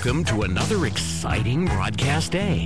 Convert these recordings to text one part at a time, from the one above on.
Welcome to another exciting broadcast day.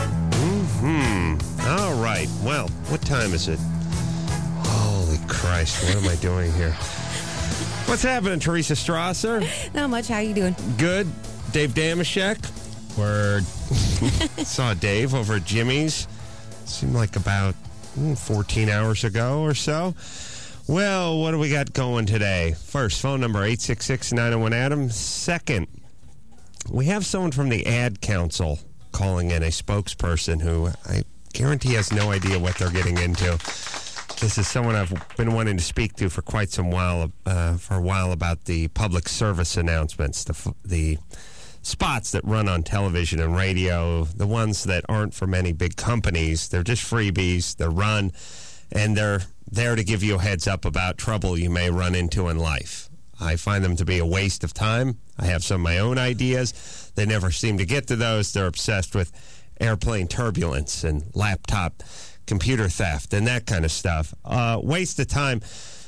All right. Well, what time is it? Holy Christ, what am I doing here? What's happening, Teresa Strasser? Not much. How you doing? Good. Dave Damashek? Word. Saw Dave over at Jimmy's. Seemed like about 14 hours ago or so. Well, what do we got going today? First, phone number 866-901-ADAM. Second, we have someone from the Ad Council calling in, a spokesperson who I guarantee has no idea what they're getting into. This is someone I've been wanting to speak to for quite some while, about the public service announcements, the spots that run on television and radio, the ones that aren't from any big companies. They're just freebies. They're run, and they're there to give you a heads up about trouble you may run into in life. I find them to be a waste of time. I have some of my own ideas. They never seem to get to those. They're obsessed with airplane turbulence and laptop computer theft and that kind of stuff. Waste of time.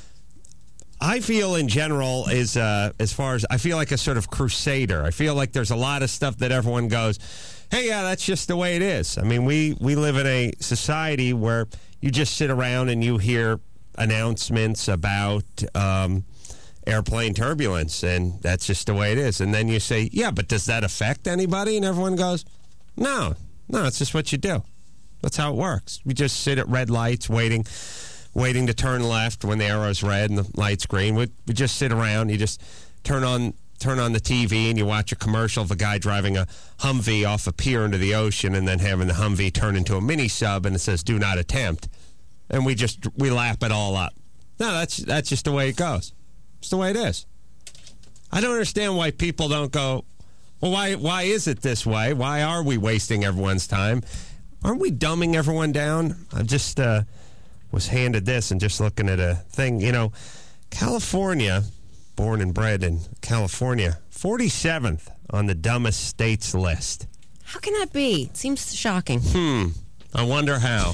I feel in general is, as far as, I feel like a sort of crusader. I feel like there's a lot of stuff that everyone goes, hey, yeah, that's just the way it is. I mean, we live in a society where you just sit around and you hear announcements about airplane turbulence, and that's just the way it is. And then you say, yeah, but does that affect anybody? And everyone goes, no, it's just what you do. That's how it works. We just sit at red lights waiting to turn left when the arrow's red and the light's green. We just sit around. You just turn on the TV and you watch a commercial of a guy driving a Humvee off a pier into the ocean and then having the Humvee turn into a mini sub and it says do not attempt. And we lap it all up. No, that's just the way it goes. It's the way it is. I don't understand why people don't go, well, why is it this way? Why are we wasting everyone's time? Aren't we dumbing everyone down? I just was handed this and just looking at a thing. You know, California, born and bred in California, 47th on the dumbest states list. How can that be? It seems shocking. I wonder how.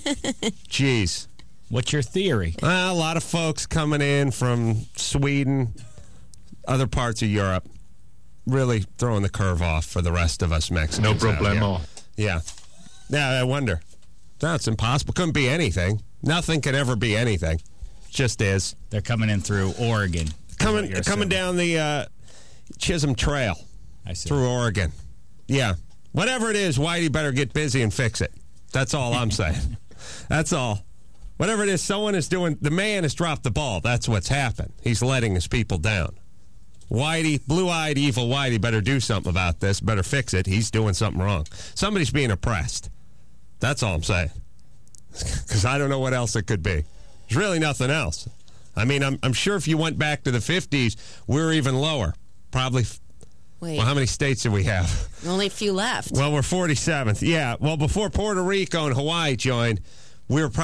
Jeez. What's your theory? A lot of folks coming in from Sweden, other parts of Europe, really throwing the curve off for the rest of us Mexicans. No problemo. Yeah. Yeah, I wonder. No, it's impossible. Couldn't be anything. Nothing can ever be anything. Just is. They're coming in through Oregon. Coming down the Chisholm Trail. I see. Through Oregon. Yeah. Whatever it is, Whitey better get busy and fix it. That's all I'm saying. That's all. Whatever it is, someone is doing, the man has dropped the ball. That's what's happened. He's letting his people down. Whitey, blue-eyed, evil Whitey, better do something about this, better fix it. He's doing something wrong. Somebody's being oppressed. That's all I'm saying. Because I don't know what else it could be. There's really nothing else. I mean, I'm sure if you went back to the 50s, we're even lower. Probably. Wait. Well, how many states do we have? Only a few left. Well, we're 47th. Yeah. Well, before Puerto Rico and Hawaii joined, we were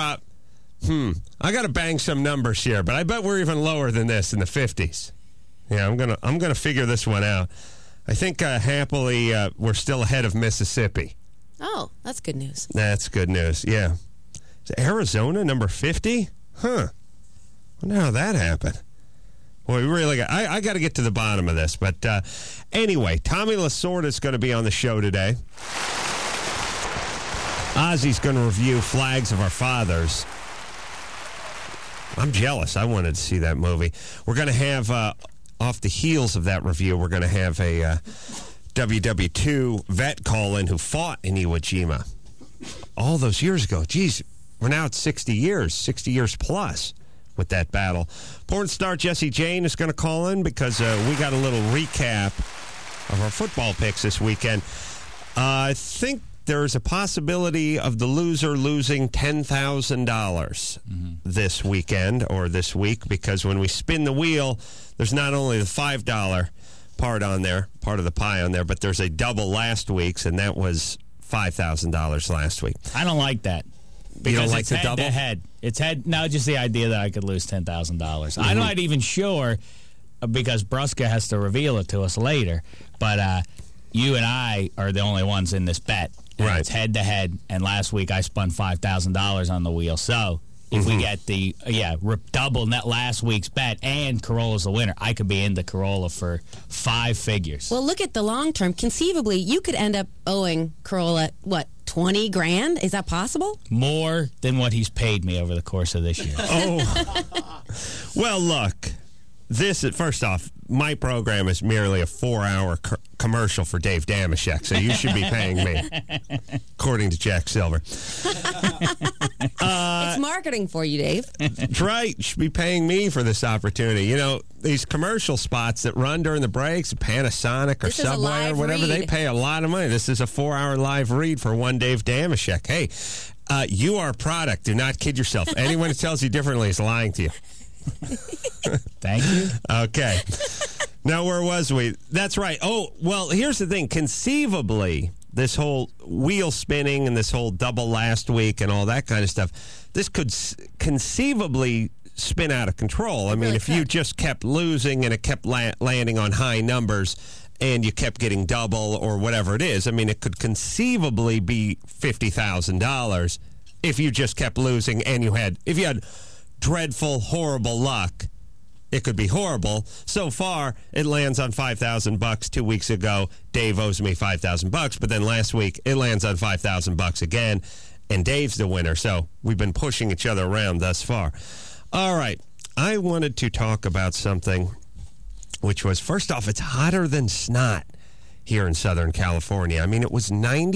I got to bang some numbers here, but I bet we're even lower than this in the 50s. Yeah, I'm gonna figure this one out. I think happily we're still ahead of Mississippi. Oh, that's good news. That's good news. Yeah. Is Arizona number 50? Huh. I wonder how that happened. Boy, we really got. I got to get to the bottom of this, but anyway, Tommy Lasorda is going to be on the show today. Ozzy's going to review Flags of Our Fathers. I'm jealous. I wanted to see that movie. We're going to have, off the heels of that review, we're going to have a WW2 vet call in who fought in Iwo Jima all those years ago. Geez, we're now at 60 years plus with that battle. Porn star Jesse Jane is going to call in because we got a little recap of our football picks this weekend. I think there's a possibility of the loser losing $10,000 this weekend or this week, because when we spin the wheel, there's not only the $5 part on there, part of the pie on there, but there's a double last week's, and that was $5,000 last week. I don't like that. You don't like the double? To head. It's head. No, just the idea that I could lose $10,000. I'm not even sure, because Brusca has to reveal it to us later, but you and I are the only ones in this bet. And right. It's head-to-head, and last week I spun $5,000 on the wheel. So If we get the double net last week's bet and Carolla's the winner, I could be into Carolla for 5 figures. Well, look at the long term. Conceivably, you could end up owing Carolla, what, 20 grand? Is that possible? More than what he's paid me over the course of this year. Oh. Well, look. First off, my program is merely a 4-hour commercial for Dave Damashek, so you should be paying me, according to Jack Silver. It's marketing for you, Dave. That's right. You should be paying me for this opportunity. You know, these commercial spots that run during the breaks, Panasonic or This is a Subway or live whatever, they read. pay a lot of money. This is a 4-hour live read for one Dave Damashek. Hey, you are a product. Do not kid yourself. Anyone who tells you differently is lying to you. Thank you. Okay. Now, where was we? That's right. Oh, well, here's the thing. Conceivably, this whole wheel spinning and this whole double last week and all that kind of stuff, this could conceivably spin out of control. I mean, really if you could. just kept losing and it kept landing on high numbers and you kept getting double or whatever it is, I mean, it could conceivably be $50,000 if you just kept losing and if you had dreadful, horrible luck. It could be horrible. So far, it lands on $5,000 2 weeks ago. Dave owes me $5,000, but then last week it lands on $5,000 again, and Dave's the winner. So we've been pushing each other around thus far. All right, I wanted to talk about something, which was, first off, it's hotter than snot here in Southern California. I mean, it was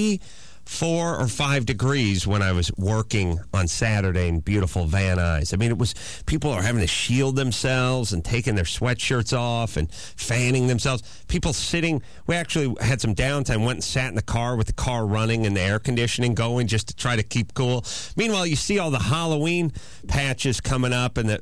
94 or 5 degrees when I was working on Saturday in beautiful Van Nuys. I mean, it was, people are having to shield themselves and taking their sweatshirts off and fanning themselves. People sitting, we actually had some downtime, went and sat in the car with the car running and the air conditioning going just to try to keep cool. Meanwhile, you see all the Halloween patches coming up and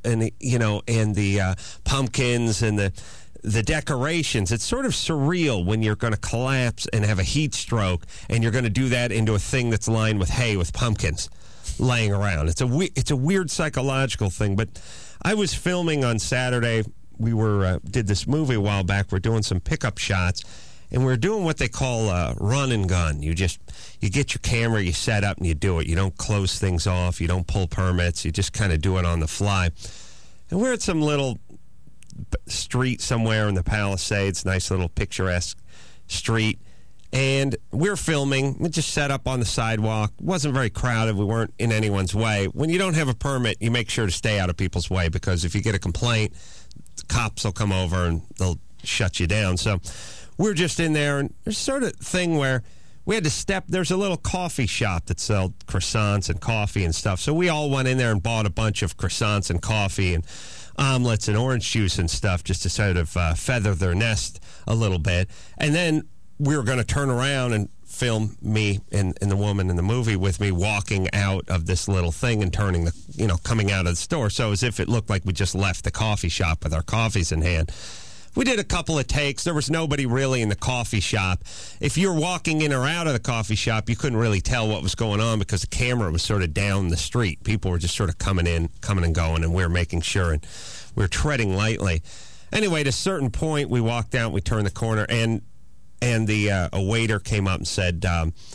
the pumpkins and the decorations. It's sort of surreal when you're going to collapse and have a heat stroke, and you're going to do that into a thing that's lined with hay with pumpkins laying around. It's a weird psychological thing. But I was filming on Saturday. We did this movie a while back. We're doing some pickup shots, and we're doing what they call run and gun. You get your camera, you set up, and you do it. You don't close things off. You don't pull permits. You just kind of do it on the fly. And we're at some little street somewhere in the Palisades, nice little picturesque street, and we're filming. We just set up on the sidewalk. It wasn't very crowded. We weren't in anyone's way. When you don't have a permit, you make sure to stay out of people's way, because if you get a complaint, the cops will come over and they'll shut you down. So we're just in there, and there's sort of thing where we had to step. There's a little coffee shop that sells croissants and coffee and stuff. So we all went in there and bought a bunch of croissants and coffee and omelets and orange juice and stuff, just to sort of feather their nest a little bit. And then we were going to turn around and film me and the woman in the movie with me walking out of this little thing and coming out of the store. So as if it looked like we just left the coffee shop with our coffees in hand. We did a couple of takes. There was nobody really in the coffee shop. If you're walking in or out of the coffee shop, you couldn't really tell what was going on because the camera was sort of down the street. People were just sort of coming and going, and we were making sure, and we were treading lightly. Anyway, at a certain point, we walked out, we turned the corner, and a waiter came up and said,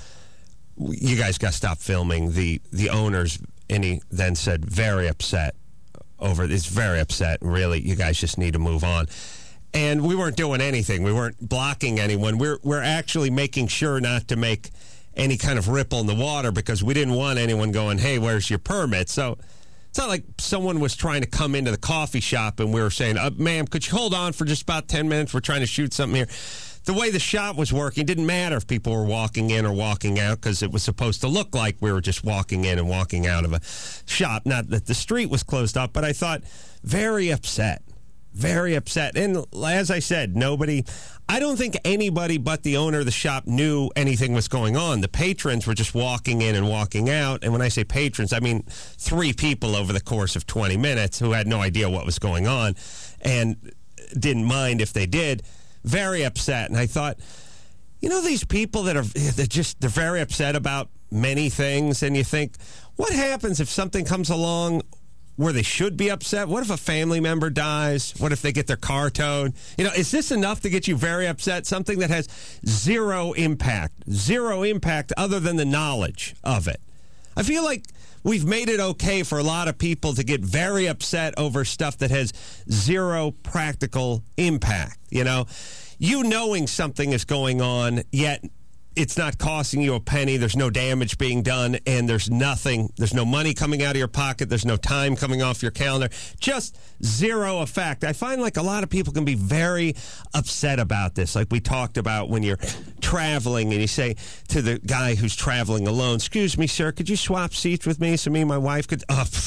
you guys got to stop filming. The owners, and he then said, very upset over this, very upset, and really, you guys just need to move on. And we weren't doing anything. We weren't blocking anyone. We're actually making sure not to make any kind of ripple in the water, because we didn't want anyone going, hey, where's your permit? So it's not like someone was trying to come into the coffee shop and we were saying, ma'am, could you hold on for just about 10 minutes? We're trying to shoot something here. The way the shop was working, it didn't matter if people were walking in or walking out, because it was supposed to look like we were just walking in and walking out of a shop. Not that the street was closed up, but I thought, very upset. Very upset. And as I said, I don't think anybody but the owner of the shop knew anything was going on. The patrons were just walking in and walking out. And when I say patrons, I mean 3 people over the course of 20 minutes who had no idea what was going on and didn't mind if they did. Very upset. And I thought, these people they're very upset about many things. And you think, what happens if something comes along where they should be upset? What if a family member dies? What if they get their car towed? Is this enough to get you very upset? Something that has zero impact other than the knowledge of it. I feel like we've made it okay for a lot of people to get very upset over stuff that has zero practical impact. You knowing something is going on, yet it's not costing you a penny. There's no damage being done, and there's no money coming out of your pocket. There's no time coming off your calendar. Just zero effect. I find like a lot of people can be very upset about this. Like we talked about when you're traveling and you say to the guy who's traveling alone, "Excuse me, sir, could you swap seats with me so me and my wife could..."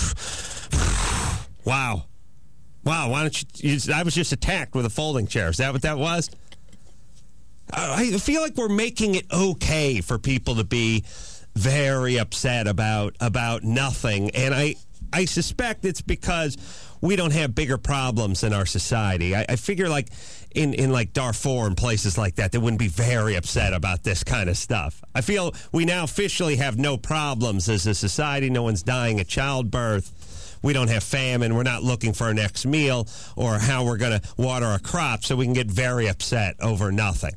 Wow. Why don't you... I was just attacked with a folding chair. Is that what that was? I feel like we're making it okay for people to be very upset about nothing. And I suspect it's because we don't have bigger problems in our society. I figure like in like Darfur and places like that, they wouldn't be very upset about this kind of stuff. I feel we now officially have no problems as a society. No one's dying at childbirth. We don't have famine. We're not looking for our next meal or how we're going to water our crops, so we can get very upset over nothing.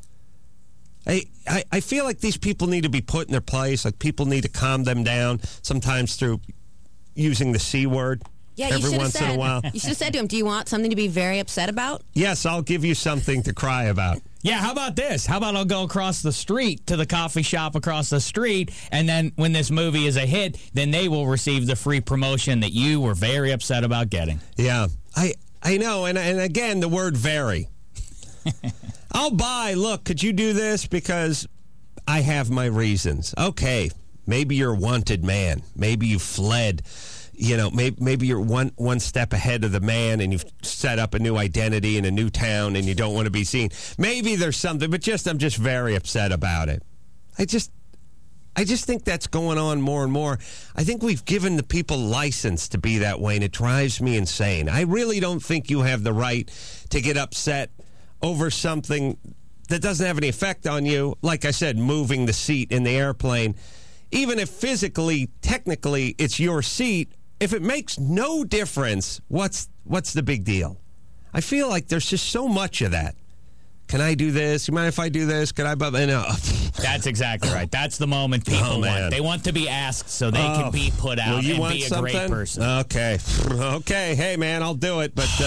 I feel like these people need to be put in their place. Like people need to calm them down, sometimes through using the C word every once in a while. You should have said to him, "Do you want something to be very upset about?" Yes, I'll give you something to cry about. Yeah, how about this? How about I'll go across the street to the coffee shop across the street, and then when this movie is a hit, then they will receive the free promotion that you were very upset about getting. Yeah, I know. And again, the word very. I'll buy, look, could you do this? Because I have my reasons. Okay, maybe you're a wanted man. Maybe you fled. Maybe you're one step ahead of the man and you've set up a new identity in a new town and you don't want to be seen. Maybe there's something, but I'm just very upset about it. I just think that's going on more and more. I think we've given the people license to be that way, and it drives me insane. I really don't think you have the right to get upset over something that doesn't have any effect on you. Like I said, moving the seat in the airplane, even if physically, technically, it's your seat, if it makes no difference, what's the big deal? I feel like there's just so much of that. Can I do this? You mind if I do this? Could I? No. That's exactly right. That's the moment people want. They want to be asked so they can be put out and be a great person. Okay. Hey, man, I'll do it, but...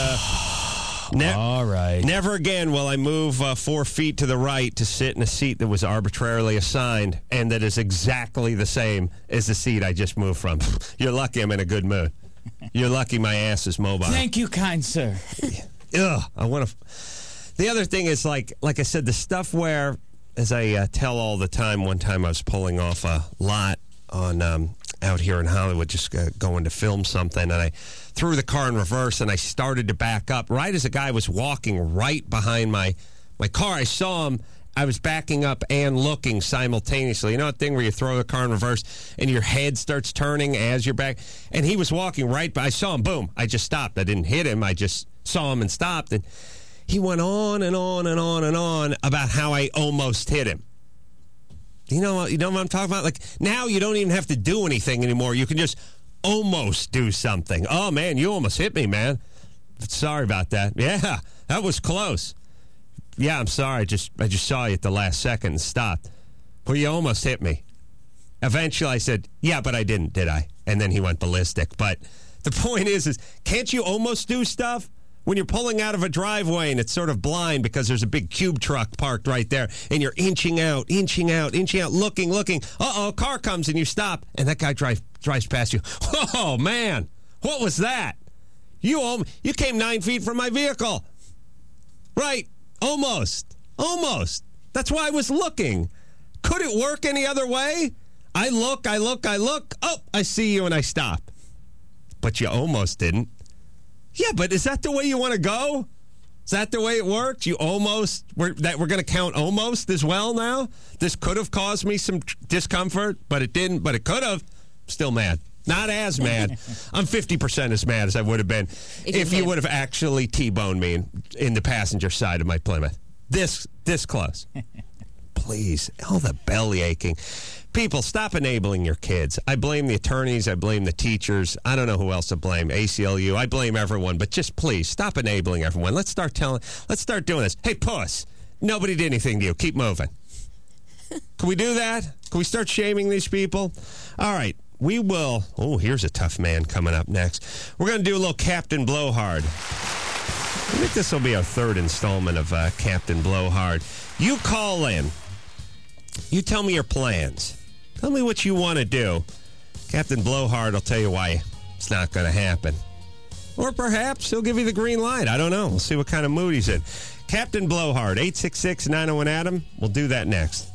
all right. Never again will I move 4 feet to the right to sit in a seat that was arbitrarily assigned and that is exactly the same as the seat I just moved from. You're lucky I'm in a good mood. You're lucky my ass is mobile. Thank you, kind sir. I want to... The other thing is, like I said, the stuff where, as I tell all the time, one time I was pulling off a lot on out here in Hollywood, just going to film something, and I threw the car in reverse, and I started to back up right as a guy was walking right behind my car. I saw him. I was backing up and looking simultaneously. You know that thing where you throw the car in reverse and your head starts turning as you're back? And he was walking right by. I saw him. Boom. I just stopped. I didn't hit him. I just saw him and stopped. And he went on and on and on and on about how I almost hit him. You know what I'm talking about? Like, now you don't even have to do anything anymore. You can just almost do something. Oh, man, you almost hit me, man. Sorry about that. Yeah, that was close. Yeah, I'm sorry. I just saw you at the last second and stopped. Well, you almost hit me. Eventually, I said, yeah, but I didn't, did I? And then he went ballistic. But the point is can't you almost do stuff? When you're pulling out of a driveway and it's sort of blind because there's a big cube truck parked right there, and you're inching out, looking. Uh-oh, car comes and you stop, and that guy drives past you. Oh, man, what was that? You came 9 feet from my vehicle. Right, almost. That's why I was looking. Could it work any other way? I look. Oh, I see you and I stop. But you almost didn't. Yeah, but is that the way you want to go? Is that the way it works? We're going to count almost as well now? This could have caused me some discomfort, but it didn't. But it could have. Still mad. Not as mad. I'm 50% as mad as I would have been if you would have actually T-boned me in the passenger side of my Plymouth. This close. Please. All the belly aching. People, stop enabling your kids. I blame the attorneys. I blame the teachers. I don't know who else to blame. ACLU. I blame everyone. But just please, stop enabling everyone. Let's start doing this. Hey, puss, nobody did anything to you. Keep moving. Can we do that? Can we start shaming these people? All right. we will... Oh, here's a tough man coming up next. We're going to do a little Captain Blowhard. I think this will be our third installment of Captain Blowhard. You call in. You tell me your plans. Tell me what you want to do. Captain Blowhard will tell you why it's not going to happen. Or perhaps he'll give you the green light. I don't know. We'll see what kind of mood he's in. Captain Blowhard, 866-901-ADAM. We'll do that next.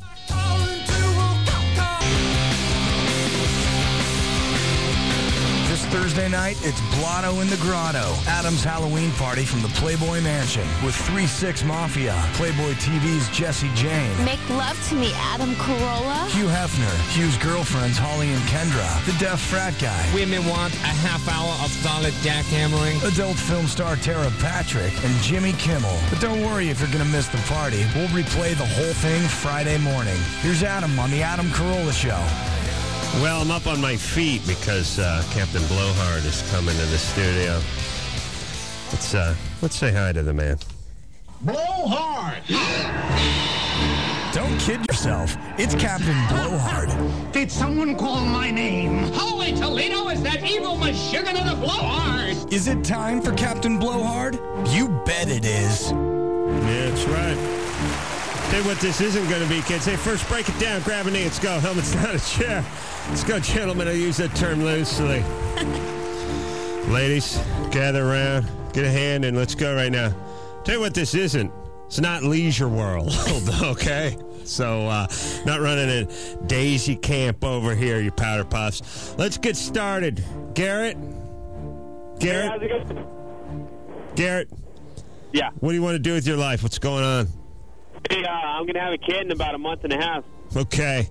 This Thursday night, it's Blotto in the Grotto, Adam's Halloween party from the Playboy Mansion with 3-6 Mafia, Playboy TV's Jesse Jane, Make love to me, Adam Carolla. Hugh Hefner, Hugh's girlfriends Holly and Kendra, the deaf frat guy, Women want a half hour of solid jackhammering. adult film star Tara Patrick, and Jimmy Kimmel. But don't worry if you're going to miss the party. We'll replay the whole thing Friday morning. Here's Adam on the Adam Carolla Show. Well, I'm up on my feet because Captain Blowhard is coming to the studio. Let's say hi to the man. Blowhard! Don't kid yourself. It's Captain Blowhard. Did someone call my name? Holy Toledo, is that evil Michigan of the Blowhard? Is it time for Captain Blowhard? You bet it is. Yeah, that's right. Tell you what this isn't going to be, kids. Hey, first break it down. Grab a knee. Let's go. Helmet's not a chair. Let's go, gentlemen. I use that term loosely. Ladies, gather around. Get a hand and let's go right now. Tell you what this isn't. It's not Leisure World, okay? So, not running a daisy camp over here, you powder puffs. Let's get started. Garrett? Hey, how's it going? Garrett? Yeah. What do you want to do with your life? What's going on? Hey, I'm going to have a kid in about a month and a half. Okay.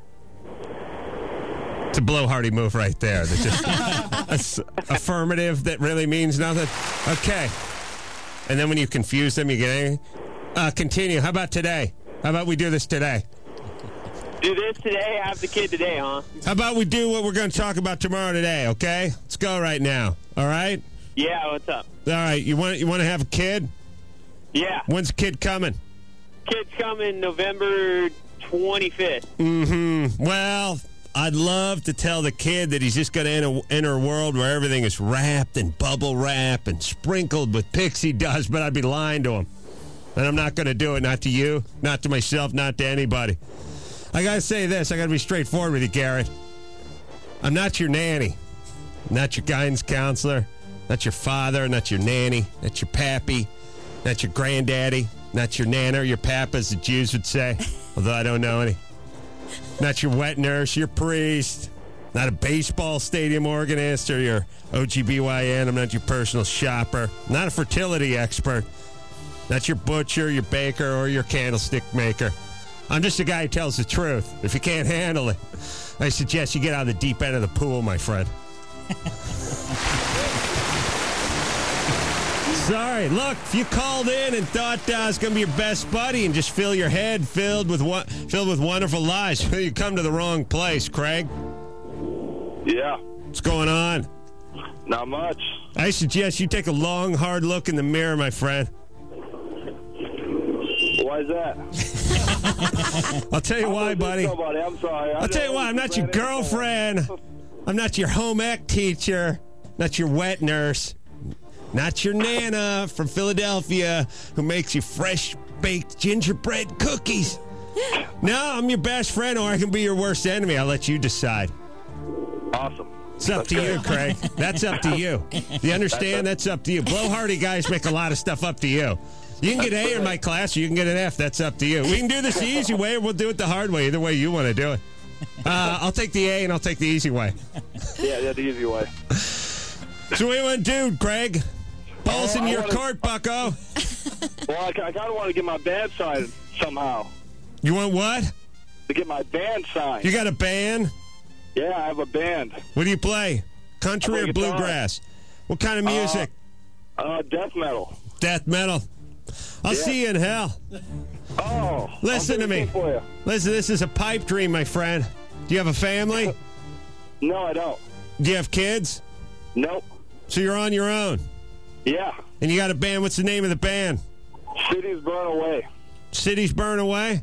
It's a blowhardy move right there. That's just affirmative that really means nothing. Okay. And then when you confuse them, you get angry. Continue. How about today? How about we do this today? Do this today, have the kid today, huh? How about we do what we're going to talk about tomorrow today, okay? Let's go right now. All right? Yeah, what's up? All right. You want to have a kid? Yeah. When's the kid coming? Kid's coming November 25th. Mm-hmm. Well, I'd love to tell the kid that he's just going to enter a world where everything is wrapped in bubble wrap and sprinkled with pixie dust, but I'd be lying to him. And I'm not going to do it, not to you, not to myself, not to anybody. I got to say this. I got to be straightforward with you, Garrett. I'm not your nanny, not your guidance counselor, not your father, not your nanny, not your pappy, not your granddaddy, not your nana or your papa, as the Jews would say, although I don't know any. Not your wet nurse, your priest, not a baseball stadium organist or your OGBYN. I'm not your personal shopper, not a fertility expert, not your butcher, your baker, or your candlestick maker. I'm just a guy who tells the truth. If you can't handle it, I suggest you get out of the deep end of the pool, my friend. Sorry. Look, if you called in and thought I was going to be your best buddy and just fill your head filled with wonderful lies, you come to the wrong place, Craig. Yeah. What's going on? Not much. I suggest you take a long, hard look in the mirror, my friend. Why is that? I'll tell you why, buddy. Nobody. I'm sorry. I'll tell you why. I'm not your girlfriend. I'm not your home ec teacher. Not your wet nurse. Not your Nana from Philadelphia who makes you fresh-baked gingerbread cookies. No, I'm your best friend, or I can be your worst enemy. I'll let you decide. Awesome. It's up to you, Craig. That's up to you. Do you understand? That's up to you. Blowhardy guys make a lot of stuff up to you. You can get A in my class, or you can get an F. That's up to you. We can do this the easy way, or we'll do it the hard way. Either way you want to do it. I'll take the A, and I'll take the easy way. Yeah, the easy way. So what do you want to do, Craig? Balls in your court, bucko. Well, I kind of want to get my band signed somehow. You want what? To get my band signed. You got a band? Yeah, I have a band. What do you play? Country I or play guitar. bluegrass? What kind of music? Death metal. Death metal. I'll see you in hell. Oh. Listen to me. For you. Listen, this is a pipe dream, my friend. Do you have a family? No, I don't. Do you have kids? Nope. So you're on your own? Yeah. And you got a band. What's the name of the band? Cities Burn Away. Cities Burn Away?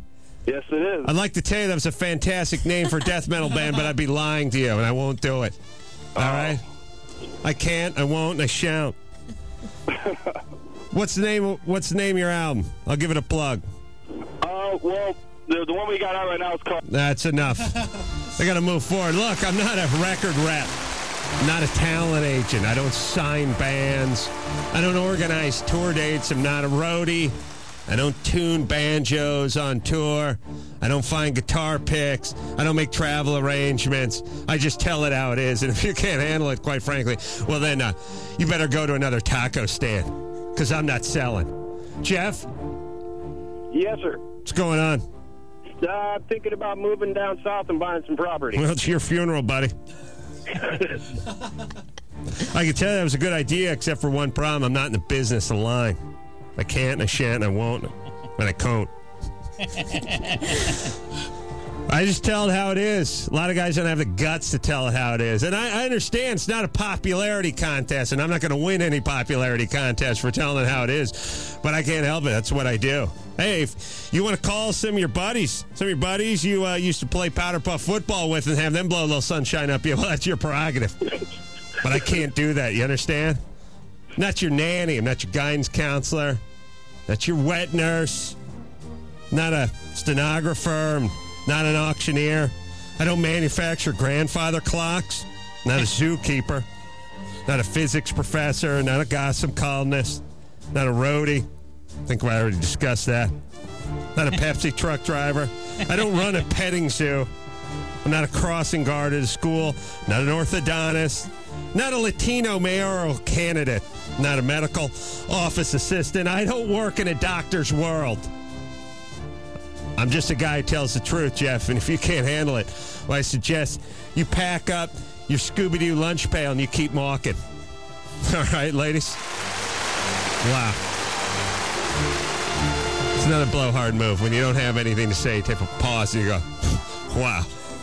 Yes, it is. I'd like to tell you that was a fantastic name for a death metal band, but I'd be lying to you, and I won't do it. All right? I can't, I won't, and I shan't. What's the name of your album? I'll give it a plug. Well, the one we got out right now is called... That's enough. I got to move forward. Look, I'm not a record rep. I'm not a talent agent. I don't sign bands. I don't organize tour dates. I'm not a roadie. I don't tune banjos on tour. I don't find guitar picks. I don't make travel arrangements. I just tell it how it is. And if you can't handle it, quite frankly, well, then you better go to another taco stand, because I'm not selling. Jeff? Yes, sir. What's going on? Thinking about moving down south and buying some property. Well, it's your funeral, buddy. I can tell you that was a good idea, except for one problem. I'm not in the business of lying. I can't, and I shan't, and I won't, and I can't. I just tell it how it is. A lot of guys don't have the guts to tell it how it is. And I understand it's not a popularity contest, and I'm not going to win any popularity contest for telling it how it is. But I can't help it. That's what I do. Hey, if you want to call some of your buddies you used to play powder puff football with and have them blow a little sunshine up you, well, that's your prerogative. But I can't do that. You understand? Not your nanny. I'm not your guidance counselor. Not your wet nurse. Not a stenographer. I'm not an auctioneer. I don't manufacture grandfather clocks. Not a zookeeper. Not a physics professor. Not a gossip columnist. Not a roadie. I think I already discussed that. Not a Pepsi truck driver. I don't run a petting zoo. I'm not a crossing guard at a school. Not an orthodontist. Not a Latino mayoral candidate. Not a medical office assistant. I don't work in a doctor's world. I'm just a guy who tells the truth, Jeff, and if you can't handle it, well, I suggest you pack up your Scooby-Doo lunch pail and you keep walking. All right, ladies? Wow. It's another blowhard move. When you don't have anything to say, you take a pause and you go, wow.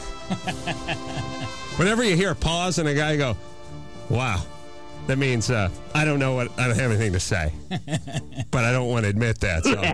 Whenever you hear a pause and a guy go, wow, that means I don't have anything to say. But I don't want to admit that, so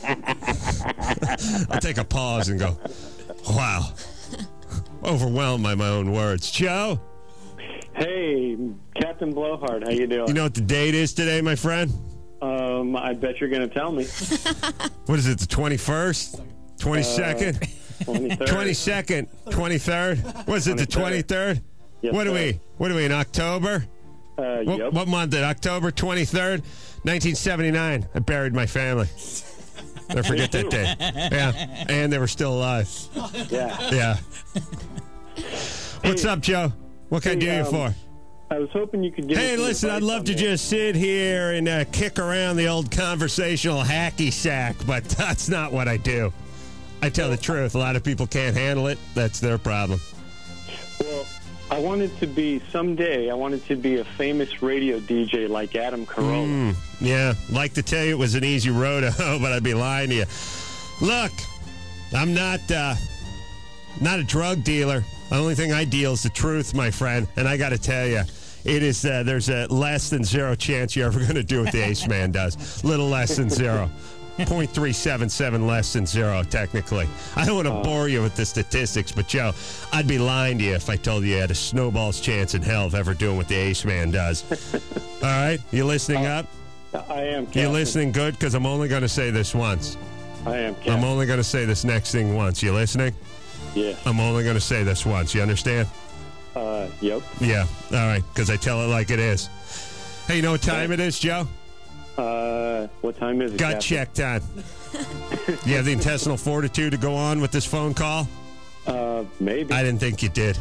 I'll take a pause and go, wow. Overwhelmed by my own words. Joe? Hey, Captain Blowhard, how you doing? You know what the date is today, my friend? I bet you're going to tell me. What is it, the 21st? 22nd? 23rd. 22nd? 23rd? Was it the 23rd? Yes, What are sir. we in October? Yep. What month? October 23rd, 1979. I buried my family. Never forget that day. Yeah, and they were still alive. Yeah. Yeah. What's up, Joe? What can I do you for? I was hoping you could give me Hey, some listen, I'd advice love on to this. just sit here and kick around the old conversational hacky sack, but that's not what I do. I tell the truth. A lot of people can't handle it. That's their problem. Well, I wanted to be a famous radio DJ like Adam Carolla. Yeah, like to tell you it was an easy road, but I'd be lying to you. Look, I'm not a drug dealer. The only thing I deal is the truth, my friend. And I got to tell you, it is there's a less than zero chance you're ever going to do what the Ace Man does. Little less than zero. 0.377 less than zero, technically. I don't want to bore you with the statistics, but, Joe, I'd be lying to you if I told you you had a snowball's chance in hell of ever doing what the Ace Man does. All right? You listening up? I am, Captain. You listening good? Because I'm only going to say this once. I am, Captain. I'm only going to say this next thing once. You listening? Yeah. I'm only going to say this once. You understand? Yep. Yeah. All right. Because I tell it like it is. Hey, you know what time it is, Joe? What time is it, Gut Captain? check time. You have the intestinal fortitude to go on with this phone call? Maybe. I didn't think you did.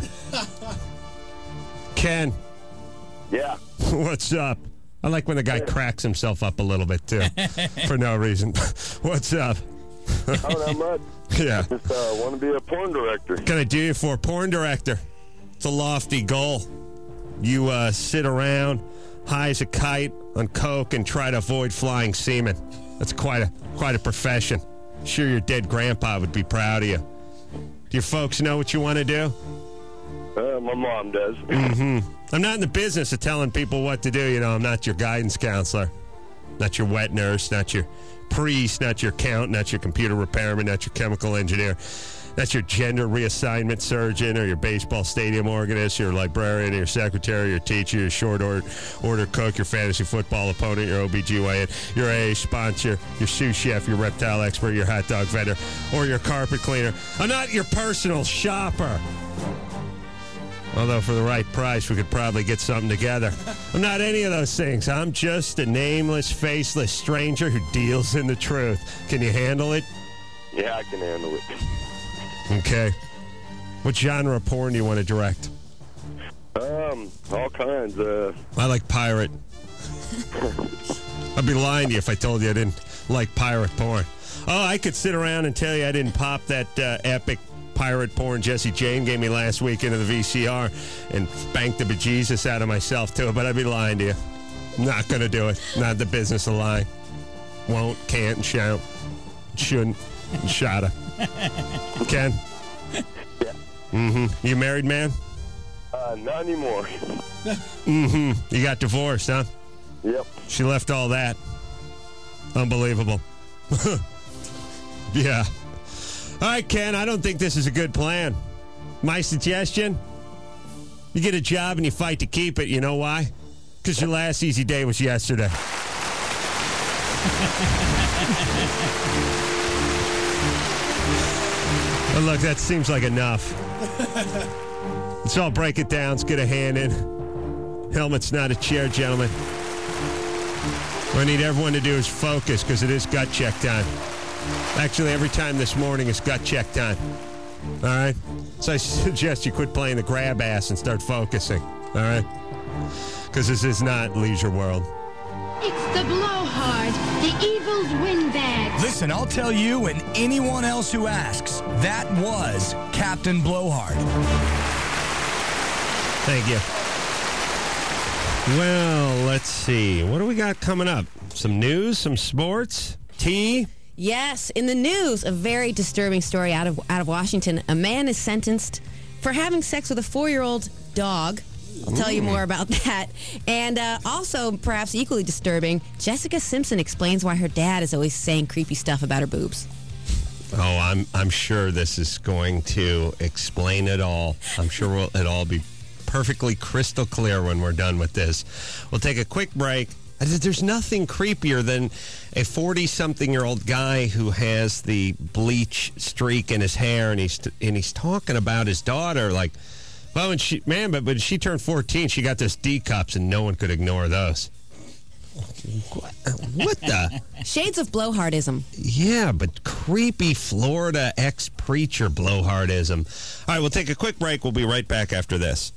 Ken, Yeah. what's up? I like when the guy cracks himself up a little bit, too, for no reason. What's up? Oh, not much. Yeah. Just want to be a porn director. Can I do you for a porn director? It's a lofty goal. You sit around, high as a kite, on coke, and try to avoid flying semen. That's quite a profession. Sure, your dead grandpa would be proud of you. Do your folks know what you want to do? My mom does. I'm not in the business of telling people what to do. You know, I'm not your guidance counselor. Not your wet nurse, not your priest, not your accountant, not your computer repairman, not your chemical engineer. That's your gender reassignment surgeon or your baseball stadium organist, your librarian, your secretary, your teacher, your short order cook, your fantasy football opponent, your OBGYN, your AA sponsor, your sous chef, your reptile expert, your hot dog vendor, or your carpet cleaner. I'm not your personal shopper. Although for the right price, we could probably get something together. I'm not any of those things. I'm just a nameless, faceless stranger who deals in the truth. Can you handle it? Yeah, I can handle it. Okay. What genre of porn do you want to direct? All kinds. I like pirate. I'd be lying to you if I told you I didn't like pirate porn. Oh, I could sit around and tell you I didn't pop that epic pirate porn Jesse Jane gave me last week into the VCR and spanked the bejesus out of myself to it, but I'd be lying to you. Not going to do it. Not in the business of lying. Won't, can't, and shan't. Shouldn't, and shoulda. Ken? Yeah. Mm-hmm. You married, man? Not anymore. Mm-hmm. You got divorced, huh? Yep. She left all that. Unbelievable. Yeah. All right, Ken, I don't think this is a good plan. My suggestion, you get a job and you fight to keep it. You know why? Because your last easy day was yesterday. Well, look, that seems like enough. Let's all break it down. Let's get a hand in. Helmet's not a chair, gentlemen. What I need everyone to do is focus because it is gut check time. Actually, every time this morning is gut check time. All right? So I suggest you quit playing the grab ass and start focusing. All right? Because this is not Leisure World. It's the blowhard, the evil's windbag. Listen, I'll tell you and anyone else who asks, that was Captain Blowhard. Thank you. Well, let's see. What do we got coming up? Some news, some sports, tea. Yes, in the news, a very disturbing story out of Washington. A man is sentenced for having sex with a 4-year-old dog. I'll tell you more about that. And also, perhaps equally disturbing, Jessica Simpson explains why her dad is always saying creepy stuff about her boobs. Oh, I'm sure this is going to explain it all. I'm sure it'll all be perfectly crystal clear when we're done with this. We'll take a quick break. There's nothing creepier than a 40-something-year-old guy who has the bleach streak in his hair, and he's talking about his daughter like, well, when she turned 14, she got those D cups, and no one could ignore those. What the? Shades of blowhardism. Yeah, but creepy Florida ex-preacher blowhardism. All right, we'll take a quick break. We'll be right back after this.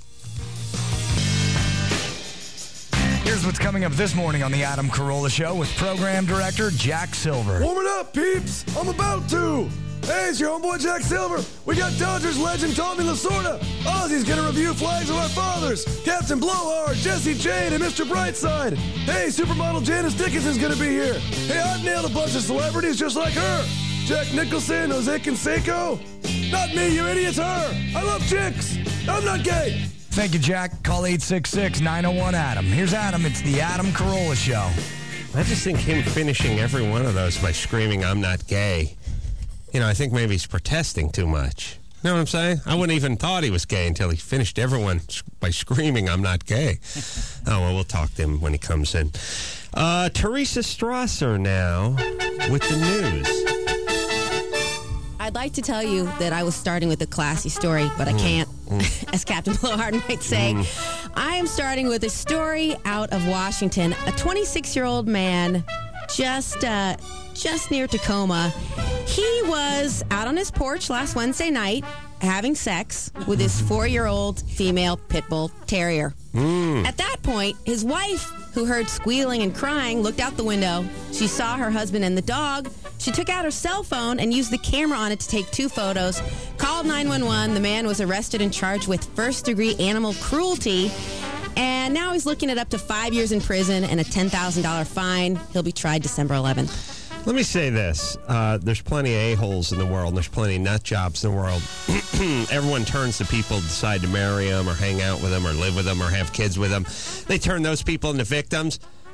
Here's what's coming up this morning on the Adam Carolla Show with Program Director Jack Silver. Warm it up, peeps. I'm about to. Hey, it's your homeboy Jack Silver. We got Dodgers legend Tommy Lasorda. Ozzy's going to review Flags of Our Fathers. Captain Blowhard, Jesse Jane, and Mr. Brightside. Hey, supermodel Janice Dickinson's going to be here. Hey, I've nailed a bunch of celebrities just like her. Jack Nicholson, Jose Canseco. Not me, you idiots, her. I love chicks. I'm not gay. Thank you, Jack. Call 866-901-ADAM. Here's Adam. It's the Adam Carolla Show. I just think him finishing every one of those by screaming, "I'm not gay." You know, I think maybe he's protesting too much. You know what I'm saying? I wouldn't even thought he was gay until he finished everyone by screaming, "I'm not gay." Oh, well, we'll talk to him when he comes in. Teresa Strasser now with the news. I'd like to tell you that I was starting with a classy story, but I can't, as Captain Blowhard might say. I am starting with a story out of Washington. A 26-year-old man just near Tacoma. He was out on his porch last Wednesday night having sex with his 4-year-old female pit bull terrier. At that point, his wife, who heard squealing and crying, looked out the window. She saw her husband and the dog. She took out her cell phone and used the camera on it to take 2 photos, called 911. The man was arrested and charged with first-degree animal cruelty. And now he's looking at up to 5 years in prison and a $10,000 fine. He'll be tried December 11th. Let me say this. There's plenty of a-holes in the world, and there's plenty of nut jobs in the world. Everyone turns to people who decide to marry them or hang out with them or live with them or have kids with them. They turn those people into victims.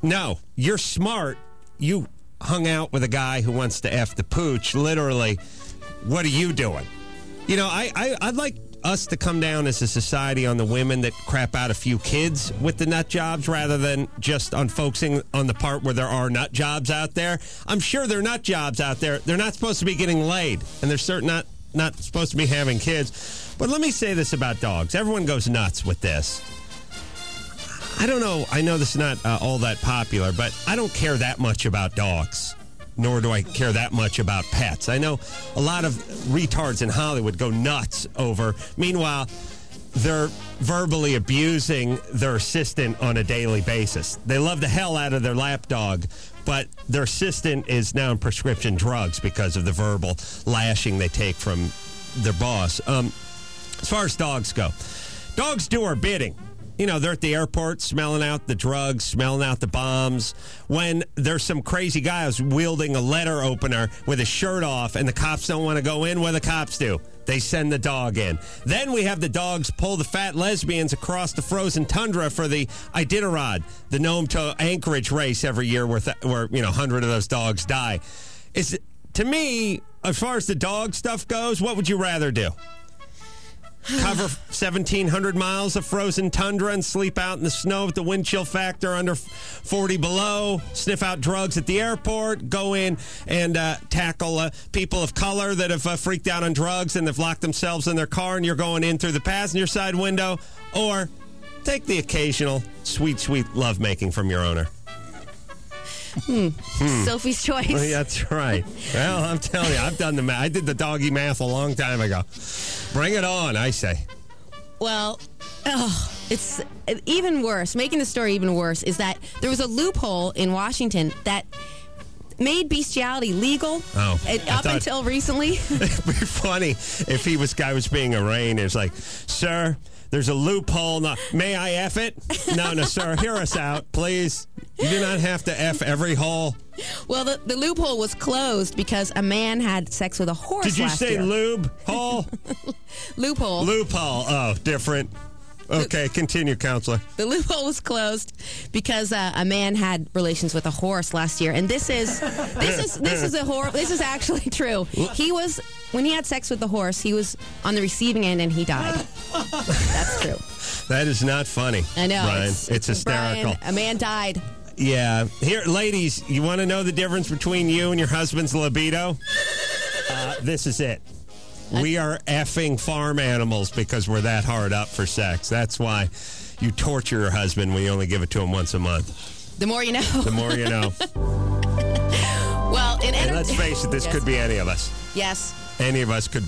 No, you're smart. You hung out with a guy who wants to F the pooch. Literally, what are you doing? You know, I'd like us to come down as a society on the women that crap out a few kids with the nut jobs rather than just on focusing on the part where there are nut jobs out there. I'm sure there are nut jobs out there. They're not supposed to be getting laid, and they're certainly not supposed to be having kids. But let me say this about dogs. Everyone goes nuts with this. I don't know. I know this is not all that popular, but I don't care that much about dogs, nor do I care that much about pets. I know a lot of retards in Hollywood go nuts over. Meanwhile, they're verbally abusing their assistant on a daily basis. They love the hell out of their lap dog, but their assistant is now on prescription drugs because of the verbal lashing they take from their boss. As far as dogs go, dogs do our bidding. You know, they're at the airport smelling out the drugs, smelling out the bombs. When there's some crazy guy who's wielding a letter opener with his shirt off and the cops don't want to go in, what do the cops do? They send the dog in. Then we have the dogs pull the fat lesbians across the frozen tundra for the Iditarod, the Nome to Anchorage race every year where 100 of those dogs die. To me, as far as the dog stuff goes, what would you rather do? Cover 1,700 miles of frozen tundra and sleep out in the snow with the wind chill factor under 40 below, sniff out drugs at the airport, go in and tackle people of color that have freaked out on drugs and have locked themselves in their car and you're going in through the passenger side window, or take the occasional sweet, sweet lovemaking from your owner. Sophie's choice. Well, that's right. Well, I'm telling you, I've done the math. I did the doggy math a long time ago. Bring it on, I say. Well, it's even worse. Making the story even worse is that there was a loophole in Washington that made bestiality legal up until recently. It'd be funny if guy was being arraigned. It's like, sir, there's a loophole. No, may I F it? No, sir. Hear us out, please. You do not have to F every hole. Well, the loophole was closed because a man had sex with a horse Did you last say year. lube hole? Loophole. Loophole. Oh, different. Okay, continue, counselor. The loophole was closed because a man had relations with a horse last year, and this is actually true. When he had sex with the horse, he was on the receiving end and he died. That's true. That is not funny. I know. Brian. It's hysterical. Brian, a man died. Yeah. Here, ladies, you want to know the difference between you and your husband's libido? This is it. We are effing farm animals because we're that hard up for sex. That's why you torture your husband when you only give it to him once a month. The more you know. The more you know. Well, and let's face it, this could be any of us. Yes. Any of us could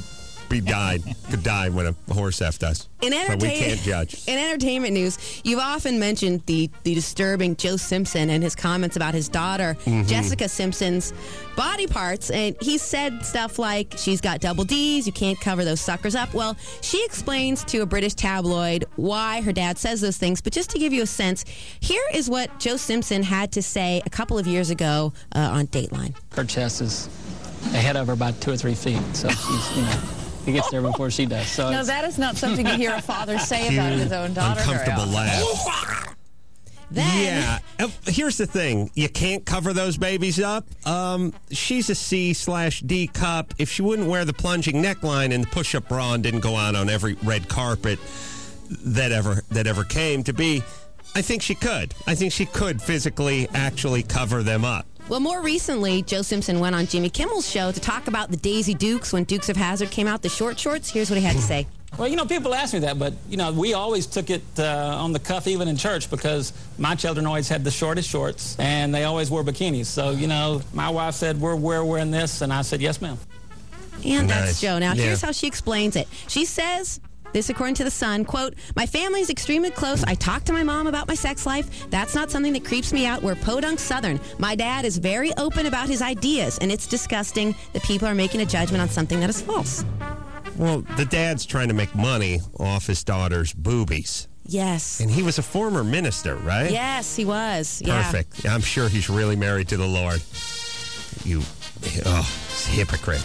die when a horse effed us. But we can't judge. In entertainment news, you've often mentioned the disturbing Joe Simpson and his comments about his daughter, Jessica Simpson's body parts. And he said stuff like, she's got double Ds, you can't cover those suckers up. Well, she explains to a British tabloid why her dad says those things. But just to give you a sense, here is what Joe Simpson had to say a couple of years ago on Dateline. Her chest is ahead of her about 2 or 3 feet, so she's, he gets there before she does. So no, that is not something you hear a father say about his own daughter. Uncomfortable laugh. Yeah. Here's the thing. You can't cover those babies up. She's a C/D cup. If she wouldn't wear the plunging neckline and the push-up bra and didn't go out on every red carpet that ever came to be, I think she could. I think she could physically actually cover them up. Well, more recently, Joe Simpson went on Jimmy Kimmel's show to talk about the Daisy Dukes when Dukes of Hazzard came out, the short shorts. Here's what he had to say. Well, people ask me that, but, we always took it on the cuff even in church because my children always had the shortest shorts and they always wore bikinis. So, my wife said, we're wearing this, and I said, yes, ma'am. And that's Joe. Now, here's how she explains it. She says... This, according to The Sun, quote, my family is extremely close. I talk to my mom about my sex life. That's not something that creeps me out. We're podunk Southern. My dad is very open about his ideas, and it's disgusting that people are making a judgment on something that is false. Well, the dad's trying to make money off his daughter's boobies. Yes. And he was a former minister, right? Yes, he was. Perfect. Yeah. I'm sure he's really married to the Lord. Hypocrites.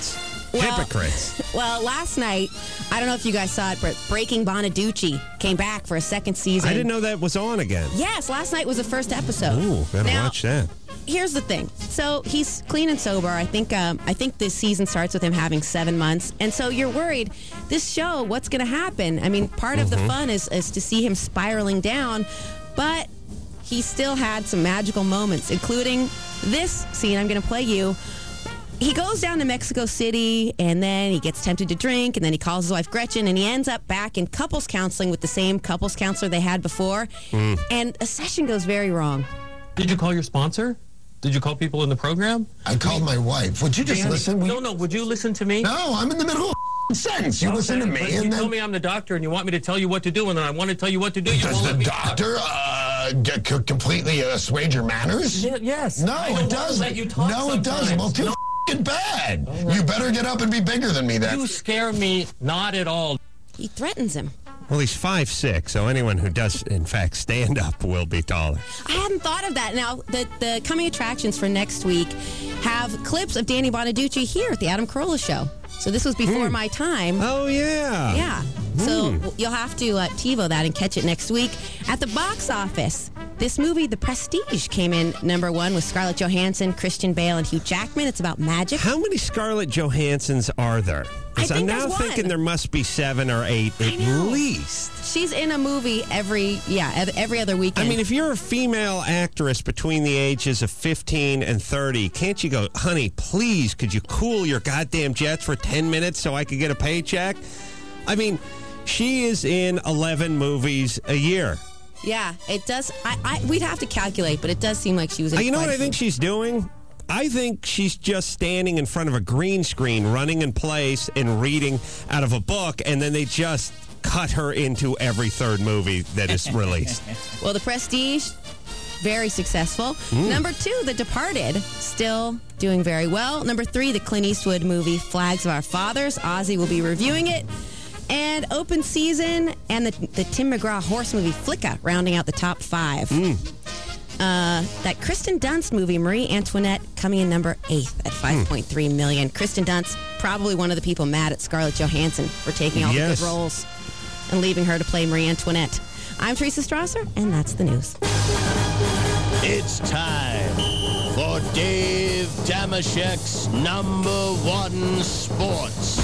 Hypocrites. Well, last night, I don't know if you guys saw it, but Breaking Bonaducci came back for a second season. I didn't know that was on again. Yes, last night was the first episode. Ooh, gotta Now, watch that. Here's the thing. So he's clean and sober. I think this season starts with him having 7 months. And so you're worried, this show, what's going to happen? I mean, part of the fun is to see him spiraling down. But he still had some magical moments, including this scene I'm going to play you. He goes down to Mexico City, and then he gets tempted to drink, and then he calls his wife Gretchen, and he ends up back in couples counseling with the same couples counselor they had before. And a session goes very wrong. Did you call your sponsor? Did you call people in the program? I called my wife. Would you just listen? No, would you listen to me? No, I'm in the middle of a sentence. You listen to me, but and you then... tell me I'm the doctor, and you want me to tell you what to do, and then I want to tell you what to do. You Does won't the let me doctor completely assuage your manners? Yes. No, I it don't doesn't. let you talk No, it doesn't. Well, too bad. Right. You better get up and be bigger than me. You scare me not at all. He threatens him. Well, he's 5'6", so anyone who does, in fact, stand up will be taller. I hadn't thought of that. Now, the coming attractions for next week have clips of Danny Bonaducci here at the Adam Carolla Show. So this was before my time. Oh, yeah. Yeah. So you'll have to TiVo that and catch it next week. At the box office, this movie, The Prestige, came in #1 with Scarlett Johansson, Christian Bale, and Hugh Jackman. It's about magic. How many Scarlett Johanssons are there? Because I'm now thinking there must be 7 or 8 at least. She's in a movie every other weekend. I mean, if you're a female actress between the ages of 15 and 30, can't you go, honey, please, could you cool your goddamn jets for 10 minutes so I could get a paycheck? I mean, she is in 11 movies a year. Yeah, it does. We'd have to calculate, but it does seem like she was in You know what quite I a think she's doing? I think she's just standing in front of a green screen, running in place and reading out of a book, and then they just cut her into every third movie that is released. Well, The Prestige, very successful. #2, The Departed, still doing very well. #3, the Clint Eastwood movie Flags of Our Fathers. Ozzy will be reviewing it. And Open Season and the Tim McGraw horse movie Flicka rounding out the top 5. That Kristen Dunst movie, Marie Antoinette, coming in #8 at $5.3 million. Kristen Dunst, probably one of the people mad at Scarlett Johansson for taking all the good roles and leaving her to play Marie Antoinette. I'm Teresa Strasser, and that's the news. It's time for Dave Damashek's #1 Sports.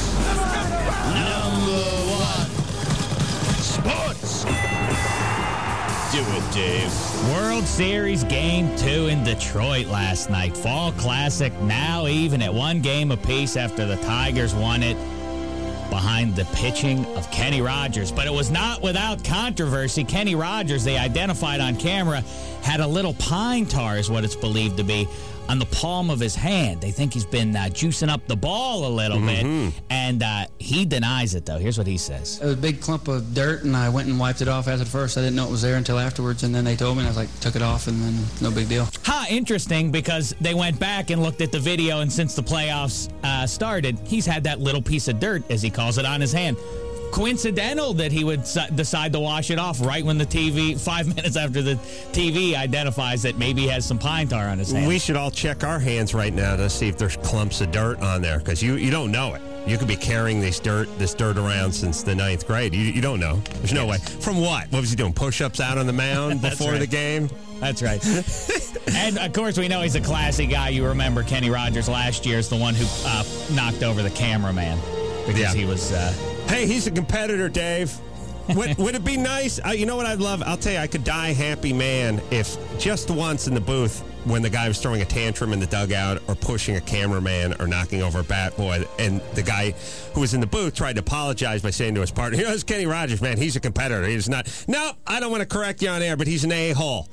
#1 Sports. Do it, Dave. World Series Game 2 in Detroit last night. Fall Classic now even at 1 game apiece after the Tigers won it behind the pitching of Kenny Rogers. But it was not without controversy. Kenny Rogers, they identified on camera, had a little pine tar, is what it's believed to be, on the palm of his hand. They think he's been juicing up the ball a little bit. And he denies it, though. Here's what he says. It was a big clump of dirt, and I went and wiped it off after first. I didn't know it was there until afterwards, and then they told me, and I was like, took it off, and then no big deal. Interesting, because they went back and looked at the video, and since the playoffs started, he's had that little piece of dirt, as he calls it, on his hand. Coincidental that he would decide to wash it off right when the TV, 5 minutes after the TV identifies that maybe he has some pine tar on his hand. We should all check our hands right now to see if there's clumps of dirt on there, because you don't know it. You could be carrying this dirt around since the 9th grade. You don't know. There's no way. From what? What was he doing? Push-ups out on the mound before the game? That's right. And, of course, we know he's a classy guy. You remember Kenny Rogers last year is the one who knocked over the cameraman because he was... Hey, he's a competitor, Dave. Would it be nice? You know what I'd love? I'll tell you, I could die a happy man if just once in the booth when the guy was throwing a tantrum in the dugout or pushing a cameraman or knocking over a bat boy, and the guy who was in the booth tried to apologize by saying to his partner, it's Kenny Rogers, man. He's a competitor. He's not. No, I don't want to correct you on air, but he's an a-hole.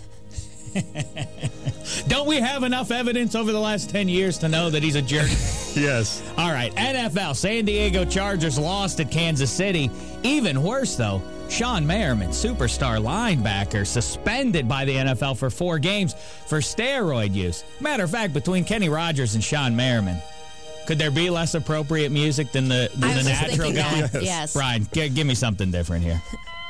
Don't we have enough evidence over the last 10 years to know that he's a jerk? Yes. All right, NFL, San Diego Chargers lost at Kansas City. Even worse, though, Sean Merriman, superstar linebacker, suspended by the NFL for 4 games for steroid use. Matter of fact, between Kenny Rogers and Sean Merriman, could there be less appropriate music than the natural guy? Yes. Brian, give me something different here.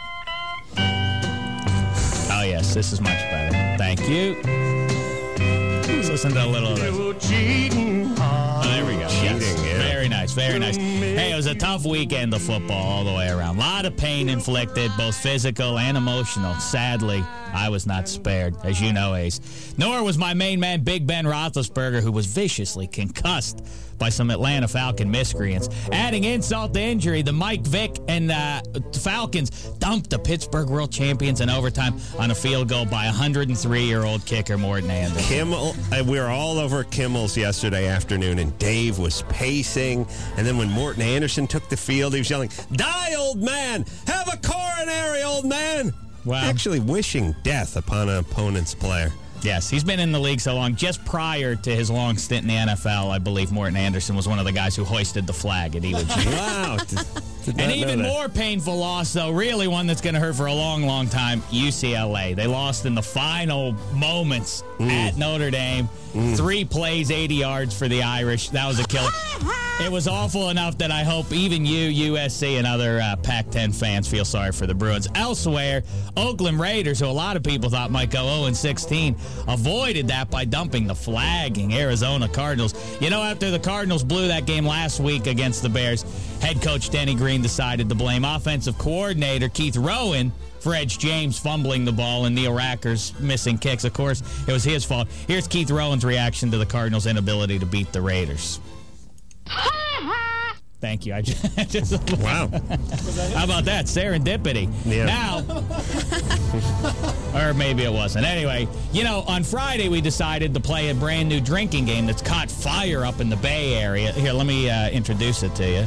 Oh, yes, this is much better. Thank you. Let's listen to a little of this. Oh, there we go. Cheating, yes. yeah. Very nice. was very nice. Hey, it was a tough weekend of football all the way around. A lot of pain inflicted, both physical and emotional. Sadly, I was not spared, as you know, Ace. Nor was my main man, Big Ben Roethlisberger, who was viciously concussed by some Atlanta Falcon miscreants. Adding insult to injury, the Mike Vick and Falcons dumped the Pittsburgh World Champions in overtime on a field goal by 103-year-old kicker Morton Anderson. Kimmel, we were all over Kimmel's yesterday afternoon, and Dave was pacing. And then when Morton Anderson took the field, he was yelling, "Die, old man! Have a coronary, old man!" Wow. Actually wishing death upon an opponent's player. Yes, he's been in the league so long. Just prior to his long stint in the NFL, I believe Morton Anderson was one of the guys who hoisted the flag at Iwo Jima. Wow. An even more painful loss, though, really one that's going to hurt for a long, long time, UCLA. They lost in the final moments at Notre Dame. 3 plays, 80 yards for the Irish. That was a killer. It was awful enough that I hope even you, USC, and other Pac-10 fans feel sorry for the Bruins. Elsewhere, Oakland Raiders, who a lot of people thought might go 0-16, avoided that by dumping the flagging Arizona Cardinals. You know, after the Cardinals blew that game last week against the Bears, head coach Denny Green decided to blame offensive coordinator Keith Rowan for Edge James fumbling the ball and Neil Racker's missing kicks. Of course, it was his fault. Here's Keith Rowan's reaction to the Cardinals' inability to beat the Raiders. Thank you. I just wow. How about that? Serendipity. Yeah. Now, or maybe it wasn't. Anyway, you know, on Friday we decided to play a brand new drinking game that's caught fire up in the Bay Area. Here, let me introduce it to you.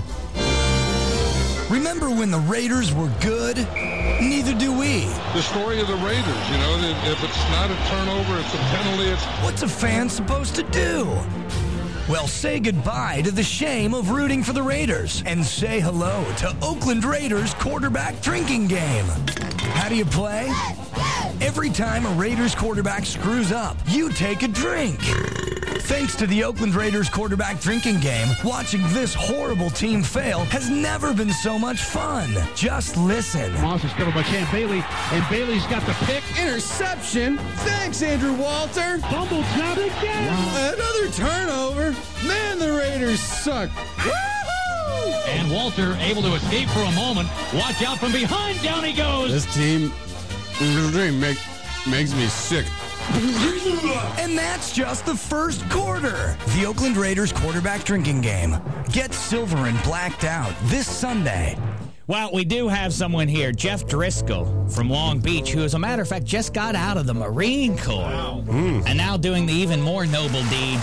Remember when the Raiders were good? Neither do we. The story of the Raiders, you know, if it's not a turnover, it's a penalty. What's a fan supposed to do? Well, say goodbye to the shame of rooting for the Raiders and say hello to Oakland Raiders quarterback drinking game. How do you play? Every time a Raiders quarterback screws up, you take a drink. Thanks to the Oakland Raiders quarterback drinking game, watching this horrible team fail has never been so much fun. Just listen. Moss is covered by Champ Bailey, and Bailey's got the pick. Interception. Thanks, Andrew Walter. Fumble job again. Wow. Another turnover. Man, the Raiders suck. Woo-hoo! And Walter able to escape for a moment. Watch out from behind. Down he goes. This team makes me sick. And that's just the first quarter. The Oakland Raiders quarterback drinking game. Get silver and blacked out this Sunday. Well, we do have someone here, Jeff Driscoll from Long Beach, who, as a matter of fact, just got out of the Marine Corps. Wow. And now doing the even more noble deed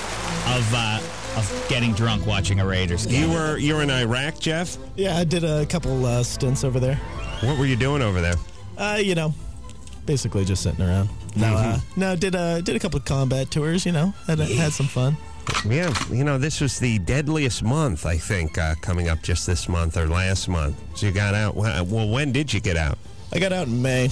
of getting drunk watching a Raiders game. You were in Iraq, Jeff? Yeah, I did a couple stints over there. What were you doing over there? You know, basically just sitting around. No, did a couple of combat tours, you know, had some fun. Yeah, you know, this was the deadliest month, I think, coming up just this month or last month. So you got out. Well, when did you get out? I got out in May.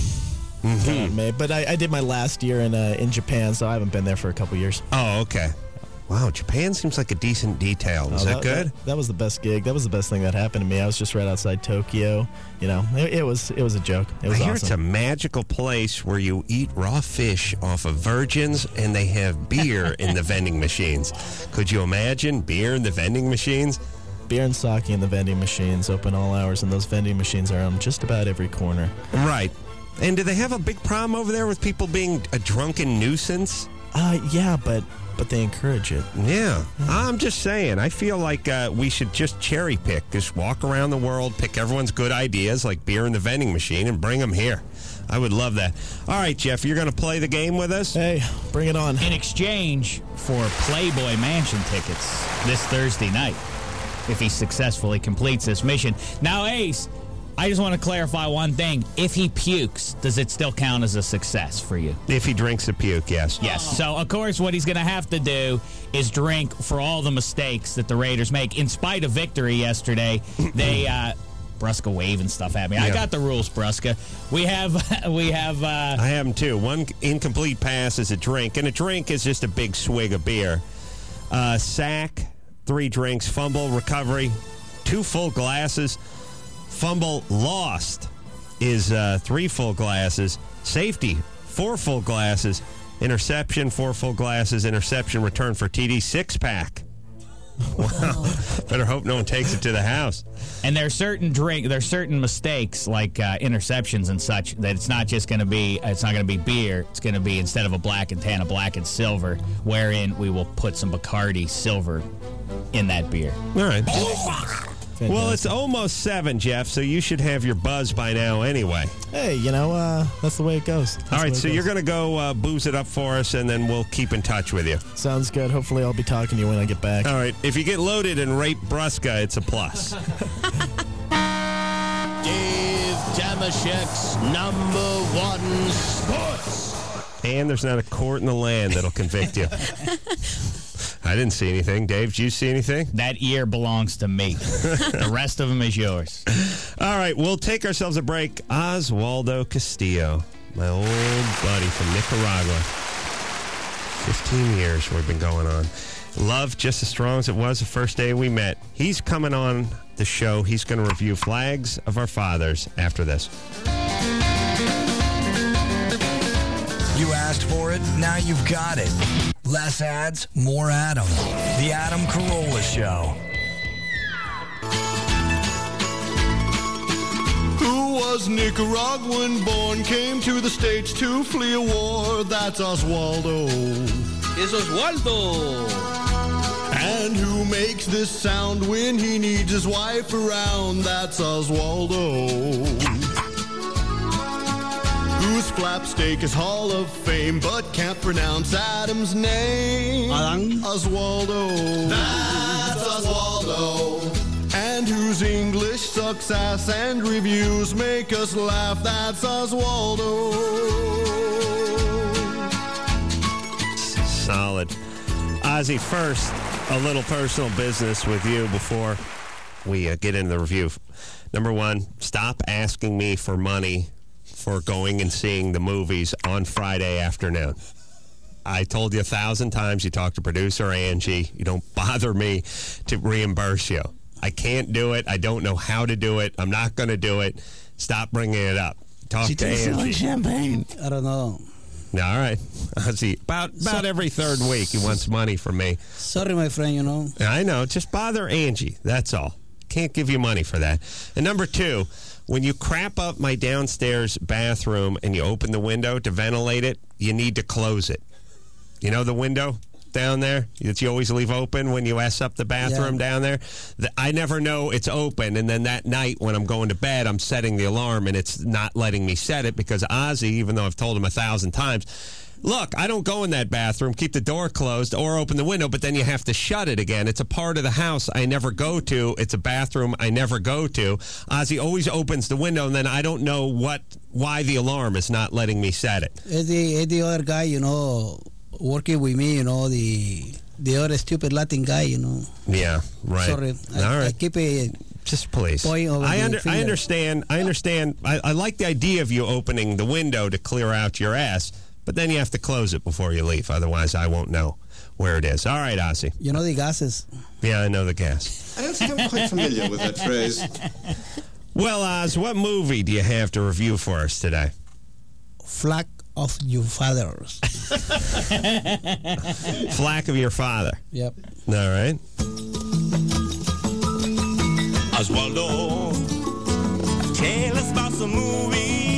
But I did my last year in Japan, so I haven't been there for a couple years. Oh, okay. Wow, Japan seems like a decent detail. Is that good? That was the best gig. That was the best thing that happened to me. I was just right outside Tokyo. You know, it was a joke. It was I hear awesome. it's a magical place where you eat raw fish off of virgins and they have beer in the vending machines. Could you imagine beer in the vending machines? Beer and sake in the vending machines, open all hours, and those vending machines are on just about every corner. Right. And do they have a big problem over there with people being a drunken nuisance? Yeah, but they encourage it. Yeah. I'm just saying. I feel like we should just cherry pick. Just walk around the world, pick everyone's good ideas, like beer in the vending machine, and bring them here. I would love that. All right, Jeff, you're going to play the game with us? Hey, bring it on. In exchange for Playboy Mansion tickets this Thursday night, if he successfully completes this mission. Now, Ace, I just want to clarify one thing. If he pukes, does it still count as a success for you? If he drinks a puke, yes. Yes. So, of course, what he's going to have to do is drink for all the mistakes that the Raiders make. In spite of victory yesterday, they... Brusca waving stuff at me. Yeah. I got the rules, Brusca. We have. I have them too. One incomplete pass is a drink, and a drink is just a big swig of beer. Sack, 3 drinks. Fumble, recovery, 2 full glasses. Fumble lost is 3 full glasses. Safety, 4 full glasses. Interception, 4 full glasses. Interception return for TD, 6-pack. Well, better hope no one takes it to the house. And there's certain mistakes like interceptions and such that it's not going to be beer. It's going to be, instead of a black and tan, a black and silver, wherein we will put some Bacardi silver in that beer. All right. Well, it's almost 7, Jeff, so you should have your buzz by now anyway. Hey, that's the way it goes. All right, so you're going to go booze it up for us, and then we'll keep in touch with you. Sounds good. Hopefully I'll be talking to you when I get back. All right. If you get loaded and rape Brusca, it's a plus. Dave Damashek's #1 sports. And there's not a court in the land that'll convict you. I didn't see anything. Dave, did you see anything? That ear belongs to me. The rest of them is yours. All right, we'll take ourselves a break. Oswaldo Castillo, my old buddy from Nicaragua. 15 years we've been going on. Love just as strong as it was the first day we met. He's coming on the show. He's going to review Flags of Our Fathers after this. You asked for it, now you've got it. Less ads, more Adam. The Adam Carolla Show. Who was Nicaraguan born, came to the States to flee a war? That's Oswaldo. It's Oswaldo. And who makes this sound when he needs his wife around? That's Oswaldo. Whose flapsteak is Hall of Fame, but can't pronounce Adam's name. Oswaldo. That's Oswaldo. And whose English sucks ass and reviews make us laugh. That's Oswaldo. Solid. Ozzy, first, a little personal business with you before we get into the review. Number one, stop asking me for money for going and seeing the movies on Friday afternoon. I told you 1,000 times, you talk to producer Angie, you don't bother me to reimburse you. I can't do it. I don't know how to do it. I'm not going to do it. Stop bringing it up. Talk she to takes Angie. Champagne. I don't know. All right. Ozzy, about every third week he wants money from me. Sorry, my friend, I know. Just bother Angie. That's all. Can't give you money for that. And number two, when you crap up my downstairs bathroom and you open the window to ventilate it, you need to close it. You know the window down there that you always leave open when you S up the bathroom down there? I never know it's open, and then that night when I'm going to bed, I'm setting the alarm, and it's not letting me set it because Ozzy, even though I've told him 1,000 times, look, I don't go in that bathroom, keep the door closed, or open the window, but then you have to shut it again. It's a part of the house I never go to. It's a bathroom I never go to. Ozzy always opens the window, and then I don't know why the alarm is not letting me set it. It's the other guy, working with me, the other stupid Latin guy, Yeah, right. Sorry. I keep it. Just please. I understand. I like the idea of you opening the window to clear out your ass, but then you have to close it before you leave. Otherwise, I won't know where it is. All right, Ozzy. You know the gases. Yeah, I know the gas. I don't think I'm quite familiar with that phrase. Well, Oz, what movie do you have to review for us today? Flag of Your Fathers. Flag of Your Father. Yep. All right. Oswaldo, tell us about some movies.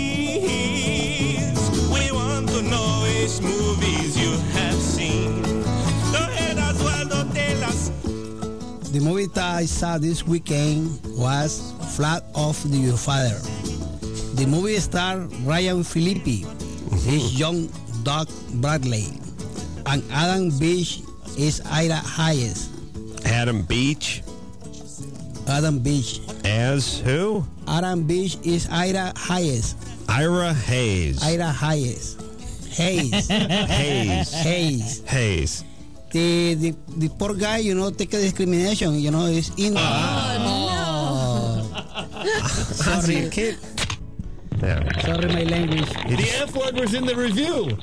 We want to know which movies you have seen. Go ahead, Oswaldo, tell us. The movie that I saw this weekend was Flag of Your Father. The movie starred Ryan Phillippe, is young Doug Bradley, and Adam Beach is Ira Hayes. Adam Beach? Adam Beach. As who? Adam Beach is Ira Hayes. Ira Hayes. Ira Hayes. Hayes. Hayes. Hayes. Hayes. The poor guy, take a discrimination, is in. Oh, no. Sorry. Kid. Yeah. Sorry, my language. The F word was in the review.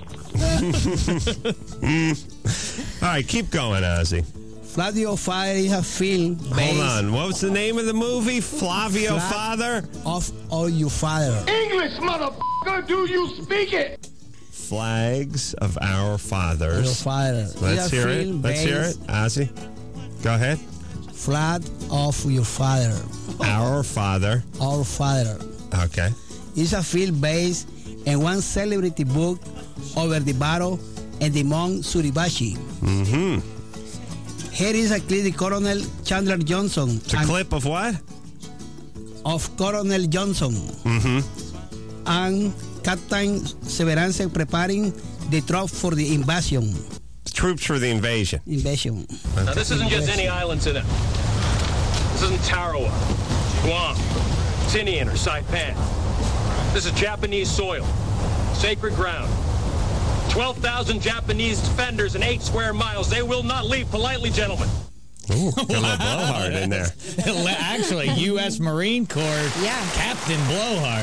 All right, keep going, Ozzy. Flavio Father is a film based... Hold on. What was the name of the movie? Flavio Father? Of All Your Father. English, motherfucker, do you speak it? Flags of Our Fathers. Your Father. Let's hear it. Let's hear it. Ozzy, go ahead. Flag of Your Father. Our Father. Our Father. Okay. It's a film based on one celebrity book over the battle and the Mount Suribachi. Mm-hmm. Here is a clip of Colonel Chandler Johnson. It's a clip of what? Of Colonel Johnson. Mm-hmm. And Captain Severance preparing the troops for the invasion. Troops for the invasion. Invasion. Okay. Now, this isn't just any islands in it. This isn't Tarawa, Guam, Tinian, or Saipan. This is Japanese soil, sacred ground. 12,000 Japanese defenders in 8 square miles. They will not leave politely, gentlemen. Ooh, got a little blowhard in there. Actually, U.S. Marine Corps Captain Blowhard.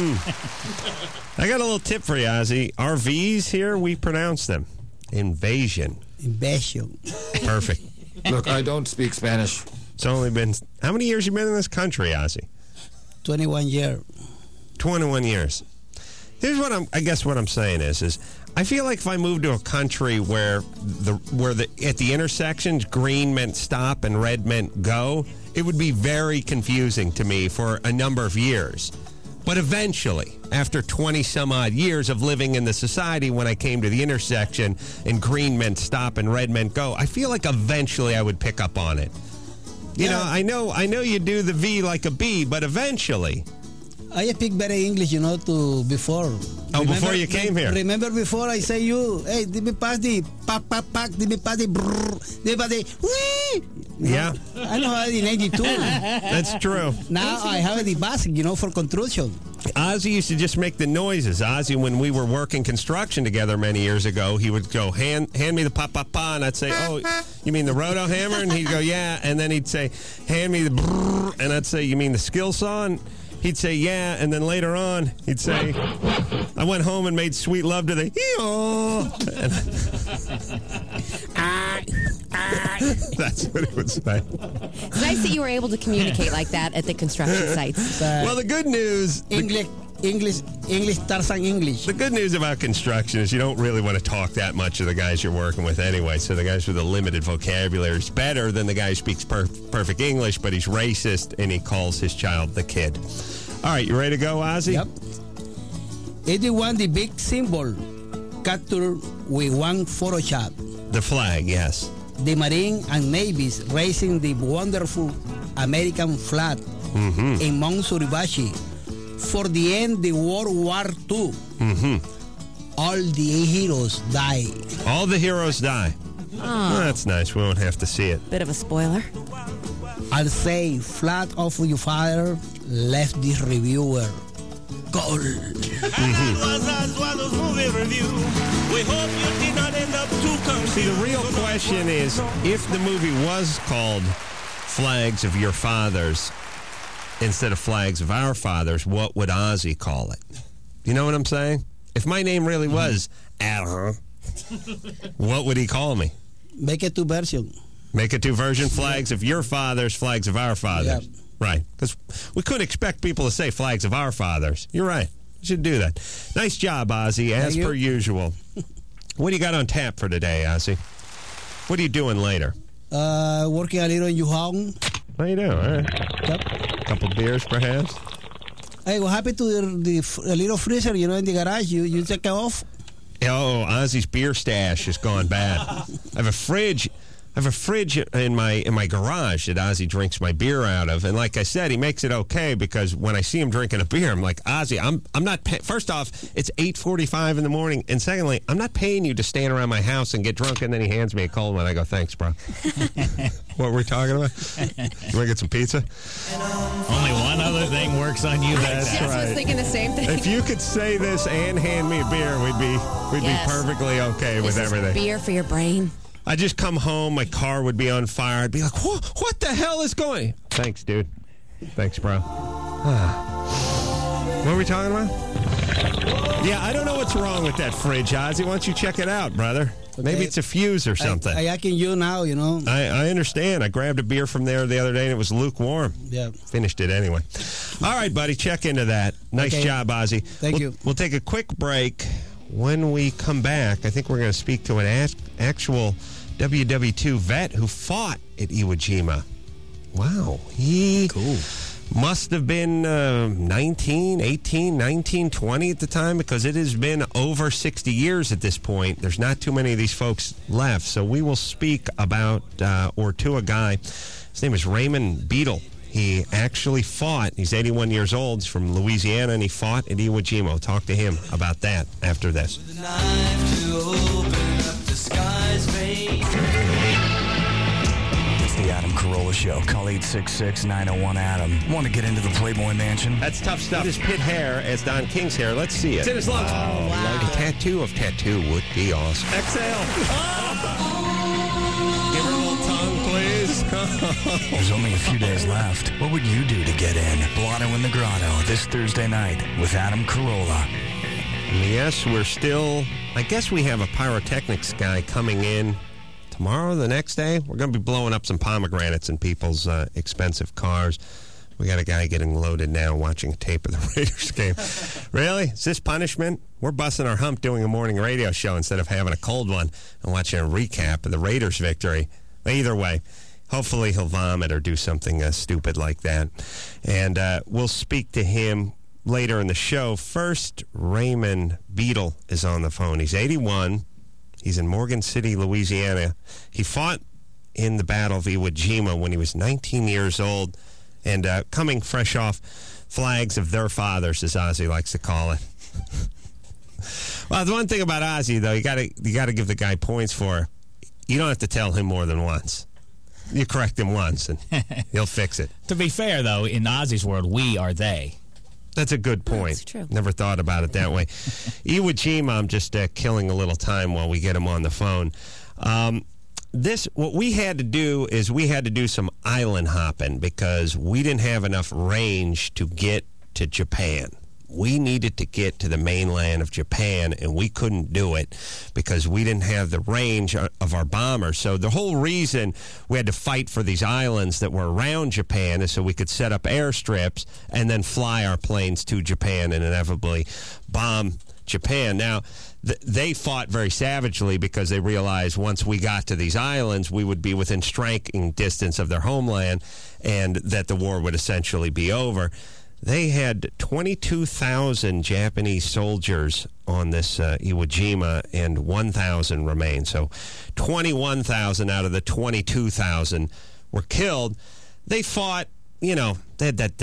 I got a little tip for you, Ozzy. Our V's here, we pronounce them. Invasion. Invasion. Perfect. Look, I don't speak Spanish. It's only been... How many years you been in this country, Ozzy? 21 years. 21 years. Here's what I guess what I'm saying is I feel like if I moved to a country where at the intersections green meant stop and red meant go, it would be very confusing to me for a number of years. But eventually, after 20 some odd years of living in the society, when I came to the intersection and green meant stop and red meant go, I feel like eventually I would pick up on it. You know, I know you do the V like a B, but eventually. I speak better English, to before. Oh, before you came here. Remember before I say you, hey, did me pass the pack, did me pass the brrr, did me pass the wee. Yeah. I know how in 82. That's true. Now I have the basic, for construction. Ozzy used to just make the noises. Ozzy, when we were working construction together many years ago, he would go, hand me the pa-pa-pa, and I'd say, oh, you mean the roto hammer? And he'd go, yeah. And then he'd say, hand me the brrr, and I'd say, you mean the skill saw? And he'd say, yeah, and then later on, he'd say, I went home and made sweet love to the That's what it would say. It's nice that you were able to communicate like that at the construction sites. Well, the good news... English, Tarzan English. The good news about construction is you don't really want to talk that much to the guys you're working with anyway. So the guys with a limited vocabulary is better than the guy who speaks perfect English, but he's racist and he calls his child the kid. All right, you ready to go, Ozzy? Yep. 81, the big symbol, captured with one Photoshop. The flag, yes. The Marine and Navy's raising the wonderful American flag in Mount Suribachi for the end of the World War II. All the heroes die. All the heroes die. Oh, that's nice. We won't have to see it. Bit of a spoiler. I'll say, flag of your father left this reviewer gold. See, the real question is, if the movie was called Flags of Your Fathers instead of Flags of Our Fathers, what would Ozzy call it? You know what I'm saying? If my name really was Al, what would he call me? Make it 2 version. Make it 2 version, Flags of Your Fathers, Flags of Our Fathers. Yep. Right, because we couldn't expect people to say Flags of Our Fathers. You're right. You should do that. Nice job, Ozzy, as per usual. What do you got on tap for today, Ozzy? What are you doing later? Working a little in your home. How you doing? All right. Yep. A couple beers, perhaps? Hey, what happened to the little freezer, in the garage? You take it off? Oh, Ozzy's beer stash has gone bad. I have a fridge in my garage that Ozzy drinks my beer out of, and like I said, he makes it okay because when I see him drinking a beer, I'm like, Ozzy, I'm not. First off, it's 8:45 in the morning, and secondly, I'm not paying you to stand around my house and get drunk, and then he hands me a cold one. I go, thanks, bro. What were we talking about? You want to get some pizza? Only one other thing works on you. That's right. I was thinking the same thing. If you could say this and hand me a beer, we'd be perfectly okay with everything. Beer for your brain. I'd just come home, my car would be on fire. I'd be like, what the hell is going? Thanks, dude. Thanks, bro. What were we talking about? Yeah, I don't know what's wrong with that fridge, Ozzy. Why don't you check it out, brother? Okay. Maybe it's a fuse or something. I can you now, I understand. I grabbed a beer from there the other day, and it was lukewarm. Yeah. Finished it anyway. All right, buddy, check into that. Nice job, Ozzy. Thank you. We'll take a quick break. When we come back, I think we're going to speak to an actual WW2 vet who fought at Iwo Jima. Wow. He must have been 19, 18, 19, 20 at the time, because it has been over 60 years at this point. There's not too many of these folks left. So we will speak about or to a guy. His name is Raymond Beadle. He actually fought. He's 81 years old. He's from Louisiana, and he fought at Iwo Jima. We'll talk to him about that after this. It's the Adam Carolla Show. Call 866-901-ADAM. Want to get into the Playboy Mansion? That's tough stuff. His pit hair as Don King's hair. Let's see it. It's in his lungs. Oh, wow. Like a tattoo of tattoo would be awesome. Exhale. Give her a little tongue, please. There's only a few days left. What would you do to get in? Blotto in the Grotto this Thursday night with Adam Carolla. Yes, we're still... I guess we have a pyrotechnics guy coming in tomorrow, the next day. We're going to be blowing up some pomegranates in people's expensive cars. We got a guy getting loaded now watching a tape of the Raiders game. Really? Is this punishment? We're busting our hump doing a morning radio show instead of having a cold one and watching a recap of the Raiders' victory. Either way, hopefully he'll vomit or do something stupid like that. And we'll speak to him later in the show. First, Raymond Beadle is on the phone. He's 81. He's in Morgan City, Louisiana. He fought in the Battle of Iwo Jima when he was 19 years old, and coming fresh off flags of their fathers, as Ozzy likes to call it. Well, the one thing about Ozzy, though, you got to give the guy points for. You don't have to tell him more than once. You correct him once, and he'll fix it. To be fair, though, in Ozzy's world, we are they. That's a good point. That's true. Never thought about it that way. Iwo Jima, I'm just killing a little time while we get him on the phone. What we had to do is we had to do some island hopping because we didn't have enough range to get to Japan. We needed to get to the mainland of Japan, and we couldn't do it because we didn't have the range of our bombers. So the whole reason we had to fight for these islands that were around Japan is so we could set up airstrips and then fly our planes to Japan and inevitably bomb Japan. Now, they fought very savagely because they realized once we got to these islands, we would be within striking distance of their homeland and that the war would essentially be over. They had 22,000 Japanese soldiers on this Iwo Jima, and 1,000 remained. So 21,000 out of the 22,000 were killed. They fought, they had that,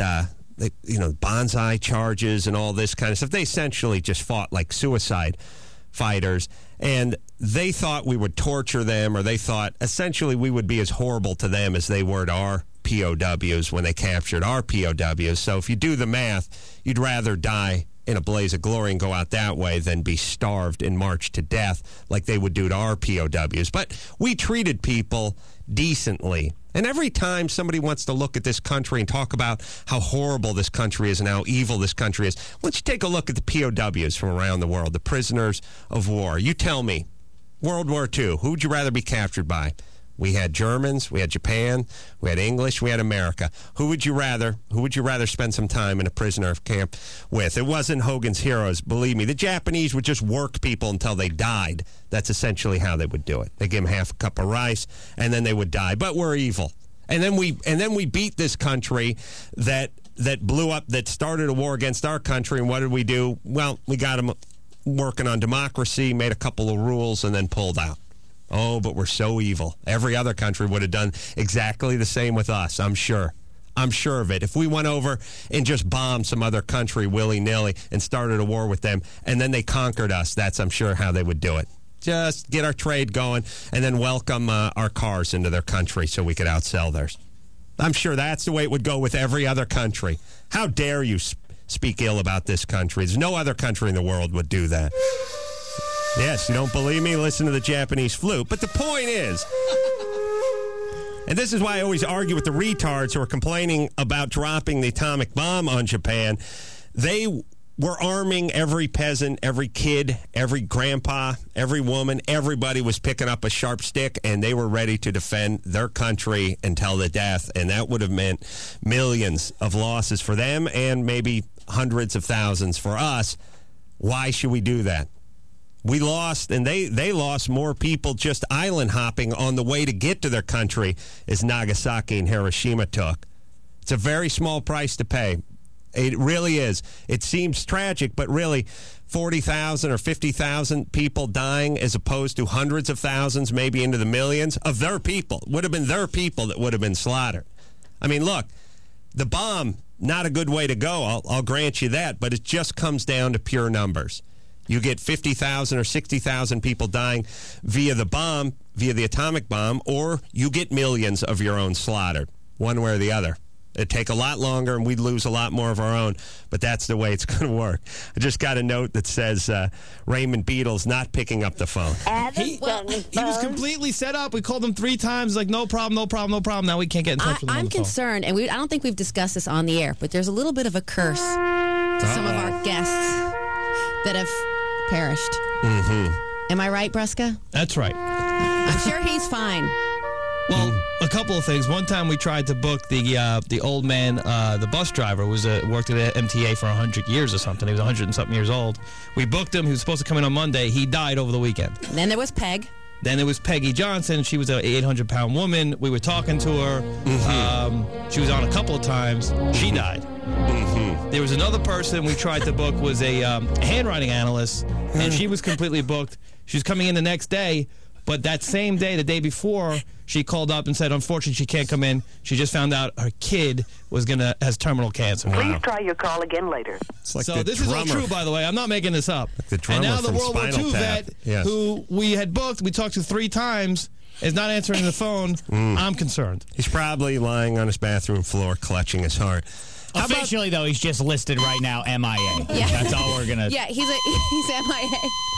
bonsai charges and all this kind of stuff. They essentially just fought like suicide fighters, and they thought we would torture them, or they thought essentially we would be as horrible to them as they were to our POWs when they captured our POWs. So if you do the math, you'd rather die in a blaze of glory and go out that way than be starved and marched to death like they would do to our POWs. But we treated people decently. And every time somebody wants to look at this country and talk about how horrible this country is and how evil this country is, why don't you take a look at the POWs from around the world, the prisoners of war. You tell me, World War II, who would you rather be captured by? We had Germans, we had Japan, we had English, we had America. Who would you rather spend some time in a prisoner of camp with? It wasn't Hogan's Heroes, believe me. The Japanese would just work people until they died. That's essentially how they would do it. They give them half a cup of rice, and then they would die. But we're evil. And then we beat this country that blew up, that started a war against our country. And what did we do? Well, we got them working on democracy, made a couple of rules, and then pulled out. Oh, but we're so evil. Every other country would have done exactly the same with us, I'm sure. I'm sure of it. If we went over and just bombed some other country willy-nilly and started a war with them, and then they conquered us, that's, I'm sure, how they would do it. Just get our trade going and then welcome our cars into their country so we could outsell theirs. I'm sure that's the way it would go with every other country. How dare you speak ill about this country? There's no other country in the world would do that. Yes, you don't believe me? Listen to the Japanese flute. But the point is, and this is why I always argue with the retards who are complaining about dropping the atomic bomb on Japan. They were arming every peasant, every kid, every grandpa, every woman. Everybody was picking up a sharp stick, and they were ready to defend their country until the death. And that would have meant millions of losses for them and maybe hundreds of thousands for us. Why should we do that? We lost, and they lost more people just island hopping on the way to get to their country as Nagasaki and Hiroshima took. It's a very small price to pay. It really is. It seems tragic, but really 40,000 or 50,000 people dying as opposed to hundreds of thousands, maybe into the millions, of their people. Would have been their people that would have been slaughtered. I mean, look, the bomb, not a good way to go. I'll grant you that, but it just comes down to pure numbers. You get 50,000 or 60,000 people dying via the bomb, via the atomic bomb, or you get millions of your own slaughtered, one way or the other. It'd take a lot longer, and we'd lose a lot more of our own, but that's the way it's going to work. I just got a note that says Raymond Beadle's not picking up the phone. He was completely set up. We called him 3 times, like, no problem. Now we can't get in touch with him. I'm concerned, and I don't think we've discussed this on the air, but there's a little bit of a curse to some of our guests that have perished. Mm-hmm. Am I right, Brusca? That's right. I'm sure he's fine. Well, a couple of things. One time we tried to book the old man, the bus driver, worked at MTA for 100 years or something. He was 100 and something years old. We booked him. He was supposed to come in on Monday. He died over the weekend. And then there was Peg. Then there was Peggy Johnson. She was an 800-pound woman. We were talking to her. Mm-hmm. She was on a couple of times. She died. Mm-hmm. There was another person we tried to book, was a handwriting analyst, and she was completely booked. She was coming in the next day, but that same day, the day before, she called up and said, unfortunately, she can't come in. She just found out her kid has terminal cancer. Please try your call again later. Like so this is all true, by the way. I'm not making this up. Like the drummer and now the from World War Spinal II Tap. vet, who we had booked, we talked to 3 times, is not answering the phone. I'm concerned. He's probably lying on his bathroom floor, clutching his heart. Officially, though, he's just listed right now MIA. Yeah. That's all we're going to... Yeah, he's MIA.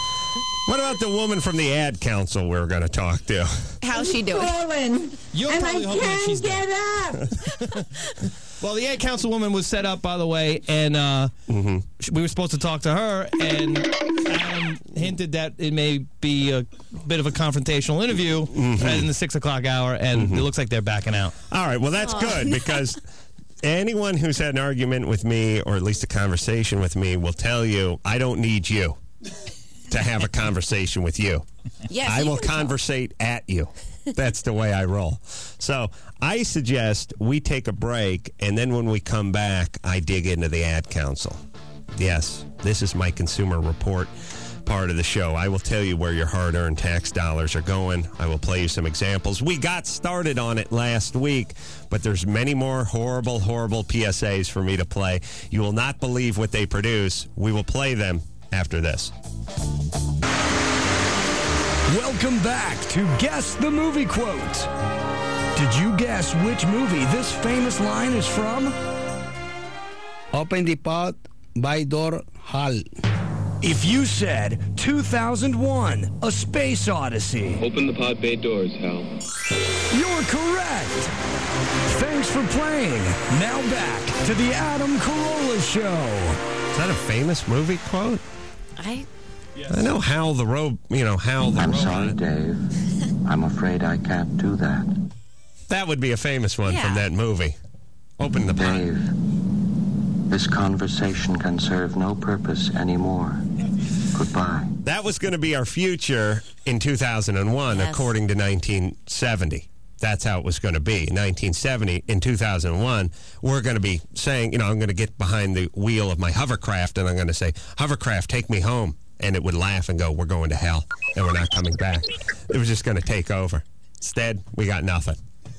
What about the woman from the ad council we're going to talk to? How's she doing? You're and probably I hoping that can't she's get dead. up. Well, the ad councilwoman was set up, by the way, and we were supposed to talk to her, and Adam hinted that it may be a bit of a confrontational interview in the 6 o'clock hour, and it looks like they're backing out. All right, well, that's good, because anyone who's had an argument with me, or at least a conversation with me, will tell you, I don't need you to have a conversation with you. Yes, I will conversate at you. That's the way I roll. So I suggest we take a break, and then when we come back, I dig into the ad council. Yes, this is my Consumer Report part of the show. I will tell you where your hard-earned tax dollars are going. I will play you some examples. We got started on it last week, but there's many more horrible, horrible PSAs for me to play. You will not believe what they produce. We will play them after this. Welcome back to Guess the Movie Quote. Did you guess which movie this famous line is from? Open the pod by door Hal. If you said 2001, A Space Odyssey. Open the pod bay doors, Hal. You're correct. Thanks for playing. Now back to the Adam Carolla Show. Is that a famous movie quote? I know Hal the Hal the I'm Robot. sorry, Dave. I'm afraid I can't do that. That would be a famous one from that movie. Open the pod. Dave, this conversation can serve no purpose anymore. Goodbye. That was going to be our future in 2001, according to 1970. That's how it was going to be. In 1970, in 2001, we're going to be saying, I'm going to get behind the wheel of my hovercraft, and I'm going to say, hovercraft, take me home. And it would laugh and go, we're going to hell, and we're not coming back. It was just going to take over. Instead, we got nothing.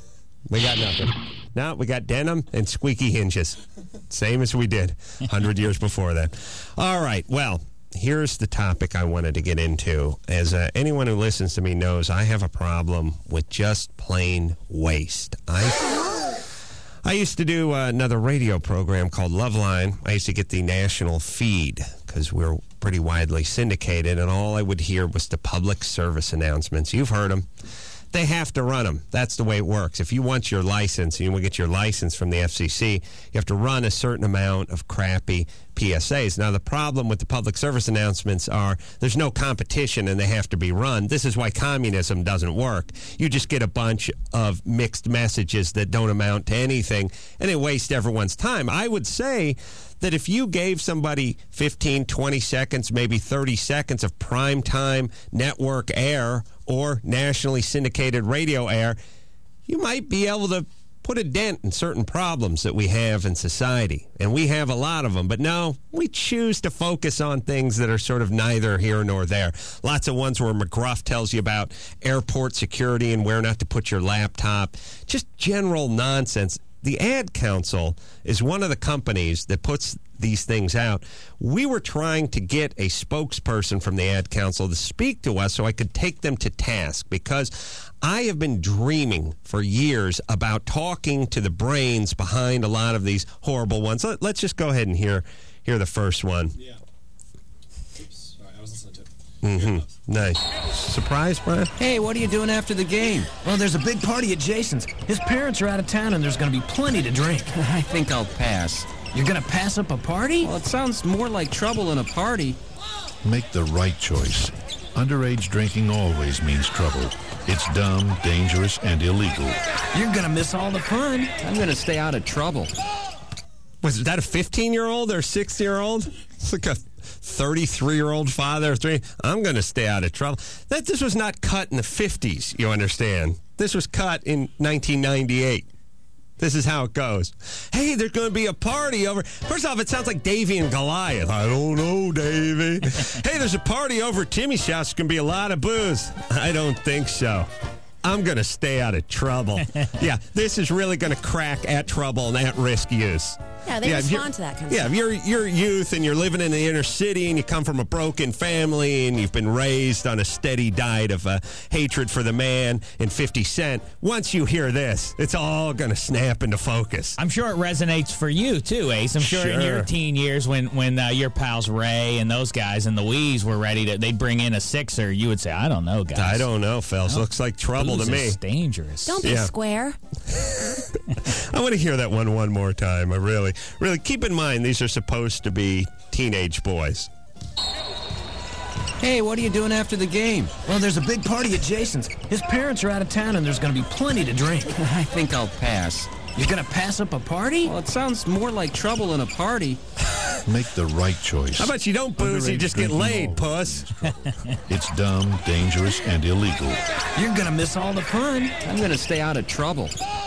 No, we got denim and squeaky hinges. Same as we did 100 years before that. All right, well, here's the topic I wanted to get into. As anyone who listens to me knows, I have a problem with just plain waste. I used to do another radio program called Loveline. I used to get the national feed because we're pretty widely syndicated, and all I would hear was the public service announcements. You've heard them. They have to run them. That's the way it works. If you want your license, and you want to get your license from the FCC, you have to run a certain amount of crappy PSAs. Now, the problem with the public service announcements are there's no competition and they have to be run. This is why communism doesn't work. You just get a bunch of mixed messages that don't amount to anything, and they waste everyone's time. I would say that if you gave somebody 15, 20 seconds, maybe 30 seconds of primetime network air or nationally syndicated radio air, you might be able to put a dent in certain problems that we have in society. And we have a lot of them. But no, we choose to focus on things that are sort of neither here nor there. Lots of ones where McGruff tells you about airport security and where not to put your laptop. Just general nonsense. The Ad Council is one of the companies that puts these things out. We were trying to get a spokesperson from the Ad Council to speak to us so I could take them to task, because I have been dreaming for years about talking to the brains behind a lot of these horrible ones. Let's just go ahead and hear the first one. Yeah. Oops. Sorry, I was listening to it. Mm-hmm. Nice. Surprised, Brian? Hey, what are you doing after the game? Well, there's a big party at Jason's. His parents are out of town, and there's going to be plenty to drink. I think I'll pass. You're going to pass up a party? Well, it sounds more like trouble than a party. Make the right choice. Underage drinking always means trouble. It's dumb, dangerous, and illegal. You're going to miss all the fun. I'm going to stay out of trouble. Was that a 15-year-old or a 6-year-old? It's like a 33-year-old father. I'm going to stay out of trouble. This was not cut in the 50s, you understand. This was cut in 1998. This is how it goes. Hey, there's going to be a party over. First off, it sounds like Davy and Goliath. I don't know, Davy. Hey, there's a party over at Timmy's house. There's going to be a lot of booze. I don't think so. I'm going to stay out of trouble. Yeah, this is really going to crack at trouble and at-risk use. Yeah, they respond to that kind of stuff. Yeah, if you're youth and you're living in the inner city and you come from a broken family and you've been raised on a steady diet of hatred for the man and 50 Cent, once you hear this, it's all going to snap into focus. I'm sure it resonates for you, too, Ace. I'm sure in your teen years when your pals Ray and those guys and the Wees were ready to, they'd bring in a sixer, you would say, I don't know, guys. I don't know, fellas. Looks like trouble to me. It's dangerous. Don't be square. I want to hear that one more time. I really keep in mind these are supposed to be teenage boys. Hey, what are you doing after the game? Well, there's a big party at Jason's. His parents are out of town, and there's going to be plenty to drink. I think I'll pass. You're going to pass up a party? Well, it sounds more like trouble than a party. Make the right choice. How about you don't booze, you just get laid, puss? It's dumb, dangerous, and illegal. You're going to miss all the fun. I'm going to stay out of trouble.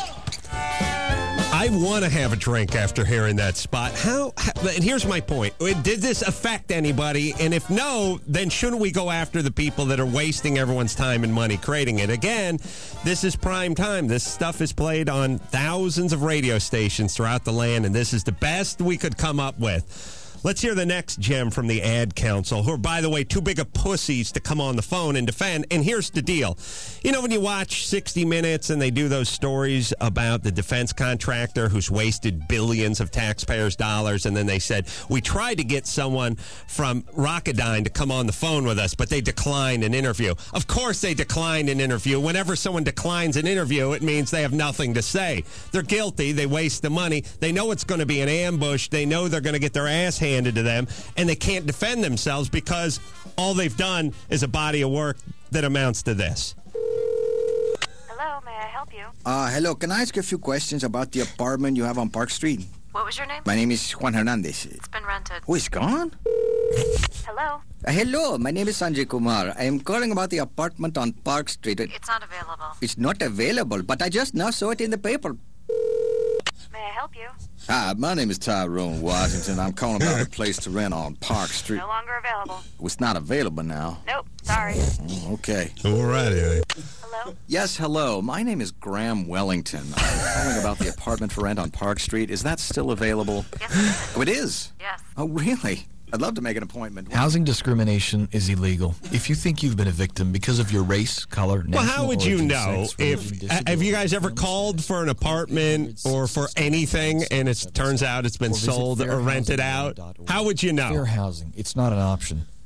I want to have a drink after hearing that spot. And here's my point. Did this affect anybody? And if no, then shouldn't we go after the people that are wasting everyone's time and money creating it? Again, this is prime time. This stuff is played on thousands of radio stations throughout the land, and this is the best we could come up with. Let's hear the next gem from the Ad Council, who are, by the way, too big of pussies to come on the phone and defend. And here's the deal. You know, when you watch 60 Minutes and they do those stories about the defense contractor who's wasted billions of taxpayers' dollars, and then they said, we tried to get someone from Rocketdyne to come on the phone with us, but they declined an interview. Of course they declined an interview. Whenever someone declines an interview, it means they have nothing to say. They're guilty. They waste the money. They know it's going to be an ambush. They know they're going to get their ass handed to them, and they can't defend themselves because all they've done is a body of work that amounts to this. Hello, may I help you? Hello, can I ask you a few questions about the apartment you have on Park Street? What was your name? My name is Juan Hernandez. It's been rented. Who is gone? Hello? Hello, my name is Sanjay Kumar. I am calling about the apartment on Park Street. It's not available. It's not available, but I just now saw it in the paper. May I help you? Hi, my name is Tyrone Washington. I'm calling about a place to rent on Park Street. No longer available. It's not available now. Nope, sorry. Okay. All righty. Hello? Yes, hello. My name is Graham Wellington. I'm calling about the apartment for rent on Park Street. Is that still available? Yes, it is. Oh, it is? Yes. Oh, really? I'd love to make an appointment. Housing discrimination is illegal. If you think you've been a victim because of your race, color, national Well, how would you origin, know sex, if religion, have you guys ever called for an apartment or for anything and it turns out it's been sold or rented out? How would you know? Fair housing. It's not an option.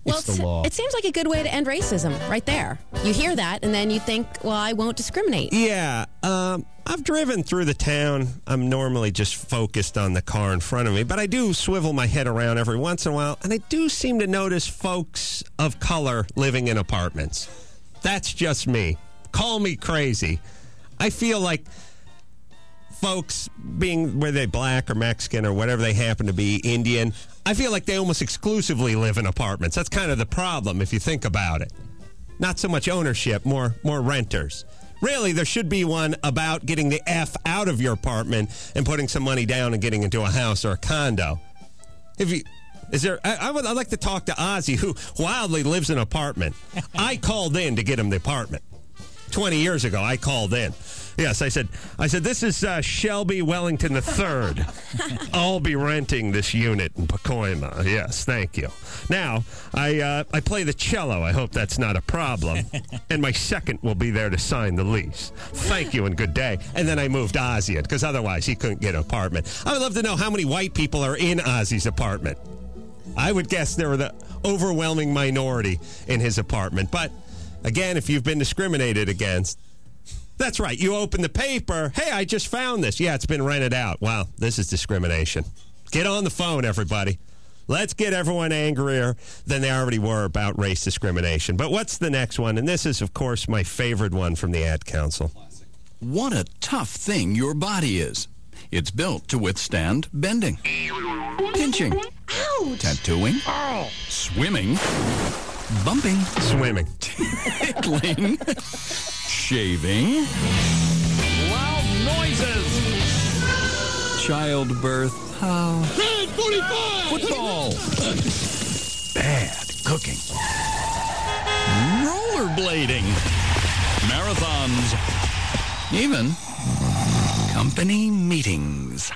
Well, It's the law. it seems like a good way to end racism right there. You hear that, and then you think, well, I won't discriminate. Yeah, I've driven through the town. I'm normally just focused on the car in front of me, but I do swivel my head around every once in a while, and I do seem to notice folks of color living in apartments. That's just me. Call me crazy. I feel like folks being, whether they black or Mexican or whatever they happen to be, Indian, I feel like they almost exclusively live in apartments. That's kind of the problem if you think about it. Not so much ownership, more renters. Really, there should be one about getting the F out of your apartment and putting some money down and getting into a house or a condo. I'd like to talk to Ozzy, who wildly lives in an apartment. I called in to get him the apartment. 20 years ago, I called in. Yes, I said, this is Shelby Wellington III. I'll be renting this unit in Pacoima. Yes, thank you. Now, I play the cello. I hope that's not a problem. And my second will be there to sign the lease. Thank you and good day. And then I moved Ozzy in, because otherwise he couldn't get an apartment. I would love to know how many white people are in Ozzy's apartment. I would guess there were the overwhelming minority in his apartment. But, again, if you've been discriminated against, that's right. You open the paper. Hey, I just found this. Yeah, it's been rented out. Wow, this is discrimination. Get on the phone, everybody. Let's get everyone angrier than they already were about race discrimination. But what's the next one? And this is, of course, my favorite one from the Ad Council. What a tough thing your body is. It's built to withstand bending, pinching, tattooing, swimming, bumping, swimming, tickling, shaving, Loud noises. childbirth, Red 45. football, bad cooking, rollerblading, marathons, even company meetings.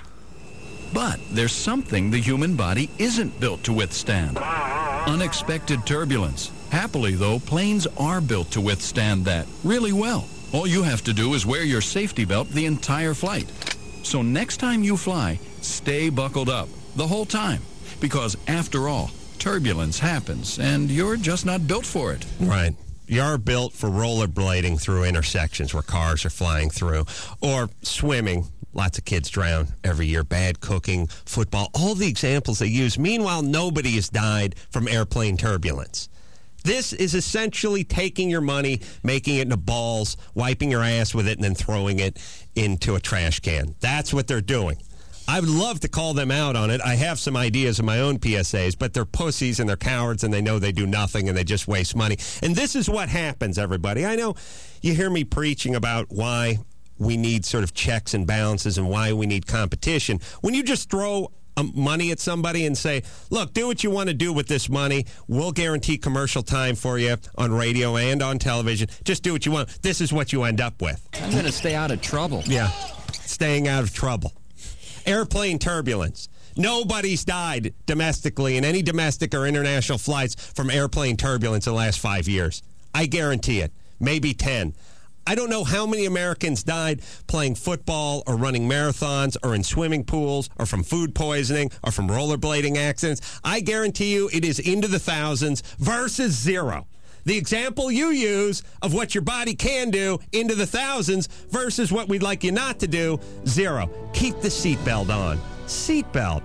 But there's something the human body isn't built to withstand. Unexpected turbulence. Happily, though, planes are built to withstand that really well. All you have to do is wear your safety belt the entire flight. So next time you fly, stay buckled up the whole time. Because after all, turbulence happens, and you're just not built for it. Right. You're built for rollerblading through intersections where cars are flying through, or swimming. Lots of kids drown every year. Bad cooking, football, all the examples they use. Meanwhile, nobody has died from airplane turbulence. This is essentially taking your money, making it into balls, wiping your ass with it, and then throwing it into a trash can. That's what they're doing. I would love to call them out on it. I have some ideas of my own PSAs, but they're pussies and they're cowards and they know they do nothing and they just waste money. And this is what happens, everybody. I know you hear me preaching about why we need sort of checks and balances and why we need competition. When you just throw money at somebody and say, look, do what you want to do with this money. We'll guarantee commercial time for you on radio and on television. Just do what you want. This is what you end up with. I'm going to stay out of trouble. Yeah, staying out of trouble. Airplane turbulence. Nobody's died domestically in any domestic or international flights from airplane turbulence in the last 5 years. I guarantee it. Maybe 10. I don't know how many Americans died playing football or running marathons or in swimming pools or from food poisoning or from rollerblading accidents. I guarantee you it is into the thousands versus zero. The example you use of what your body can do, into the thousands, versus what we'd like you not to do, zero. Keep the seatbelt on. Seatbelt.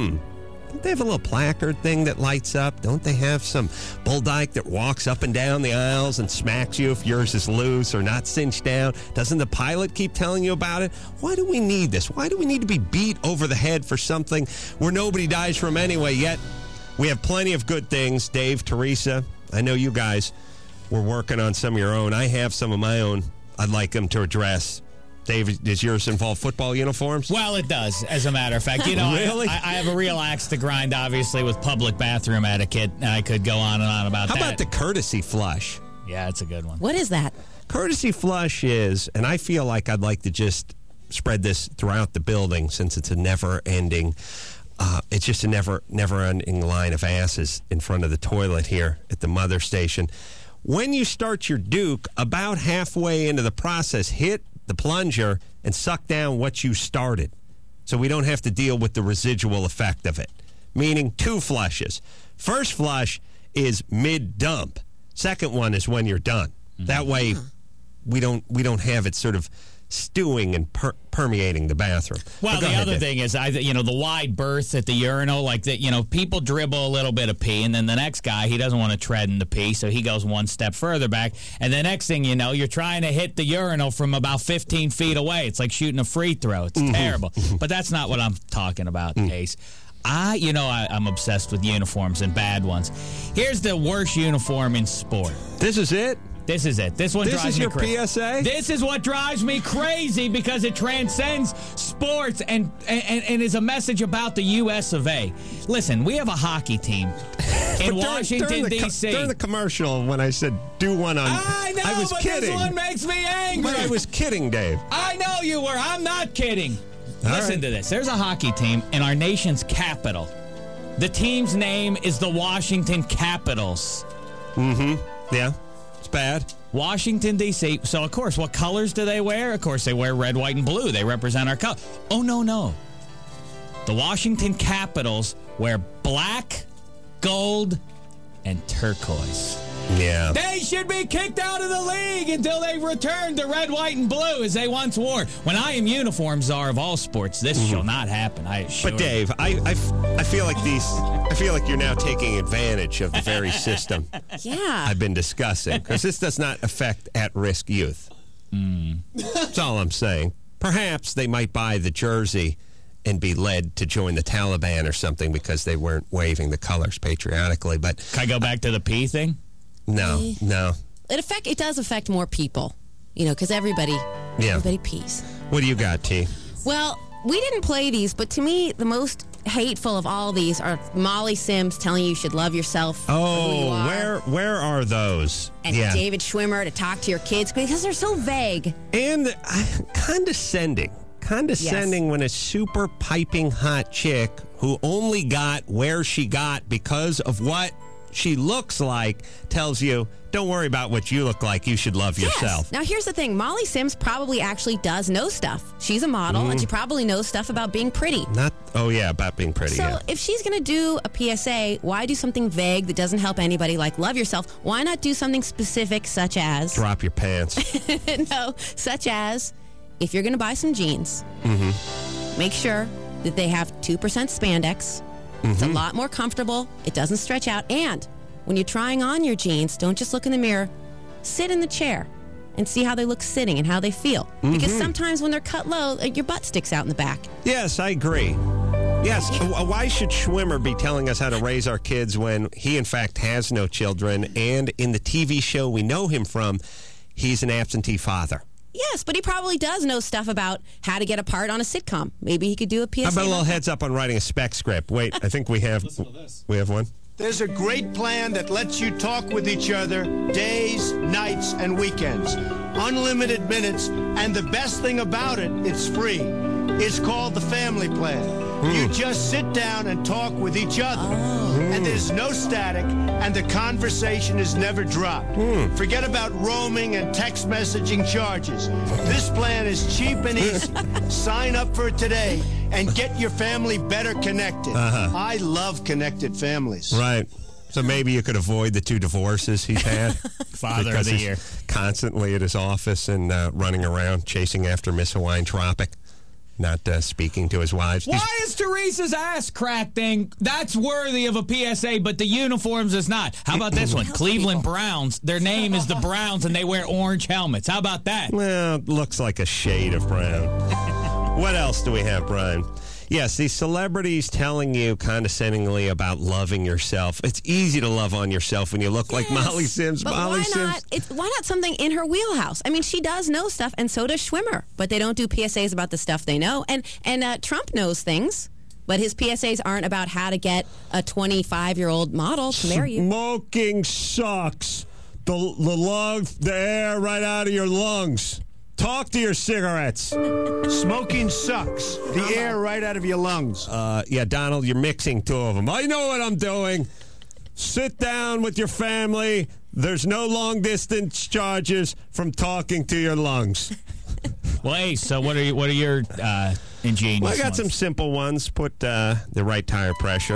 Don't they have a little placard thing that lights up? Don't they have some bull dyke that walks up and down the aisles and smacks you if yours is loose or not cinched down? Doesn't the pilot keep telling you about it? Why do we need this? Why do we need to be beat over the head for something where nobody dies from anyway? Yet we have plenty of good things. Dave, Teresa, I know you guys were working on some of your own. I have some of my own I'd like them to address. Dave, does yours involve football uniforms? Well, it does, as a matter of fact. You know, really? I have a real axe to grind, obviously, with public bathroom etiquette. I could go on and on about that. How about the courtesy flush? Yeah, it's a good one. What is that? Courtesy flush is, and I feel like I'd like to just spread this throughout the building since it's a never-ending, it's just a never-ending line of asses in front of the toilet here at the mother station. When you start your Duke, about halfway into the process, hit the plunger and suck down what you started so we don't have to deal with the residual effect of it. Meaning 2 flushes. First flush is mid-dump. Second one is when you're done. That way, we don't have it sort of stewing and permeating the bathroom. Well, the other thing is, the wide berth at the urinal, like that. People dribble a little bit of pee, and then the next guy, he doesn't want to tread in the pee, so he goes one step further back. And the next thing you know, you're trying to hit the urinal from about 15 feet away. It's like shooting a free throw. It's terrible. But that's not what I'm talking about, Case. I'm obsessed with uniforms and bad ones. Here's the worst uniform in sport. This is it? This is it. This one drives me crazy. This is your PSA? This is what drives me crazy because it transcends sports and is a message about the U.S. of A. Listen, we have a hockey team in Washington, D.C. During the commercial, when I said do one on... I know, I was kidding. This one makes me angry. But I was kidding, Dave. I know you were. I'm not kidding. Listen to this. There's a hockey team in our nation's capital. The team's name is the Washington Capitals. Yeah. It's bad. Washington, D.C. So, of course, what colors do they wear? Of course, they wear red, white, and blue. They represent our color. Oh, no. The Washington Capitals wear black, gold, and turquoise. Yeah. They should be kicked out of the league until they return to red, white, and blue as they once wore. When I am uniform czar of all sports, this shall not happen, I assure you. But, Dave, I feel like you're now taking advantage of the very system I've been discussing, because this does not affect at-risk youth. That's all I'm saying. Perhaps they might buy the jersey and be led to join the Taliban or something because they weren't waving the colors patriotically. But can I go back to the pee thing? No. It does affect more people, because everybody pees. What do you got, T? Well, we didn't play these, but to me, the most hateful of all these are Molly Sims telling you should love yourself for who you are. Where are those? And David Schwimmer to talk to your kids because they're so vague. And condescending when a super piping hot chick who only got where she got because of what she looks like tells you, don't worry about what you look like, you should love yourself. Now, here's the thing. Molly Sims probably actually does know stuff. She's a model, and she probably knows stuff about being pretty. About being pretty, So if she's going to do a PSA, why do something vague that doesn't help anybody like love yourself? Why not do something specific such as... Drop your pants. No, such as, if you're going to buy some jeans, make sure that they have 2% spandex. It's a lot more comfortable. It doesn't stretch out. And when you're trying on your jeans, don't just look in the mirror. Sit in the chair and see how they look sitting and how they feel. Because sometimes when they're cut low, your butt sticks out in the back. Yes, I agree. Yes. Why should Schwimmer be telling us how to raise our kids when he, in fact, has no children? And in the TV show we know him from, he's an absentee father. Yes, but he probably does know stuff about how to get a part on a sitcom. Maybe he could do a PSA. How about a little heads up on writing a spec script? Wait, I think we have one. There's a great plan that lets you talk with each other days, nights, and weekends. Unlimited minutes, and the best thing about it, it's free. It's called the Family Plan. You just sit down and talk with each other. And there's no static, and the conversation is never dropped. Forget about roaming and text messaging charges. This plan is cheap and easy. Sign up for it today and get your family better connected. I love connected families. Right. So maybe you could avoid the 2 divorces he's had. Father of the year. Constantly at his office and running around chasing after Miss Hawaiian Tropic. Not speaking to his wives. Why is Teresa's ass crack thing? That's worthy of a PSA, but the uniforms is not. How about this one? Cleveland Browns. Their name is the Browns, and they wear orange helmets. How about that? Well, looks like a shade of brown. What else do we have, Brian? Yes, these celebrities telling you condescendingly about loving yourself. It's easy to love on yourself when you look like Molly Sims. But why not something in her wheelhouse? I mean, she does know stuff, and so does Schwimmer. But they don't do PSAs about the stuff they know. And Trump knows things, but his PSAs aren't about how to get a 25-year-old model to marry you. Smoking sucks. The air right out of your lungs. Talk to your cigarettes. Smoking sucks. The air right out of your lungs. Yeah, Donald, you're mixing 2 of them. I know what I'm doing. Sit down with your family. There's no long-distance charges from talking to your lungs. Well, Ace, so what are your ingenious Well, I got ones? some simple ones. Put the right tire pressure.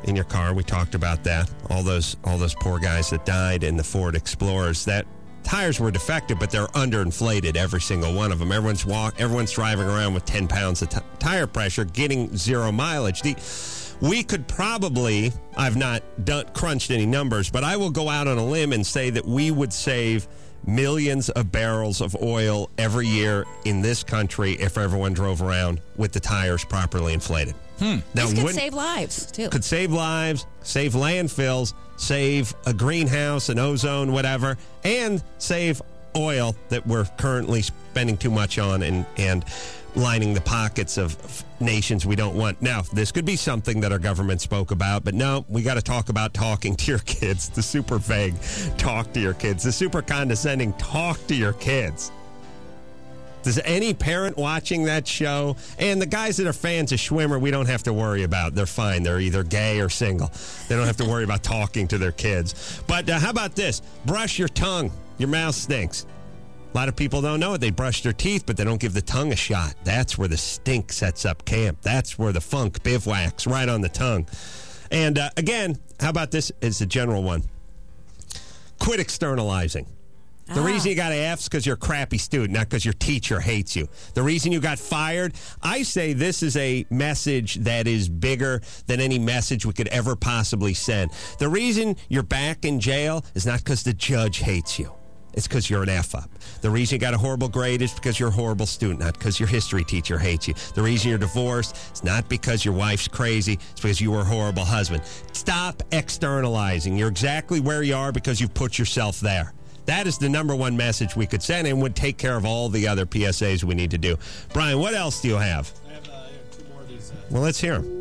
in your car. We talked about that. All those poor guys that died in the Ford Explorers. That tires were defective, but they're underinflated, every single one of them. Everyone's driving around with 10 pounds of tire pressure, getting zero mileage. We could probably, I've not crunched any numbers, but I will go out on a limb and say that we would save millions of barrels of oil every year in this country if everyone drove around with the tires properly inflated. Now, This could save lives, too. Could save lives, save landfills, save a greenhouse, an ozone, whatever, and save oil that we're currently spending too much on and lining the pockets of nations we don't want. Now, this could be something that our government spoke about, but no, we got to talk about talking to your kids. The super vague talk to your kids. The super condescending talk to your kids. Does any parent watching that show, and the guys that are fans of Schwimmer, we don't have to worry about. They're fine. They're either gay or single. They don't have to worry about talking to their kids. But how about this? Brush your tongue. Your mouth stinks. A lot of people don't know it. They brush their teeth, but they don't give the tongue a shot. That's where the stink sets up camp. That's where the funk bivouacs, right on the tongue. And again, how about this as a general one? Quit externalizing. The reason you got F's because you're a crappy student, not because your teacher hates you. The reason you got fired, I say this is a message that is bigger than any message we could ever possibly send. The reason you're back in jail is not because the judge hates you. It's because you're an F-up. The reason you got a horrible grade is because you're a horrible student, not because your history teacher hates you. The reason you're divorced is not because your wife's crazy. It's because you were a horrible husband. Stop externalizing. You're exactly where you are because you've put yourself there. That is the number one message we could send and would take care of all the other PSAs we need to do. Brian, what else do you have? I have 2 more of these. Well, let's hear them.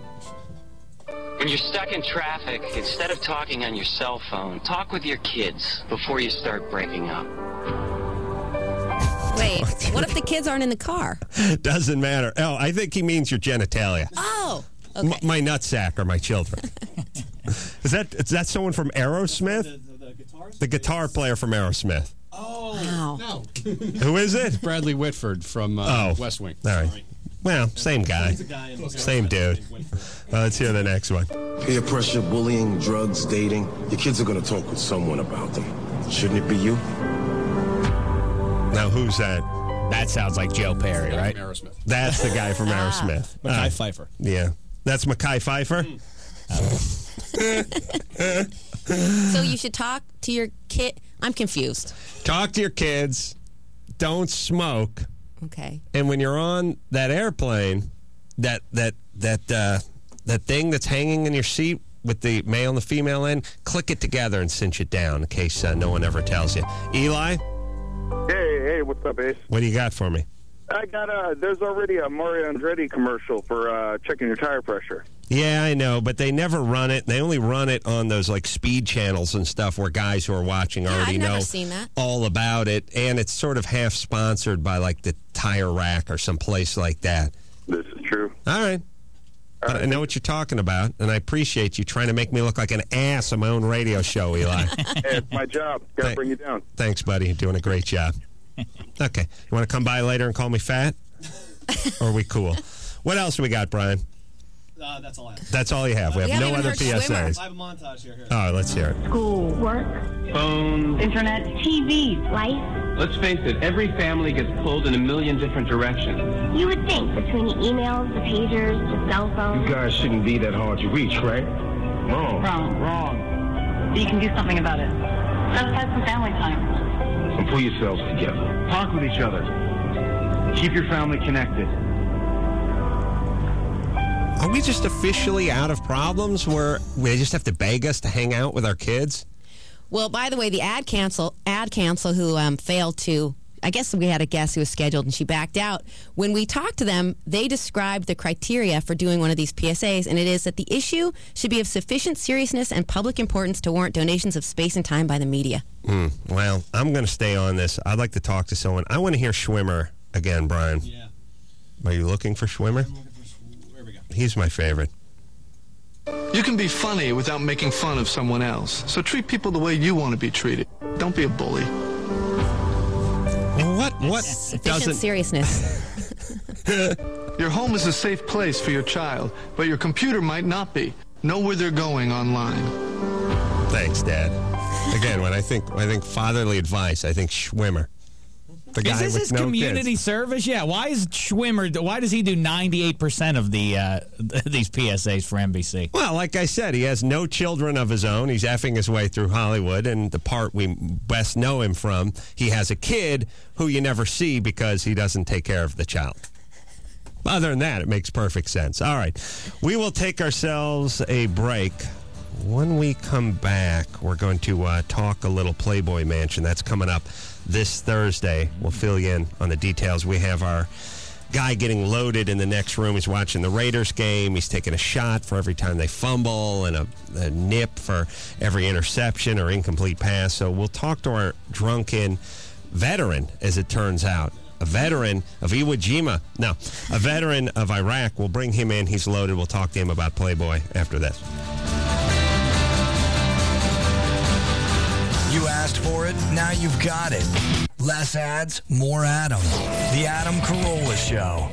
When you're stuck in traffic, instead of talking on your cell phone, talk with your kids before you start breaking up. Wait, what if the kids aren't in the car? Doesn't matter. Oh, I think he means your genitalia. Oh, okay. My nutsack are my children. Is that someone from Aerosmith? The guitar player from Aerosmith. Oh, wow. No. Who is it? Bradley Whitford from West Wing. All right. Well, same guy. Same dude. Let's hear the next one. Peer pressure, bullying, drugs, dating. Your kids are going to talk with someone about them. Shouldn't it be you? Now, who's that? That sounds like Joe Perry, right? Aerosmith. That's the guy from Aerosmith. Mekhi Phifer. Yeah. That's Mekhi Phifer? So you should talk to your kid. I'm confused. Talk to your kids. Don't smoke. Okay. And when you're on that airplane, that thing that's hanging in your seat with the male and the female end, click it together and cinch it down in case no one ever tells you. Eli? Hey, what's up, Ace? What do you got for me? I got there's already a Mario Andretti commercial for checking your tire pressure. Yeah, I know, but they never run it. They only run it on those like speed channels and stuff where guys who are watching already know all about it. And it's sort of half sponsored by like the Tire Rack or some place like that. This is true. All right. But I know what you're talking about, and I appreciate you trying to make me look like an ass on my own radio show, Eli. Hey, it's my job. Got to bring you down. Thanks, buddy. You're doing a great job. Okay. You want to come by later and call me fat? Or are we cool? What else we got, Brian? That's all I have. That's all you have. We have no other PSAs. I have a montage here. All right, let's hear it. School, work, phones, internet, TV, life. Let's face it, every family gets pulled in a million different directions. You would think between the emails, the pagers, the cell phones. You guys shouldn't be that hard to reach, right? Wrong. So you can do something about it. Let's have some family time. And pull yourselves together. Talk with each other. Keep your family connected. Are we just officially out of problems where they just have to beg us to hang out with our kids? Well, by the way, the ad cancel who failed to, I guess we had a guest who was scheduled and she backed out. When we talked to them, they described the criteria for doing one of these PSAs, and it is that the issue should be of sufficient seriousness and public importance to warrant donations of space and time by the media. Well, I'm going to stay on this. I'd like to talk to someone. I want to hear Schwimmer again, Brian. Yeah. Are you looking for Schwimmer? He's my favorite. You can be funny without making fun of someone else. So treat people the way you want to be treated. Don't be a bully. What Sufficient seriousness. Your home is a safe place for your child, but your computer might not be. know where they're going online. Thanks, Dad. Again, when I think fatherly advice, I think Schwimmer. The guy is this with his no community kids. service? Yeah. Why is Schwimmer? Why does he do 98% of these PSAs for NBC? Well, like I said, he has no children of his own. He's effing his way through Hollywood, and the part we best know him from, he has a kid who you never see because he doesn't take care of the child. Other than that, it makes perfect sense. All right. We will take ourselves a break. When we come back, we're going to talk a little Playboy Mansion. That's coming up this Thursday. We'll fill you in on the details. We have our guy getting loaded in the next room. He's watching the Raiders game. He's taking a shot for every time they fumble and a nip for every interception or incomplete pass. So we'll talk to our drunken veteran, as it turns out. A veteran of Iwo Jima. No, a veteran of Iraq. We'll bring him in. He's loaded. We'll talk to him about Playboy after this. You asked for it, now you've got it. Less ads, more Adam. The Adam Carolla Show.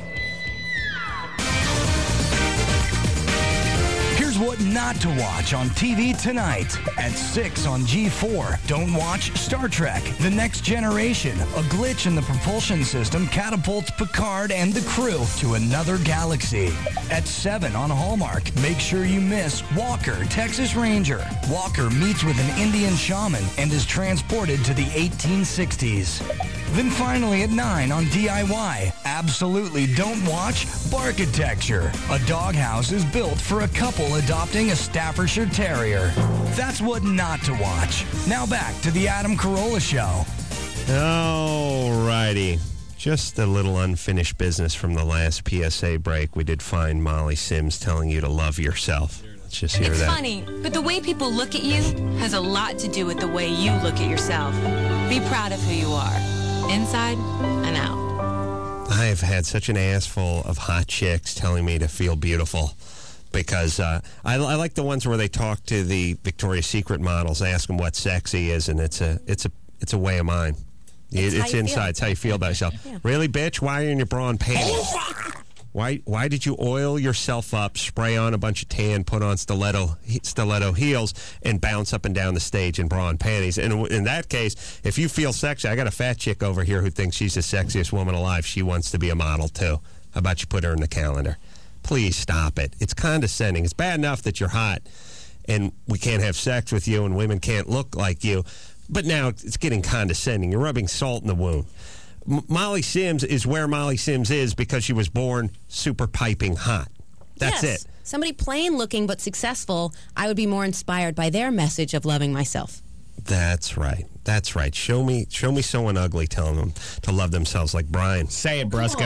Here's what not to watch on TV tonight. At 6 on G4, don't watch Star Trek: The Next Generation. A glitch in the propulsion system catapults Picard and the crew to another galaxy. At 7 on Hallmark, make sure you miss Walker, Texas Ranger. Walker meets with an Indian shaman and is transported to the 1860s. Then finally at 9 on DIY, absolutely don't watch Barkitecture. A doghouse is built for a couple adopting a Staffordshire Terrier. That's what not to watch. Now back to the Adam Carolla Show. All righty. Just a little unfinished business from the last PSA break. We did find Molly Sims telling you to love yourself. Let's just hear It's that. funny, but the way people look at you has a lot to do with the way you look at yourself. Be proud of who you are, inside and out. I have had such an ass full of hot chicks telling me to feel beautiful because I like the ones where they talk to the Victoria's Secret models, ask them what sexy is, and it's a way of mine. It's inside. It's how you feel about yourself. Yeah. Really, bitch? Why are you in your bra and panties? Why did you oil yourself up, spray on a bunch of tan, put on stiletto heels, and bounce up and down the stage in bra and panties? And in that case, if you feel sexy, I got a fat chick over here who thinks she's the sexiest woman alive. She wants to be a model, too. How about you put her in the calendar? Please stop it. It's condescending. It's bad enough that you're hot and we can't have sex with you and women can't look like you. But now it's getting condescending. You're rubbing salt in the wound. Molly Sims is where Molly Sims is because she was born super piping hot. That's Yes. it. Somebody plain looking but successful, I would be more inspired by their message of loving myself. That's right. That's right. Show me someone ugly telling them to love themselves like Brian. Say it, Brusca.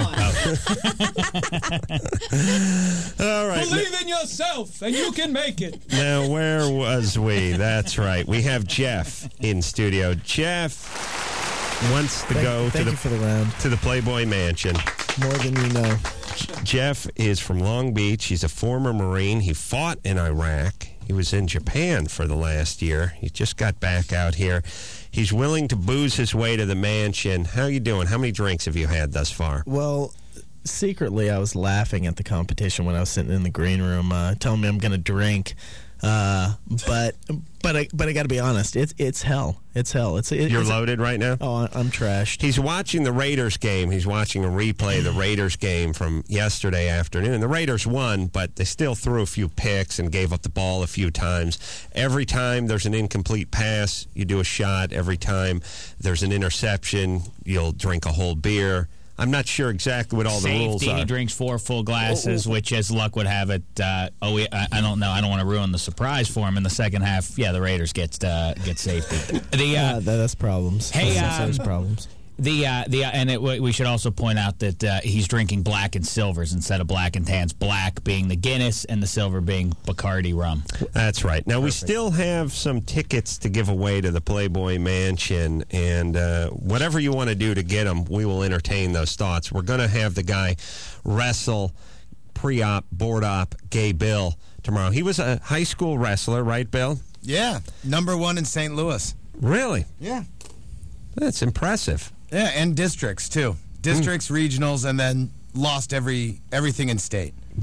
All right. Believe in yourself, and you can make it. Now, where was we? That's right. We have Jeff in studio. Jeff wants to go thank you for the round. to the Playboy Mansion. More than you know. Jeff is from Long Beach. He's a former Marine. He fought in Iraq. He was in Japan for the last year. He just got back out here. He's willing to booze his way to the mansion. How you doing? How many drinks have you had thus far? Well, secretly, I was laughing at the competition when I was sitting in the green room, telling me I'm going to drink. But I got to be honest, it's hell. It's hell. You're loaded right now? Oh, I'm trashed. He's watching the Raiders game. He's watching a replay of the Raiders game from yesterday afternoon. The Raiders won, but they still threw a few picks and gave up the ball a few times. Every time there's an incomplete pass, you do a shot. Every time there's an interception, you'll drink a whole beer. I'm not sure exactly what all the rules Safety, are. he drinks 4 full glasses, which, as luck would have it, I don't know. I don't want to ruin the surprise for him in the second half. Yeah, the Raiders get safety. That's problems. Hey, That's problems. We should also point out that he's drinking black and silvers instead of black and tans. Black being the Guinness and the silver being Bacardi rum. That's right. Now, we still have some tickets to give away to the Playboy Mansion, and whatever you want to do to get them, we will entertain those thoughts. We're going to have the guy wrestle pre-op, board-op, Gay Bill tomorrow. He was a high school wrestler, right, Bill? Yeah, #1 in St. Louis. Really? Yeah. That's impressive. Yeah, and districts, too. Districts, regionals, and then lost everything in state. But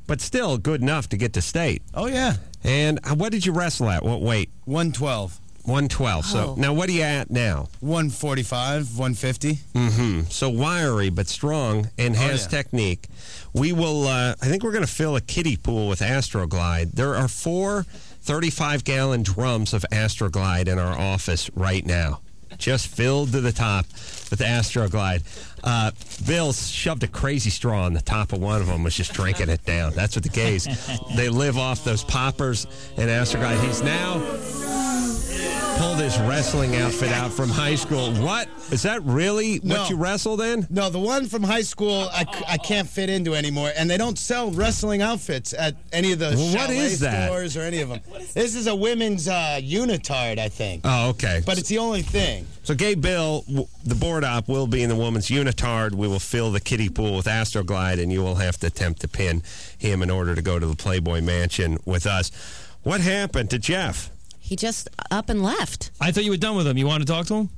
but still good enough to get to state. Oh, yeah. And what did you wrestle at? What weight? 112. 112. So now what are you at now? 145, 150. Mm-hmm. So wiry but strong and has technique. We will, I think we're going to fill a kiddie pool with Astroglide. There are 4 35-gallon drums of Astroglide in our office right now. Just filled to the top with Astroglide. Bill shoved a crazy straw on the top of one of them, was just drinking it down. That's what the gays, they live off those poppers and Astroglide. He's now pulled his wrestling outfit out from high school. What? Is that really what you wrestled in? No, the one from high school I can't fit into anymore, and they don't sell wrestling outfits at any of the what is that? stores or any of them. This is a women's unitard, I think. Oh, okay. But it's the only thing. So Gay Bill, the board op, will be in the woman's unitard. We will fill the kiddie pool with Astroglide, and you will have to attempt to pin him in order to go to the Playboy Mansion with us. What happened to Jeff? He just up and left. I thought you were done with him. You want to talk to him?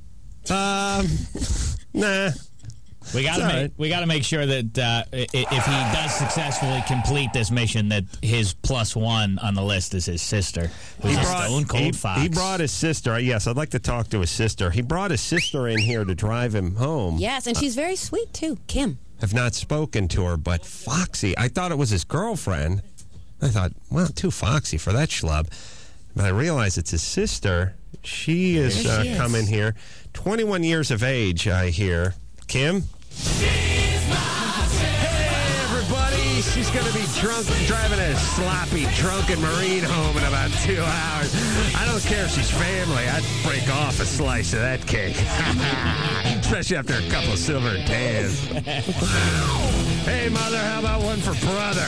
Nah. We got to make sure that if he does successfully complete this mission, that his +1 on the list is his sister, who's a stone cold fox. He brought his sister. Yes, I'd like to talk to his sister. He brought his sister in here to drive him home. Yes, and she's very sweet too, Kim. Have not spoken to her, but foxy. I thought it was his girlfriend. I thought, well, too foxy for that schlub. But I realize it's his sister. She is coming here. 21 years of age, I hear. Kim? Hey, everybody. She's going to be drunk, driving a sloppy, drunken Marine home in about 2 hours. I don't care if she's family. I'd break off a slice of that cake. Especially after a couple of silver tans. Hey, mother, how about one for brother?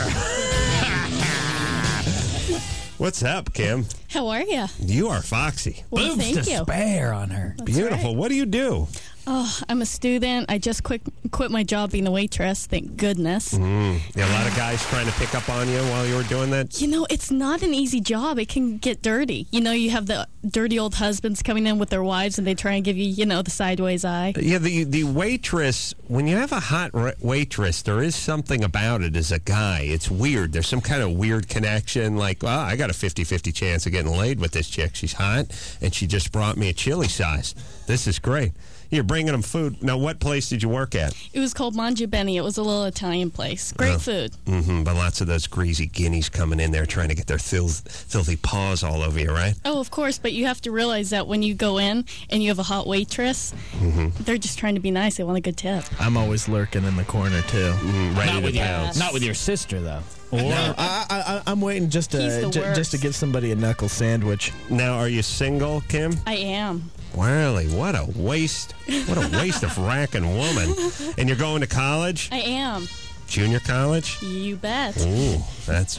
What's up, Kim? How are you? You are foxy. Well, Boobs thank to you. spare on her. That's Beautiful. right. What do you do? Oh, I'm a student. I just quit my job being a waitress. Thank goodness. Yeah, a lot of guys trying to pick up on you while you were doing that? You know, it's not an easy job. It can get dirty. You know, you have the dirty old husbands coming in with their wives, and they try and give you, the sideways eye. Yeah, the waitress, when you have a hot waitress, there is something about it as a guy. It's weird. There's some kind of weird connection, like, well, I got a 50-50 chance of getting laid with this chick. She's hot, and she just brought me a chili sauce. This is great. You're bringing them food. Now, what place did you work at? It was called Mangia Beni. It was a little Italian place. Great food. But lots of those greasy guineas coming in there trying to get their filthy paws all over you, right? Oh, of course, but you have to realize that when you go in and you have a hot waitress, they're just trying to be nice. They want a good tip. I'm always lurking in the corner, too. Not with your sister, though. No, I'm waiting just to give somebody a knuckle sandwich. Now, are you single, Kim? I am. Really? What a waste. What a waste of racking woman. And you're going to college? I am. Junior college? You bet. Ooh, that's...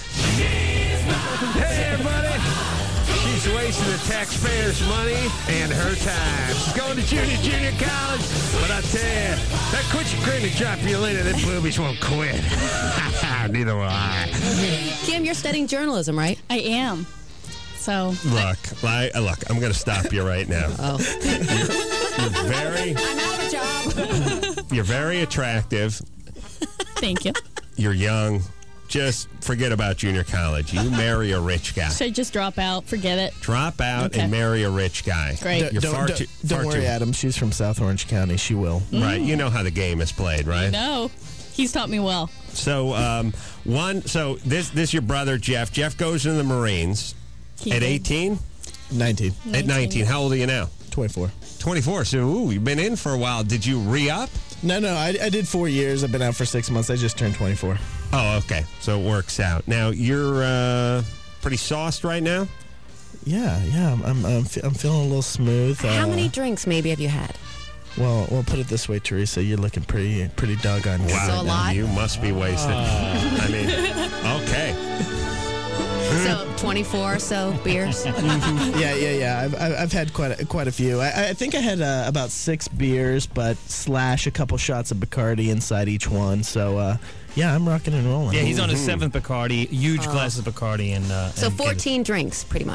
Hey, everybody. She's wasting the taxpayers' money and her time. She's going to junior college. But I tell you, that quit your grin and drop your lid and them boobies won't quit. Neither will I. Kim, you're studying journalism, right? I am. So look, I'm going to stop you right now. Oh, you're very. I'm out of a job. You're very attractive. Thank you. You're young. Just forget about junior college. You marry a rich guy. Should I just drop out? Forget it. Drop out and marry a rich guy. Great. Don't worry, Adam. She's from South Orange County. She will. Right. You know how the game is played, right? No. He's taught me well. So, this is your brother, Jeff. Jeff goes in the Marines. At 18? 19. At 19. How old are you now? 24. 24. So, you've been in for a while. Did you re-up? No. I did 4 years. I've been out for 6 months. I just turned 24. Oh, okay. So it works out. Now, you're pretty sauced right now? Yeah. I'm feeling a little smooth. How many drinks maybe have you had? Well, put it this way, Teresa. You're looking pretty doggone good. Wow. So a lot? You must be wasted. I mean, okay. So 24 or so beers. Yeah. I've had quite a few. I think I had about 6 beers, but / a couple shots of Bacardi inside each one. So yeah, I'm rocking and rolling. Yeah, he's on his 7th Bacardi, huge glass of Bacardi, and so 14 drinks, pretty much.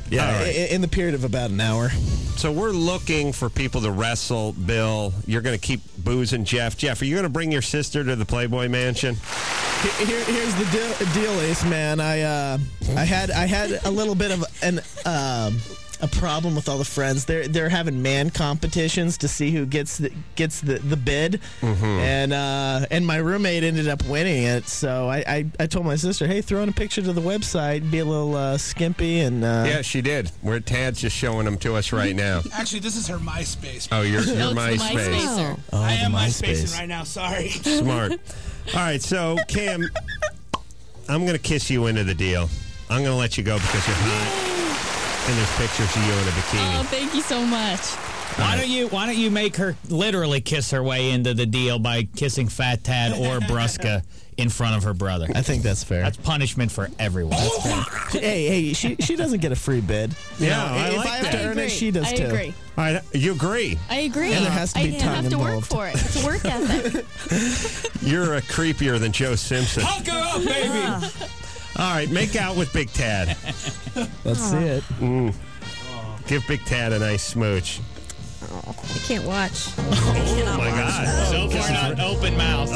Yeah, all right. in the period of about an hour. So we're looking for people to wrestle. Bill, you're going to keep boozing Jeff. Jeff, are you going to bring your sister to the Playboy Mansion? Here's the deal, Ace Man. I had a little bit of a problem with all the friends. They're having man competitions to see who gets the bid, and my roommate ended up winning it. So I told my sister, hey, throw in a picture to the website, be a little skimpy, and yeah, she did. We're Tad's just showing them to us right now. Actually, this is her MySpace. Oh, you're MySpace. Oh, I am MySpace. MySpacing right now. Sorry. Smart. All right, so Kim, I'm going to kiss you into the deal. I'm going to let you go because you're hot, and there's pictures of you in a bikini. Oh, thank you so much. Why don't you make her literally kiss her way into the deal by kissing Fat Tad or Brusca in front of her brother? I think that's fair. That's punishment for everyone. Hey, she doesn't get a free bid. Yeah, if I have to earn it, she does too. I agree. All right, you agree? I agree. And there has to be time have to work involved. for it. It's a work ethic. You're creepier than Joe Simpson. Hunk her up, baby. All right, make out with Big Tad. Let's see it. Give Big Tad a nice smooch. I can't watch. Oh, my God. So far, not open mouth.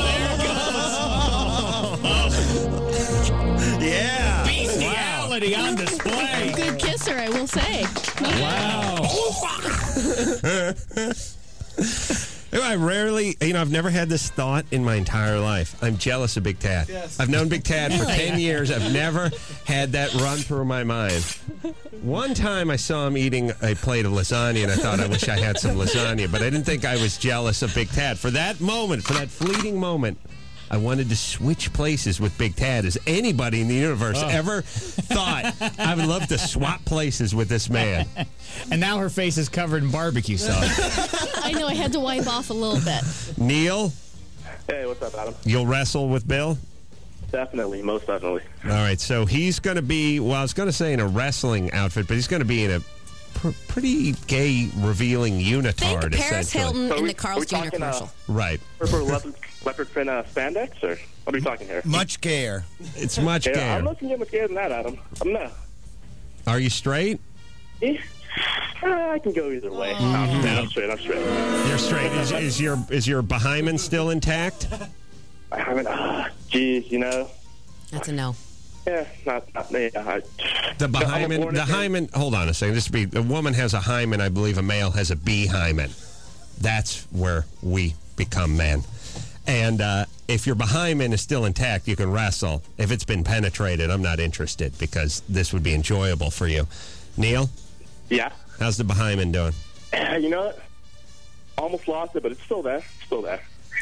Yeah. Bestiality on display. Good kisser, I will say. I rarely, I've never had this thought in my entire life. I'm jealous of Big Tad. Yes. I've known Big Tad for 10 years. I've never had that run through my mind. One time I saw him eating a plate of lasagna, and I thought, I wish I had some lasagna, but I didn't think I was jealous of Big Tad. For that moment, for that fleeting moment, I wanted to switch places with Big Tad. Has anybody in the universe ever thought I would love to swap places with this man? And now her face is covered in barbecue sauce. I know, I had to wipe off a little bit. Neil, Hey, what's up, Adam? you'll wrestle with Bill? Definitely, most definitely. All right, so he's going to be, well, I was going to say in a wrestling outfit, but he's going to be in a pretty gay, revealing unitard, Think Paris essentially. Hilton So in we- the Carl's we Jr. talking, commercial. Right. For leopard print spandex, or what are we talking here? Much gayer. It's much Yeah, gayer. I'm not going to get much gayer than that, Adam. I'm not. Are you straight? I can go either way. I'm straight. You're straight. Is your behind still intact? I haven't. Geez, That's a no. Yeah, not yeah. The hymen. Hold on a second. A woman has a hymen. I believe a male has a B hymen. That's where we become men. And if your hymen is still intact, you can wrestle. If it's been penetrated, I'm not interested because this would be enjoyable for you. Neil? Yeah. How's the hymen doing? You know what? Almost lost it, but it's still there. Still there.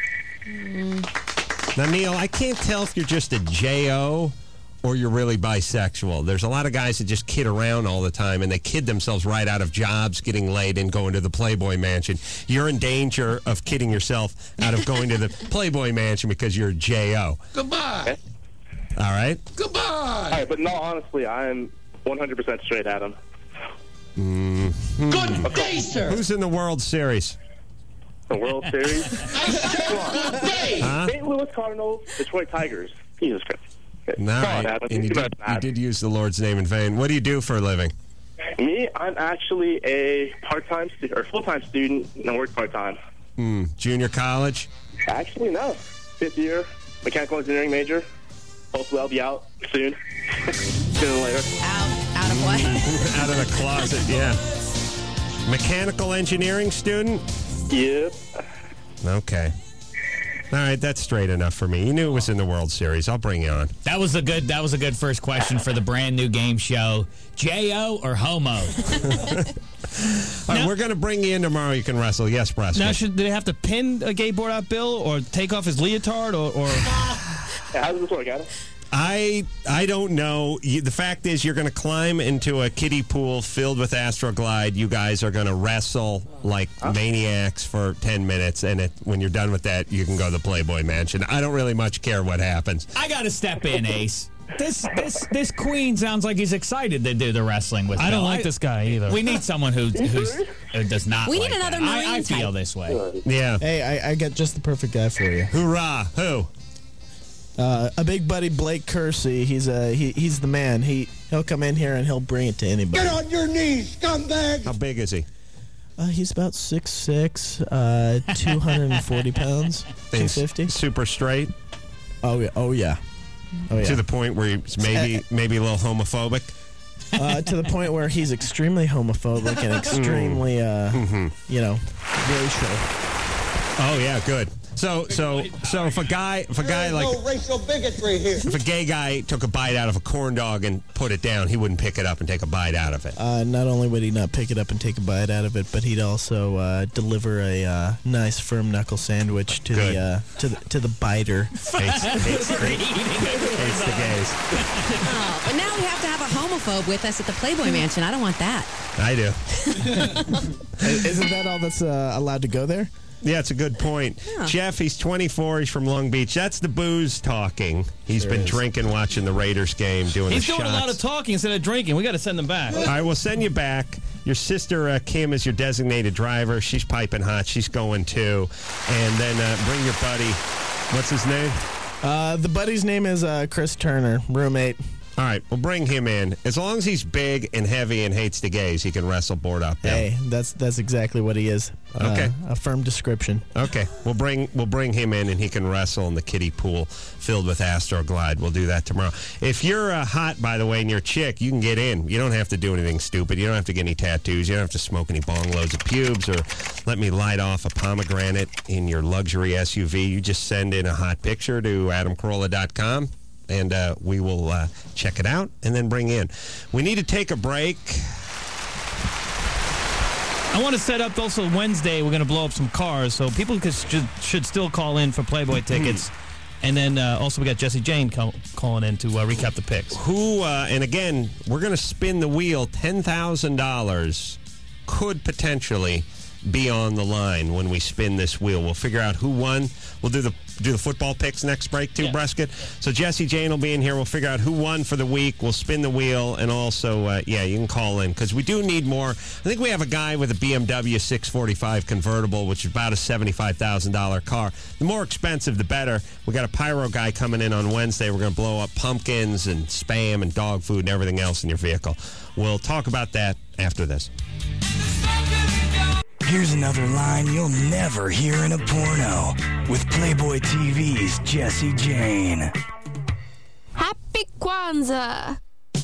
Now, Neil, I can't tell if you're just a J.O. or you're really bisexual. There's a lot of guys that just kid around all the time, and they kid themselves right out of jobs, getting laid, and going to the Playboy Mansion. You're in danger of kidding yourself out of going to the Playboy Mansion because you're a J.O. Goodbye. All right? Goodbye. All right, but no, honestly, I'm 100% straight, Adam. Good day, sir. Who's in the World Series? The World Series? Huh? St. Louis Cardinals, Detroit Tigers. Jesus Christ. All Come on, right. Adam. And you did use the Lord's name in vain. What do you do for a living? Me, I'm actually a part-time or full-time student, and I work part-time. Junior college? Actually, no. Fifth year, mechanical engineering major. Hopefully I'll be out soon. Sooner or later. Out of what? Out of the closet, yeah. Mechanical engineering student? Yep. Okay. All right, that's straight enough for me. You knew it was in the World Series. I'll bring you on. That was a good first question for the brand new game show. J.O. or homo? All right, we're going to bring you in tomorrow. You can wrestle. Yes, Preston. Now, do they have to pin a gay board out Bill or take off his leotard or? How does this work, Adam? I don't know. The fact is, you're going to climb into a kiddie pool filled with Astroglide. You guys are going to wrestle like maniacs for 10 minutes, and when you're done with that, you can go to the Playboy Mansion. I don't really much care what happens. I got to step in, Ace. This queen sounds like he's excited to do the wrestling with. I don't Bill. like this guy either. We need someone who does not. We like need another that. Marine I feel type. this way. Yeah. Hey, I got just the perfect guy for you. Hoorah! Who? A big buddy, Blake Kersey. He's the man. He He'll come in here and he'll bring it to anybody. Get on your knees, scumbag! How big is he? He's about 6'6", 240 pounds, 250. Super straight? Oh, yeah. Oh, yeah. To the point where he's maybe a little homophobic? To the point where he's extremely homophobic and extremely, racial. Oh, yeah, good. So if a guy like no racial bigotry here. If a gay guy took a bite out of a corn dog and put it down, he wouldn't pick it up and take a bite out of it. Not only would he not pick it up and take a bite out of it, but he'd also deliver a nice firm knuckle sandwich to the biter. Hates the gays. Oh, but now we have to have a homophobe with us at the Playboy Mansion. I don't want that. I do. Isn't that all that's allowed to go there? Yeah, it's a good point. Yeah. Jeff, he's 24. He's from Long Beach. That's the booze talking. He's been drinking, watching the Raiders game, doing He's the doing shots. a lot of talking instead of drinking. We got to send him back. All right, we'll send you back. Your sister, Kim, is your designated driver. She's piping hot. She's going too. And then bring your buddy. What's his name? The buddy's name is Chris Turner, roommate. All right, we'll bring him in. As long as he's big and heavy and hates the gays, he can wrestle board up. Hey, that's exactly what he is. Okay. A firm description. Okay, we'll bring him in, and he can wrestle in the kiddie pool filled with Astroglide. We'll do that tomorrow. If you're hot, by the way, and you're a chick, you can get in. You don't have to do anything stupid. You don't have to get any tattoos. You don't have to smoke any bong loads of pubes or let me light off a pomegranate in your luxury SUV. You just send in a hot picture to AdamCarolla.com. And we will check it out and then bring in. We need to take a break. I want to set up also Wednesday. We're going to blow up some cars, so people should still call in for Playboy tickets. And then also we got Jesse Jane calling in to recap the picks. And again, we're going to spin the wheel. $10,000 could potentially be on the line when we spin this wheel. We'll figure out who won. We'll do the football picks next break too, Bresket. So Jesse Jane will be in here. We'll figure out who won for the week. We'll spin the wheel, and also, you can call in because we do need more. I think we have a guy with a BMW 645 convertible, which is about a $75,000 car. The more expensive, the better. We got a pyro guy coming in on Wednesday. We're going to blow up pumpkins and Spam and dog food and everything else in your vehicle. We'll talk about that after this. Here's another line you'll never hear in a porno with Playboy TV's Jesse Jane. Happy Kwanzaa.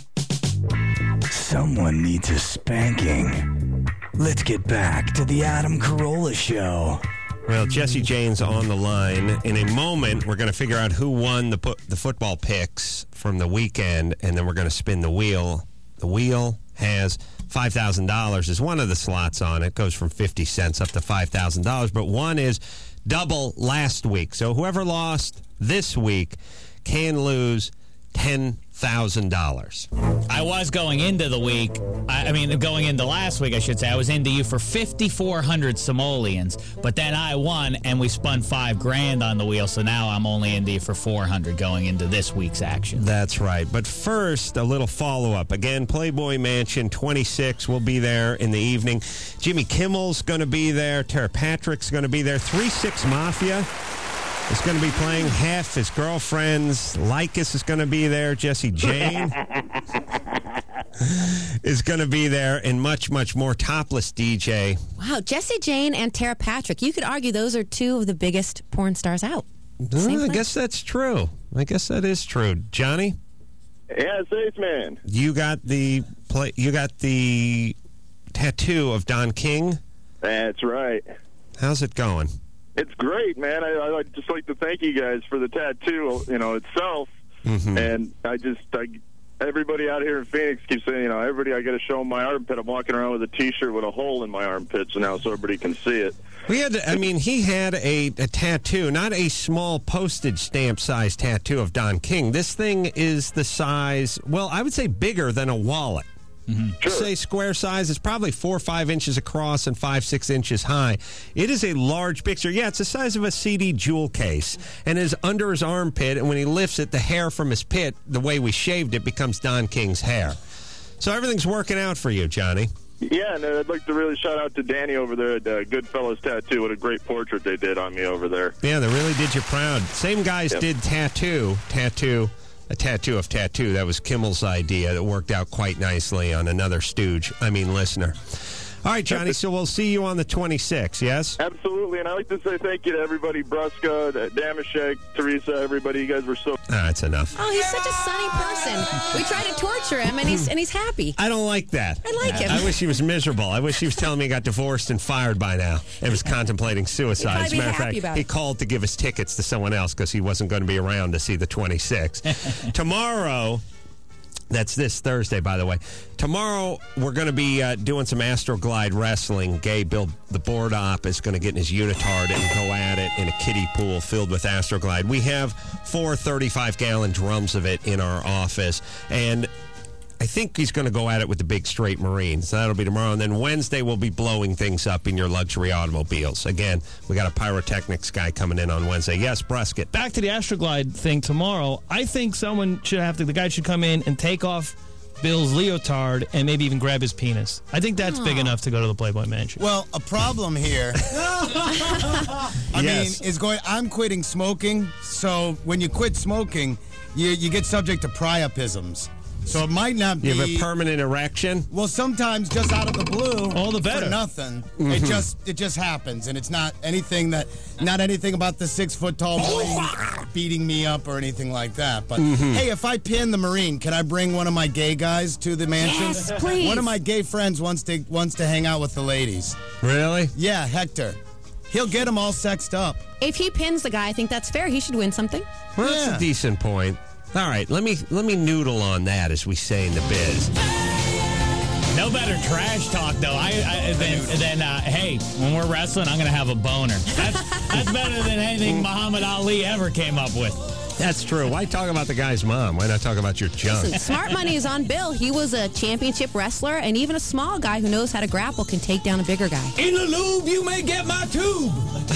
Someone needs a spanking. Let's get back to the Adam Carolla Show. Well, Jesse Jane's on the line. In a moment, we're going to figure out who won the football picks from the weekend, and then we're going to spin the wheel. The wheel has $5,000 is one of the slots on it. Goes from 50 cents up to $5,000, but one is double last week. So whoever lost this week can lose $10,000. I was going into the week, going into last week, I should say. I was into you for 5,400 simoleons, but then I won and we spun $5,000 on the wheel, so now I'm only into you for 400 going into this week's action. That's right. But first, a little follow-up. Again, Playboy Mansion 26 will be there in the evening. Jimmy Kimmel's going to be there. Tara Patrick's going to be there. 3-6 Mafia is going to be playing. Half his girlfriends. Lycus is going to be there. Jesse Jane is going to be there, and much, much more. Topless DJ. Wow, Jesse Jane and Tara Patrick. You could argue those are two of the biggest porn stars out. I guess that's true. I guess that is true. Johnny? Yeah, Ace Man. You got the tattoo of Don King? That's right. How's it going? It's great, man. I'd just like to thank you guys for the tattoo, itself. Mm-hmm. And everybody out here in Phoenix keeps saying, everybody, I got to show them my armpit. I'm walking around with a T-shirt with a hole in my armpit, so now everybody can see it. He had a tattoo, not a small postage stamp size tattoo of Don King. This thing is the size, I would say bigger than a wallet. Mm-hmm. Sure. Say square size. It's probably 4 or 5 inches across and 5-6 inches high. It is a large picture. Yeah, it's the size of a CD jewel case, and is under his armpit. And when he lifts it, the hair from his pit, the way we shaved it, becomes Don King's hair. So everything's working out for you, Johnny. Yeah, and I'd like to really shout out to Danny over there at Goodfellas Tattoo. What a great portrait they did on me over there. Yeah, they really did you proud. Same guys did tattoo. a tattoo of tattoo. That was Kimmel's idea that worked out quite nicely on another listener. All right, Johnny, so we'll see you on the 26th, yes? Absolutely, and I'd like to say thank you to everybody, Brusca, Damashek, Teresa, everybody. You guys were so... That's enough. Oh, he's such a sunny person. We try to torture him, and he's happy. I don't like that. I like him. I wish he was miserable. I wish he was telling me he got divorced and fired by now and was contemplating suicide. As a matter of fact, he called to give his tickets to someone else because he wasn't going to be around to see the 26th. Tomorrow... That's this Thursday, by the way. Tomorrow, we're going to be doing some Astroglide wrestling. Gay Bill, the board op, is going to get in his unitard and go at it in a kiddie pool filled with Astroglide. We have 4 35-gallon drums of it in our office, and I think he's going to go at it with the big straight Marine. So that'll be tomorrow. And then Wednesday, we'll be blowing things up in your luxury automobiles. Again, we got a pyrotechnics guy coming in on Wednesday. Yes, Brusket. Back to the Astroglide thing tomorrow. I think the guy should come in and take off Bill's leotard and maybe even grab his penis. I think that's big enough to go to the Playboy Mansion. Well, a problem here, I'm quitting smoking, so when you quit smoking, you get subject to priapisms. So it might not be... You have a permanent erection? Well, sometimes just out of the blue... All the better. For nothing. Mm-hmm. It just happens, and it's not anything about the 6-foot-tall boy beating me up or anything like that. But, hey, if I pin the Marine, can I bring one of my gay guys to the mansion? Yes, please. One of my gay friends wants to hang out with the ladies. Really? Yeah, Hector. He'll get them all sexed up. If he pins the guy, I think that's fair. He should win something. Well, that's a decent point. All right, let me noodle on that, as we say in the biz. No better trash talk, though, than hey, when we're wrestling, I'm going to have a boner. That's better than anything Muhammad Ali ever came up with. That's true. Why talk about the guy's mom? Why not talk about your junk? Listen, smart money is on Bill. He was a championship wrestler, and even a small guy who knows how to grapple can take down a bigger guy. In the lube, you may get my tube.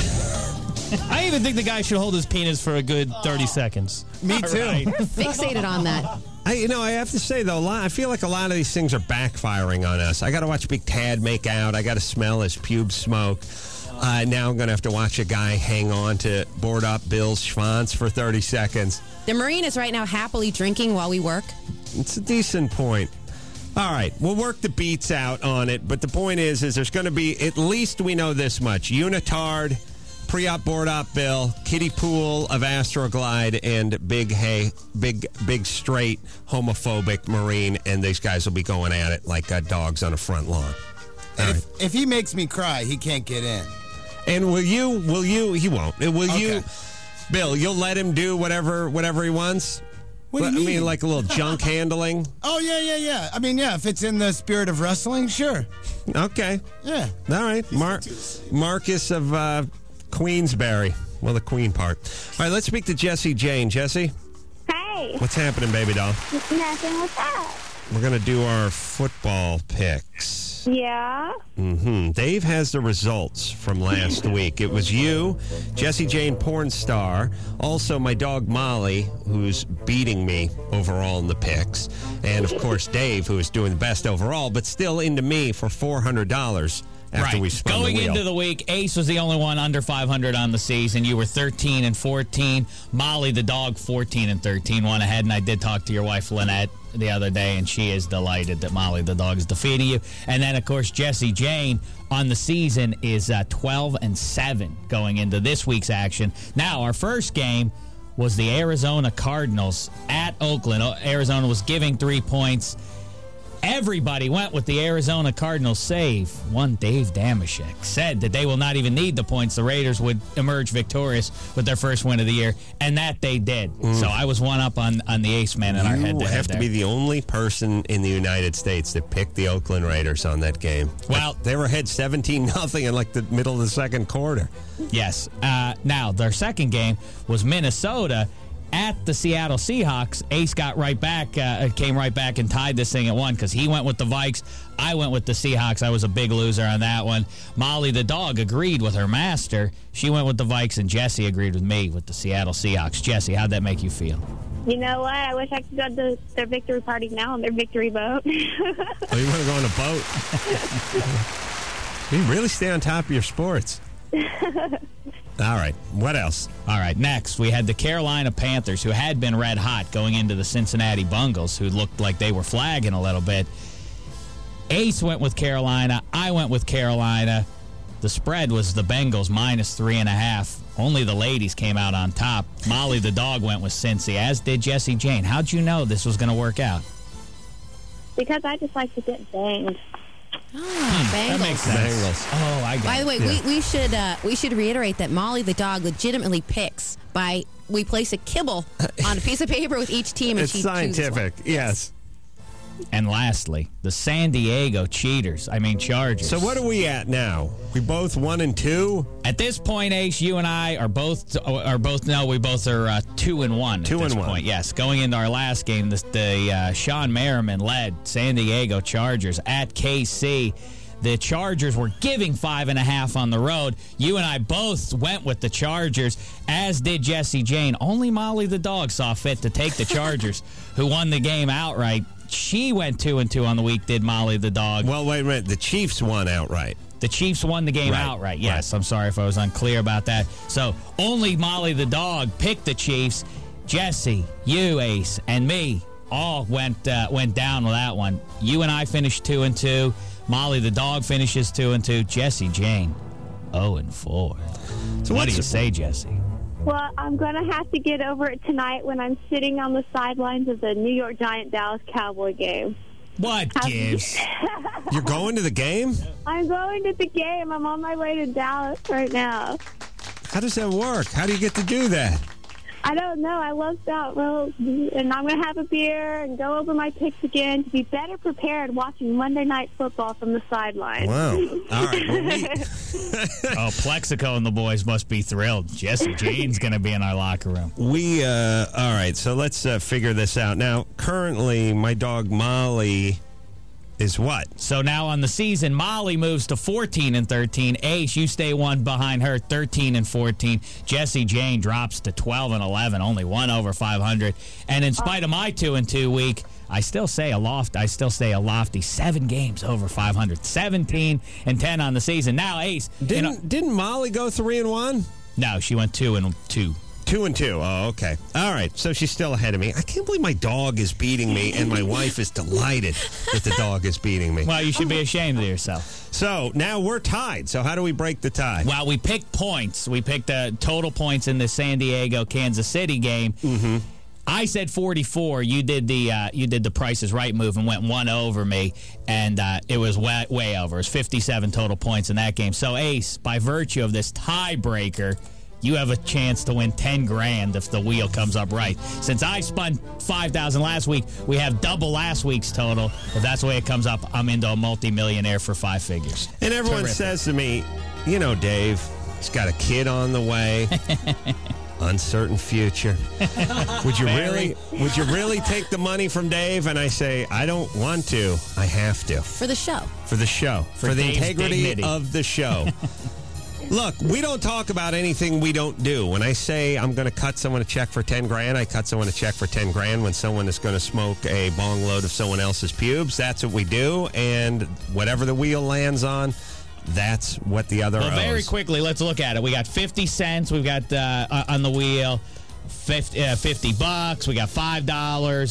I even think the guy should hold his penis for a good 30 seconds. Me too. We're fixated on that. I have to say, though, I feel like a lot of these things are backfiring on us. I got to watch Big Tad make out. I got to smell his pube smoke. Now I'm going to have to watch a guy hang on to board up Bill's schwanz for 30 seconds. The Marine is right now happily drinking while we work. It's a decent point. All right, we'll work the beats out on it, but the point is there's going to be, at least we know this much, unitard, pre-op, board-op Bill, kiddie pool of Astroglide, and big straight homophobic Marine, and these guys will be going at it like dogs on a front lawn. If he makes me cry, he can't get in. And will you, he won't. You, Bill, you'll let him do whatever he wants? What do you mean? I mean, like a little junk handling? Oh, yeah. I mean, yeah, if it's in the spirit of wrestling, sure. Okay. Yeah. All right. Marcus of Queensberry. Well, the Queen part. All right, let's speak to Jessie Jane. Jessie? Hey. What's happening, baby doll? Nothing. What's up? We're going to do our football picks. Yeah? Dave has the results from last week. It was you, Jessie Jane porn star, also my dog Molly, who's beating me overall in the picks, and of course Dave, who is doing the best overall, but still into me for $400 after we spun Going the wheel. into the week, Ace was the only one under 500 on the season. You were 13 and 14. Molly, the dog, 14 and 13, won ahead, and I did talk to your wife, Lynette, the other day, and she is delighted that Molly, the dog, is defeating you. And then, of course, Jessie Jane on the season is 12 and 7 going into this week's action. Now, our first game was the Arizona Cardinals at Oakland. Arizona was giving 3 points. Everybody went with the Arizona Cardinals save. One Dave Damashek said that they will not even need the points. The Raiders would emerge victorious with their first win of the year, and that they did. So I was one up on the ace man in our head-to-head. You have to be the only person in the United States that picked the Oakland Raiders on that game. Well, they were ahead 17-0 in like the middle of the second quarter. Yes. Now, their second game was Minnesota at the Seattle Seahawks. Ace got right back, came right back and tied this thing at 1 because he went with the Vikes. I went with the Seahawks. I was a big loser on that one. Molly, the dog, agreed with her master. She went with the Vikes, and Jessie agreed with me with the Seattle Seahawks. Jessie, how'd that make you feel? You know what? I wish I could go to their victory party now on their victory boat. Oh, you want to go on a boat? You really stay on top of your sports. All right. What else? All right, next, we had the Carolina Panthers, who had been red hot going into the Cincinnati Bungles, who looked like they were flagging a little bit. Ace went with Carolina. I went with Carolina. The spread was the Bengals -3.5. Only the ladies came out on top. Molly the dog went with Cincy, as did Jessie Jane. How'd you know this was going to work out? Because I just like to get banged. Bengals. That makes sense. Oh, I got it. By the way, we should reiterate that Molly the dog legitimately picks by we place a kibble on a piece of paper with each team, and It's she scientific. chooses one. Yes. And lastly, the San Diego Chargers. So what are we at now? We both 1 and 2? At this point, Ace, you and I are both we both are 2 and 1 at this point. Yes, going into our last game, the Sean Merriman led San Diego Chargers at KC. The Chargers were giving 5.5 on the road. You and I both went with the Chargers, as did Jessie Jane. Only Molly the dog saw fit to take the Chargers, who won the game outright. She went 2 and 2 on the week, did Molly the dog. Well, wait a minute. The Chiefs won outright. The Chiefs won the game outright. Yes, I'm sorry if I was unclear about that. So only Molly the dog picked the Chiefs. Jesse, you, Ace, and me all went down with that one. You and I finished 2 and 2. Molly the dog finishes 2 and 2. Jessie Jane 0 and 4. So what do you say, Jesse? Well, I'm going to have to get over it tonight when I'm sitting on the sidelines of the New York Giant-Dallas Cowboy game. What gives? You're going to the game? I'm going to the game. I'm on my way to Dallas right now. How does that work? How do you get to do that? I don't know. I lucked out, and I'm going to have a beer and go over my picks again to be better prepared watching Monday Night Football from the sideline. Wow. All right. Well, Plexico and the boys must be thrilled. Jessie Jane's going to be in our locker room. All right, so let's figure this out. Now, currently, my dog Molly is what? So now on the season, Molly moves to 14 and 13. Ace, you stay one behind her, 13 and 14. Jessie Jane drops to 12 and 11, only one over 500. And in spite of my 2 and 2 week, I still stay a lofty 7 games over 500. 17 and 10 on the season. Now, Ace, didn't Molly go 3 and 1? No, she went 2 and 2. 2 and 2. Oh, okay. All right. So she's still ahead of me. I can't believe my dog is beating me, and my wife is delighted that the dog is beating me. Well, you should be ashamed of yourself. So now we're tied. So how do we break the tie? Well, we picked points. We picked total points in the San Diego-Kansas City game. Mm-hmm. I said 44. You did the Price is Right move and went one over me, and it was way over. It was 57 total points in that game. So, Ace, by virtue of this tiebreaker, you have a chance to win $10,000 if the wheel comes up right. Since I spun $5,000 last week, we have double last week's total. If that's the way it comes up, I'm into a multimillionaire for 5 figures. And everyone says to me, Dave, he's got a kid on the way. Uncertain future. Would you really take the money from Dave? And I say, I don't want to. I have to. For the show. For the show. For the Dave's integrity dignity of the show. Look, we don't talk about anything we don't do. When I say I'm going to cut someone a check for $10,000, I cut someone a check for $10,000. When someone is going to smoke a bong load of someone else's pubes, that's what we do. And whatever the wheel lands on, that's what the other owes. Very quickly, let's look at it. We got 50 cents. We've got on the wheel $50. We got $5, $100,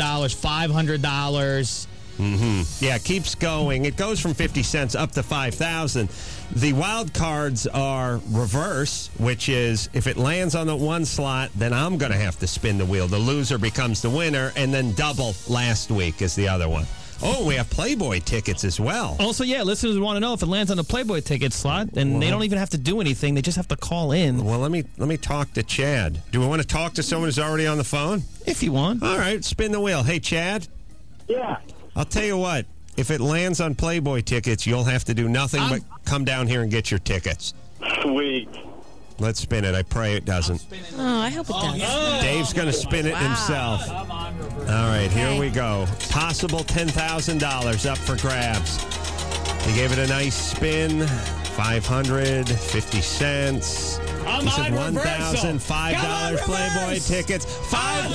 $500. Mm-hmm. Yeah, it keeps going. It goes from 50 cents up to 5,000. The wild cards are reverse, which is if it lands on the one slot, then I'm going to have to spin the wheel. The loser becomes the winner, and then double last week is the other one. Oh, we have Playboy tickets as well. Also, yeah, listeners want to know if it lands on the Playboy ticket slot, and they don't even have to do anything. They just have to call in. Well, let me talk to Chad. Do we want to talk to someone who's already on the phone? If you want. All right, spin the wheel. Hey, Chad. Yeah. I'll tell you what. If it lands on Playboy tickets, you'll have to do nothing but come down here and get your tickets. Sweet. Let's spin it. I pray it doesn't. Oh, I hope it does. Dave's going to spin it himself. All right, here we go. Possible $10,000 up for grabs. He gave it a nice spin. 500, 50 cents. He said $1,005 Playboy tickets. $5,000.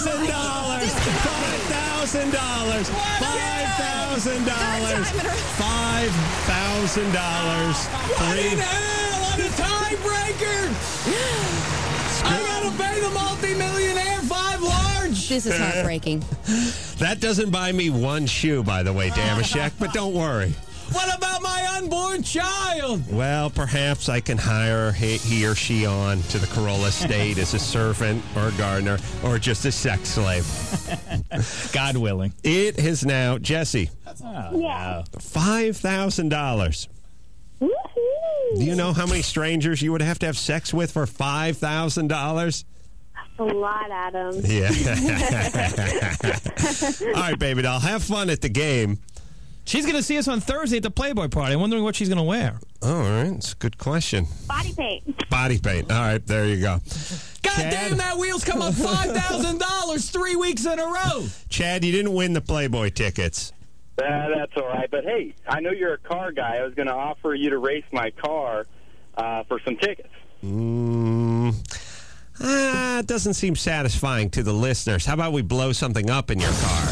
$5,000. $5,000. $5,000. got a tiebreaker. I gotta pay the multimillionaire 5 large. This is heartbreaking. That doesn't buy me one shoe, by the way, Damashek, but don't worry. What about my unborn child? Well, perhaps I can hire he or she on to the Corolla estate as a servant or a gardener or just a sex slave. God willing. It is now, Jesse, Yeah. $5,000. Woohoo! Do you know how many strangers you would have to have sex with for $5,000? A lot, Adam. Yeah. All right, baby doll. Have fun at the game. She's going to see us on Thursday at the Playboy party. I'm wondering what she's going to wear. All right. It's a good question. Body paint. Body paint. All right. There you go. God Chad? damn, that wheel's come up $5,000 3 weeks in a row. Chad, you didn't win the Playboy tickets. That's all right. But, hey, I know you're a car guy. I was going to offer you to race my car for some tickets. It doesn't seem satisfying to the listeners. How about we blow something up in your car?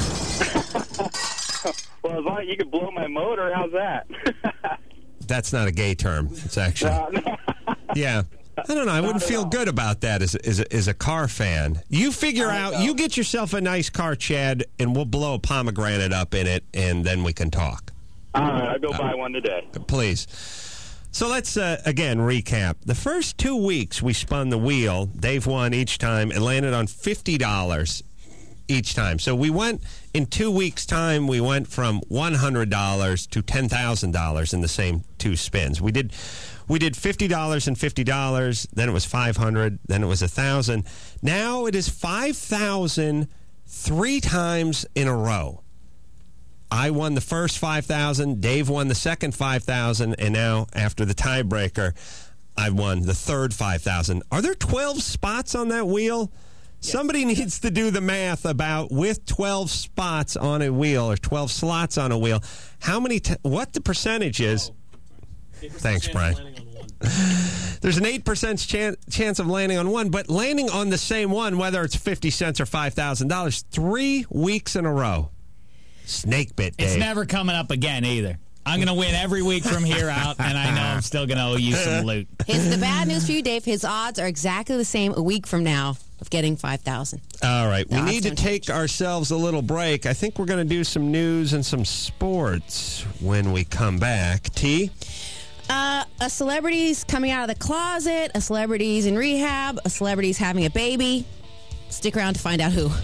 Well, as long as you can blow my motor, how's that? That's not a gay term. It's actually... Yeah. I don't know. I wouldn't feel good about that as a car fan. You figure out... You get yourself a nice car, Chad, and we'll blow a pomegranate up in it, and then we can talk. All right, I'll go buy one today. Please. So let's, again, recap. The first 2 weeks we spun the wheel. Dave won each time. It landed on $50 each time. So we went, in 2 weeks' time, we went from $100 to $10,000 in the same 2 spins. We did $50 and $50, then it was $500, then it was $1,000. Now it is $5,000 3 times in a row. I won the first $5,000, Dave won the second $5,000, and now, after the tiebreaker, I won the third $5,000. Are there 12 spots on that wheel? Yes. Somebody needs to do the math about, with 12 spots on a wheel, or 12 slots on a wheel, what the percentage is. Thanks, Brian. There's an 8% chance of landing on one, but landing on the same one, whether it's 50 cents or $5,000, 3 weeks in a row. Snake bit, Dave. It's never coming up again either. I'm going to win every week from here out, and I know I'm still going to owe you some loot. Here's the bad news for you, Dave. His odds are exactly the same a week from now of getting $5,000. All right. We need to take ourselves a little break. I think we're going to do some news and some sports when we come back. T? A celebrity's coming out of the closet, a celebrity's in rehab, a celebrity's having a baby. Stick around to find out who.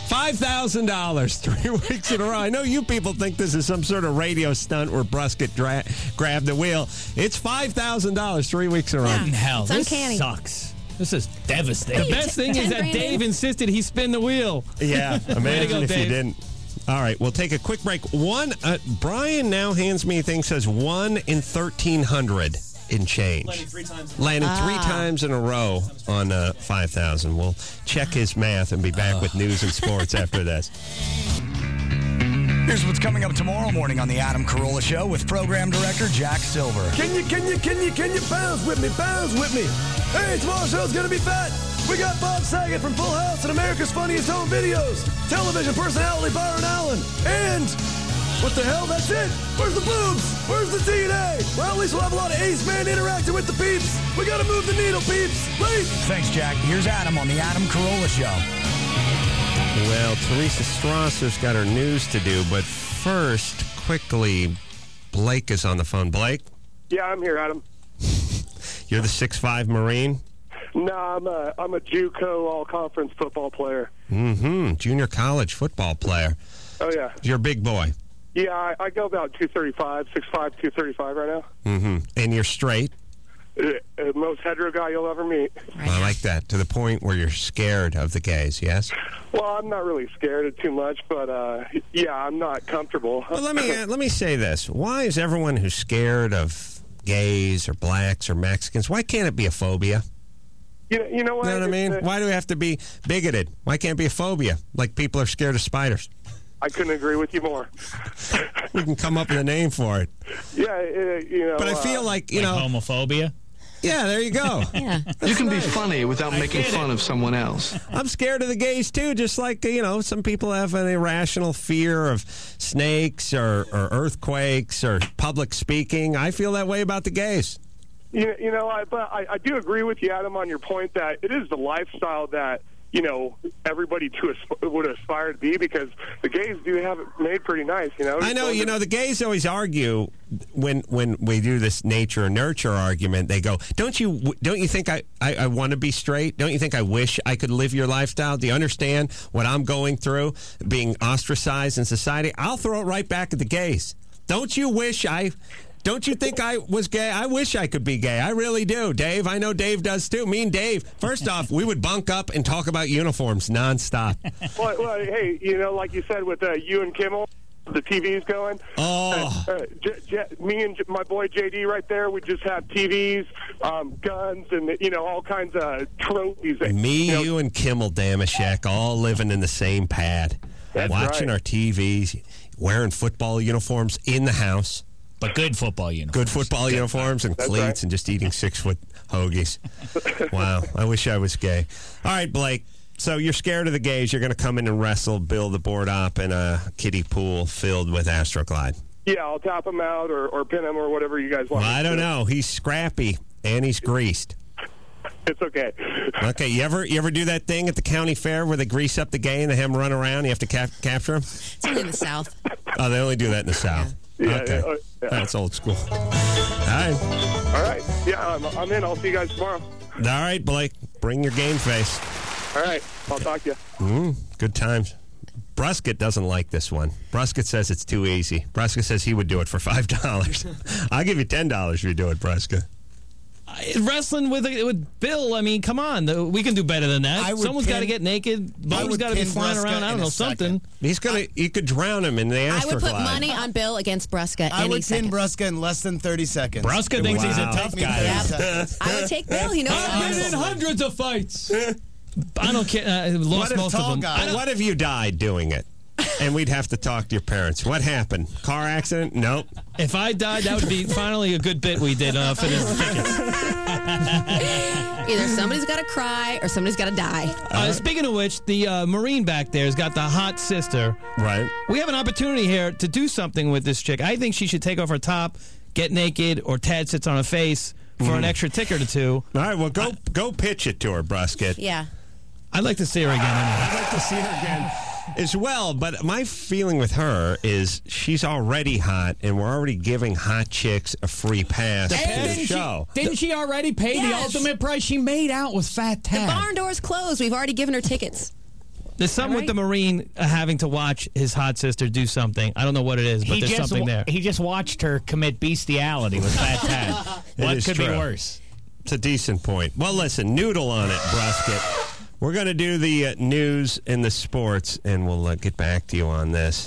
$5,000 3 weeks in a row. I know you people think this is some sort of radio stunt where Brusket grabbed the wheel. It's $5,000 3 weeks in a row. Yeah, Hell, it's this uncanny. Sucks. This is devastating. The best thing is that Dave insisted he spin the wheel. Yeah, imagine if you didn't. All right, we'll take a quick break. Brian now hands me a thing, says 1 in 1,300 in change. Landing 3 times in a row on 5,000. We'll check his math and be back with news and sports after this. Here's what's coming up tomorrow morning on the Adam Carolla Show with Program Director Jack Silver. Can you bounce with me? Bounce with me. Hey, tomorrow's show's gonna be fat. We got Bob Saget from Full House and America's Funniest Home Videos. Television personality Byron Allen. And what the hell? That's it. Where's the boobs? Where's the DNA? Well, at least we'll have a lot of Ace Man interacting with the peeps. We gotta move the needle, peeps. Wait. Thanks, Jack. Here's Adam on the Adam Carolla Show. Well, Teresa Strasser's got her news to do, but first, quickly, Blake is on the phone. Blake? Yeah, I'm here, Adam. You're the 6'5" Marine? No, I'm a JUCO all-conference football player. Mm-hmm. Junior college football player. Oh, yeah. You're a big boy. Yeah, I go about 235, 6'5", 235 right now. Mm-hmm. And you're straight? Most hetero guy you'll ever meet. I like that. To the point where you're scared of the gays, yes? Well, I'm not really scared of too much, but yeah, I'm not comfortable. Well, let me say this. Why is everyone who's scared of gays or blacks or Mexicans, why can't it be a phobia? You know what? You know what I mean? Why do we have to be bigoted? Why can't it be a phobia? Like people are scared of spiders. I couldn't agree with you more. We can come up with a name for it. Yeah, you know. But I feel like, homophobia? Yeah, there you go. Yeah. You can be funny without making fun of someone else. I'm scared of the gays, too, just like, some people have an irrational fear of snakes or earthquakes or public speaking. I feel that way about the gays. You know, I do agree with you, Adam, on your point that it is the lifestyle that, you know, everybody would aspire to be, because the gays do have it made pretty nice, you know. I know, you know, the gays always argue when we do this nature or nurture argument. They go, don't you think I want to be straight? Don't you think I wish I could live your lifestyle? Do you understand what I'm going through, being ostracized in society? I'll throw it right back at the gays. Don't you think I was gay? I wish I could be gay. I really do, Dave. I know Dave does, too. Me and Dave, first off, we would bunk up and talk about uniforms nonstop. Well, hey, you know, like you said with you and Kimmel, the TV's going. Oh. Me and my boy JD right there, we just have TVs, guns, and, you know, all kinds of trophies. You and Kimmel Damashek all living in the same pad. That's watching right. our TVs, wearing football uniforms in the house. But good football uniforms. Good football uniforms and That's cleats right. and just eating 6-foot hoagies. Wow. I wish I was gay. All right, Blake. So you're scared of the gays. You're going to come in and wrestle Bill the board op in a kiddie pool filled with Astroglide. Yeah, I'll tap him out or pin him or whatever you guys want. Well, I don't know. He's scrappy and he's greased. It's okay. Okay, you ever do that thing at the county fair where they grease up the gay and they have him run around? You have to capture him? It's only in the South. Oh, they only do that in the South. Yeah, Okay. yeah. That's old school. All right. All right. Yeah, I'm in. I'll see you guys tomorrow. All right, Blake. Bring your game face. All right. I'll talk to you. Good times. Brusket doesn't like this one. Brusket says it's too easy. Brusket says he would do it for $5. I'll give you $10 if you do it, Brusket. Wrestling with Bill, I mean, come on. We can do better than that. Someone's got to get naked. Someone's got to be flying around. I don't know, something. You could drown him in the Astroglide. I would put money on Bill against Brusca. I would pin Brusca in less than 30 seconds. Brusca thinks he's a tough guy. Yep. I would take Bill. He knows how to I've been in wrestle. hundreds of fights. I don't care. I lost most of them. What if you died doing it? And we'd have to talk to your parents. What happened? Car accident? Nope. If I died, that would be finally a good bit we did for this ticket. Either somebody's got to cry or somebody's got to die. Speaking of which, the Marine back there has got the hot sister. Right. We have an opportunity here to do something with this chick. I think she should take off her top, get naked, or Tad sits on her face for an extra ticket or two. All right, well, go pitch it to her, Brusket. Yeah. I'd like to see her again. I'd like to see her again as well, but my feeling with her is she's already hot, and we're already giving hot chicks a free pass to the show. Didn't she already pay the ultimate price? She made out with Fat Tad. The barn door's closed. We've already given her tickets. There's something with the Marine having to watch his hot sister do something. I don't know what it is, but there's something there. He just watched her commit bestiality with Fat Tad. What could be worse? It's a decent point. Well, listen, noodle on it, Brusket. We're going to do the news and the sports, and we'll get back to you on this.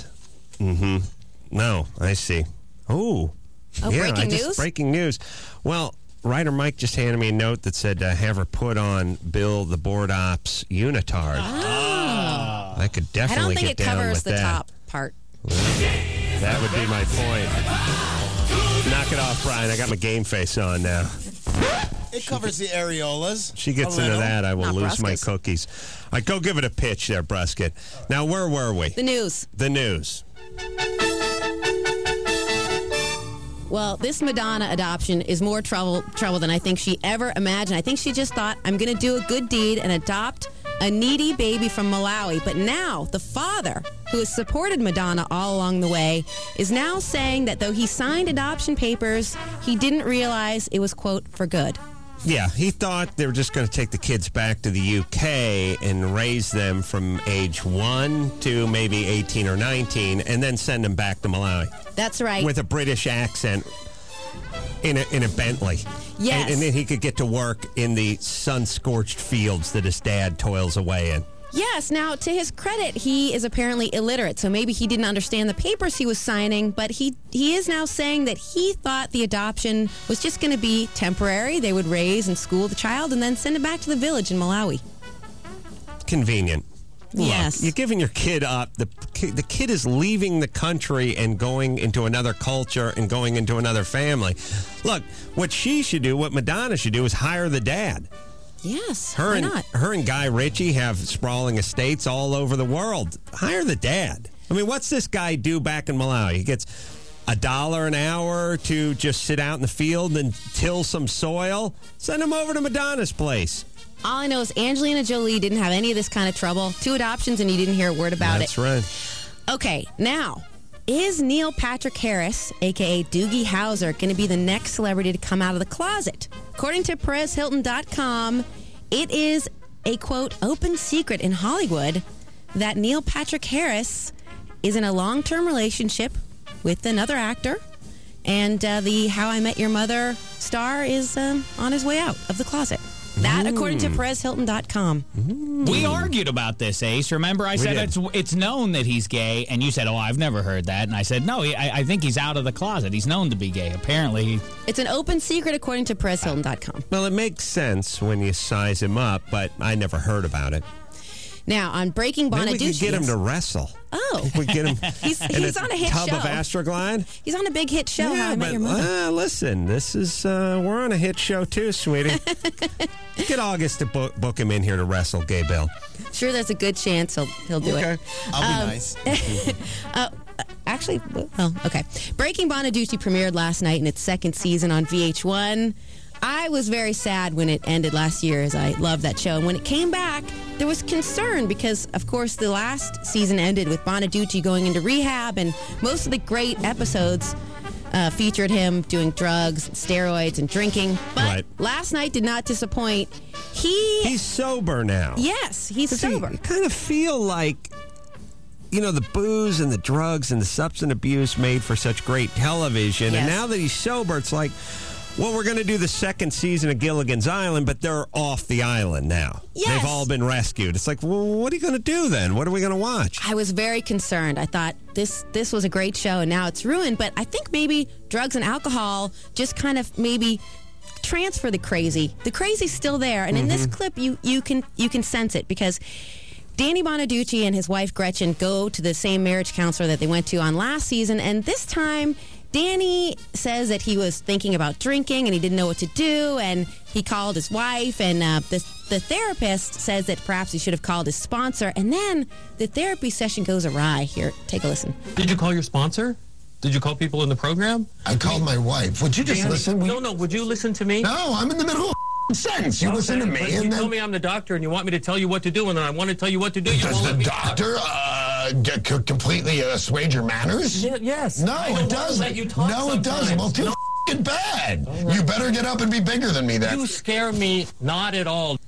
No, I see. Oh, yeah, breaking news? Breaking news. Well, writer Mike just handed me a note that said have her put on Bill the board ops unitard. Oh. I could definitely I don't think get it down covers with the that. top part. That would be my point. Knock it off, Brian. I got my game face on now. It covers the areolas. She gets into that, I will lose my cookies. All right, go give it a pitch there, Brusket. Now, where were we? The news. The news. Well, this Madonna adoption is more trouble than I think she ever imagined. I think she just thought, I'm going to do a good deed and adopt a needy baby from Malawi. But now, the father, who has supported Madonna all along the way, is now saying that though he signed adoption papers, he didn't realize it was, quote, for good. Yeah, he thought they were just going to take the kids back to the UK and raise them from age 1 to maybe 18 or 19 and then send them back to Malawi. That's right. With a British accent in a Bentley. Yes. And then he could get to work in the sun-scorched fields that his dad toils away in. Yes. Now, to his credit, he is apparently illiterate, so maybe he didn't understand the papers he was signing, but he is now saying that he thought the adoption was just going to be temporary. They would raise and school the child and then send it back to the village in Malawi. Convenient. Yes. Look, you're giving your kid up. The kid is leaving the country and going into another culture and going into another family. Look, what she should do, what Madonna should do, is hire the dad. Yes, Her why not? and Guy Ritchie have sprawling estates all over the world. Hire the dad. I mean, what's this guy do back in Malawi? He gets $1 an hour to just sit out in the field and till some soil, send them over to Madonna's place. All I know is Angelina Jolie didn't have any of this kind of trouble. 2 adoptions, and you didn't hear a word about That's it. That's right. Okay, now, is Neil Patrick Harris, a.k.a. Doogie Howser, going to be the next celebrity to come out of the closet? According to PerezHilton.com, it is a, quote, open secret in Hollywood that Neil Patrick Harris is in a long-term relationship with another actor, and the How I Met Your Mother star is on his way out of the closet. That, according to PerezHilton.com. We argued about this, Ace. Remember, I said it's known that he's gay, and you said, oh, I've never heard that. And I said, no, I think he's out of the closet. He's known to be gay. Apparently. It's an open secret, according to PerezHilton.com. Well, it makes sense when you size him up, but I never heard about it. Now, on Breaking Bonaduce... Maybe we could get him to wrestle. Oh. We get him he's on a hit tub show. of Astroglide. He's on a big hit show, Yeah, How I Met Your Mother. Listen, this is... we're on a hit show, too, sweetie. Get August to book him in here to wrestle, Gay Bill. Sure, there's a good chance he'll do it. I'll be nice. Actually, well, okay. Breaking Bonaduce premiered last night in its second season on VH1. I was very sad when it ended last year, as I loved that show. And when it came back, there was concern because, of course, the last season ended with Bonaduce going into rehab, and most of the great episodes featured him doing drugs, steroids, and drinking. But last night did not disappoint. He's sober now. Yes, he's sober. You kind of feel like, you know, the booze and the drugs and the substance abuse made for such great television. Yes. And now that he's sober, it's like, well, we're going to do the second season of Gilligan's Island, but they're off the island now. Yes. They've all been rescued. It's like, well, what are you going to do then? What are we going to watch? I was very concerned. I thought this was a great show, and now it's ruined. But I think maybe drugs and alcohol just kind of maybe transfer the crazy. The crazy's still there, and in this clip, you can sense it because Danny Bonaduce and his wife Gretchen go to the same marriage counselor that they went to on last season, and this time Danny says that he was thinking about drinking and he didn't know what to do, and he called his wife, and the therapist says that perhaps he should have called his sponsor, and then the therapy session goes awry. Here, take a listen. Did you call your sponsor? Did you call people in the program? I called my wife. Would you just listen? No, would you listen to me? No, I'm in the middle of a sentence. You listen to me, but and you then tell me I'm the doctor, and you want me to tell you what to do, and then I want to tell you what to do. You does won't the let me doctor completely assuage your manners? Yes. No, I it don't doesn't. let you talk No, it doesn't. Well, too f***ing bad. All right. You better get up and be bigger than me then. You scare me not at all.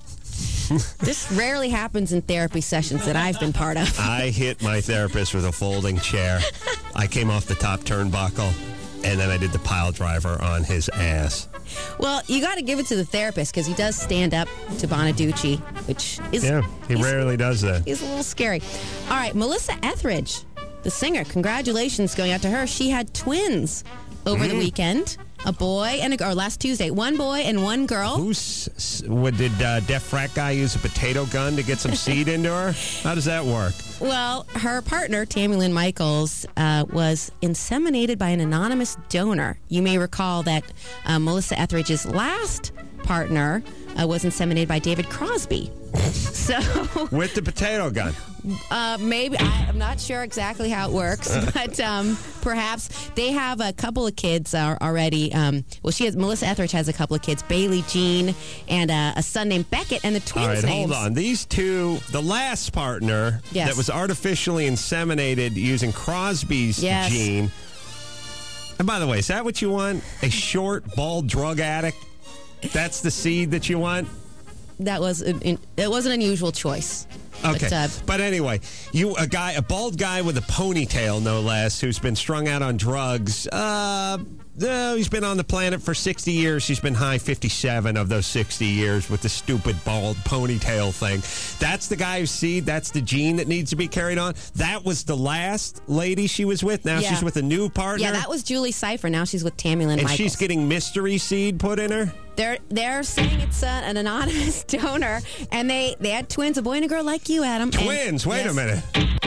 This rarely happens in therapy sessions that I've been part of. I hit my therapist with a folding chair. I came off the top turnbuckle, and then I did the pile driver on his ass. Well, you got to give it to the therapist because he does stand up to Bonaduce, which is... Yeah, he rarely does that. He's a little scary. All right, Melissa Etheridge, the singer, congratulations going out to her. She had twins over the weekend. A boy and a girl, last Tuesday. One boy and one girl. Did Deaf Frat Guy use a potato gun to get some seed into her? How does that work? Well, her partner, Tammy Lynn Michaels, was inseminated by an anonymous donor. You may recall that Melissa Etheridge's last partner was inseminated by David Crosby. So with the potato gun. Maybe. I'm not sure exactly how it works, but perhaps they have a couple of kids already. Melissa Etheridge has a couple of kids, Bailey Jean and a son named Beckett, and the twins' All right, names. hold on. These two, the last partner that was artificially inseminated using Crosby's gene. And by the way, is that what you want? A short, bald drug addict? That's the seed that you want? That was it was an unusual choice. Okay, but anyway, a bald guy with a ponytail, no less, who's been strung out on drugs. He's been on the planet for 60 years. He's been high 57 of those 60 years with the stupid bald ponytail thing. That's the guy who's seed. That's the gene that needs to be carried on. That was the last lady she was with. Now she's with a new partner. Yeah, that was Julie Cypher. Now she's with Tammy Lynn Michaels. And she's getting mystery seed put in her? They're saying it's an anonymous donor, and they had twins, a boy and a girl like you, Adam. Twins? Wait a minute.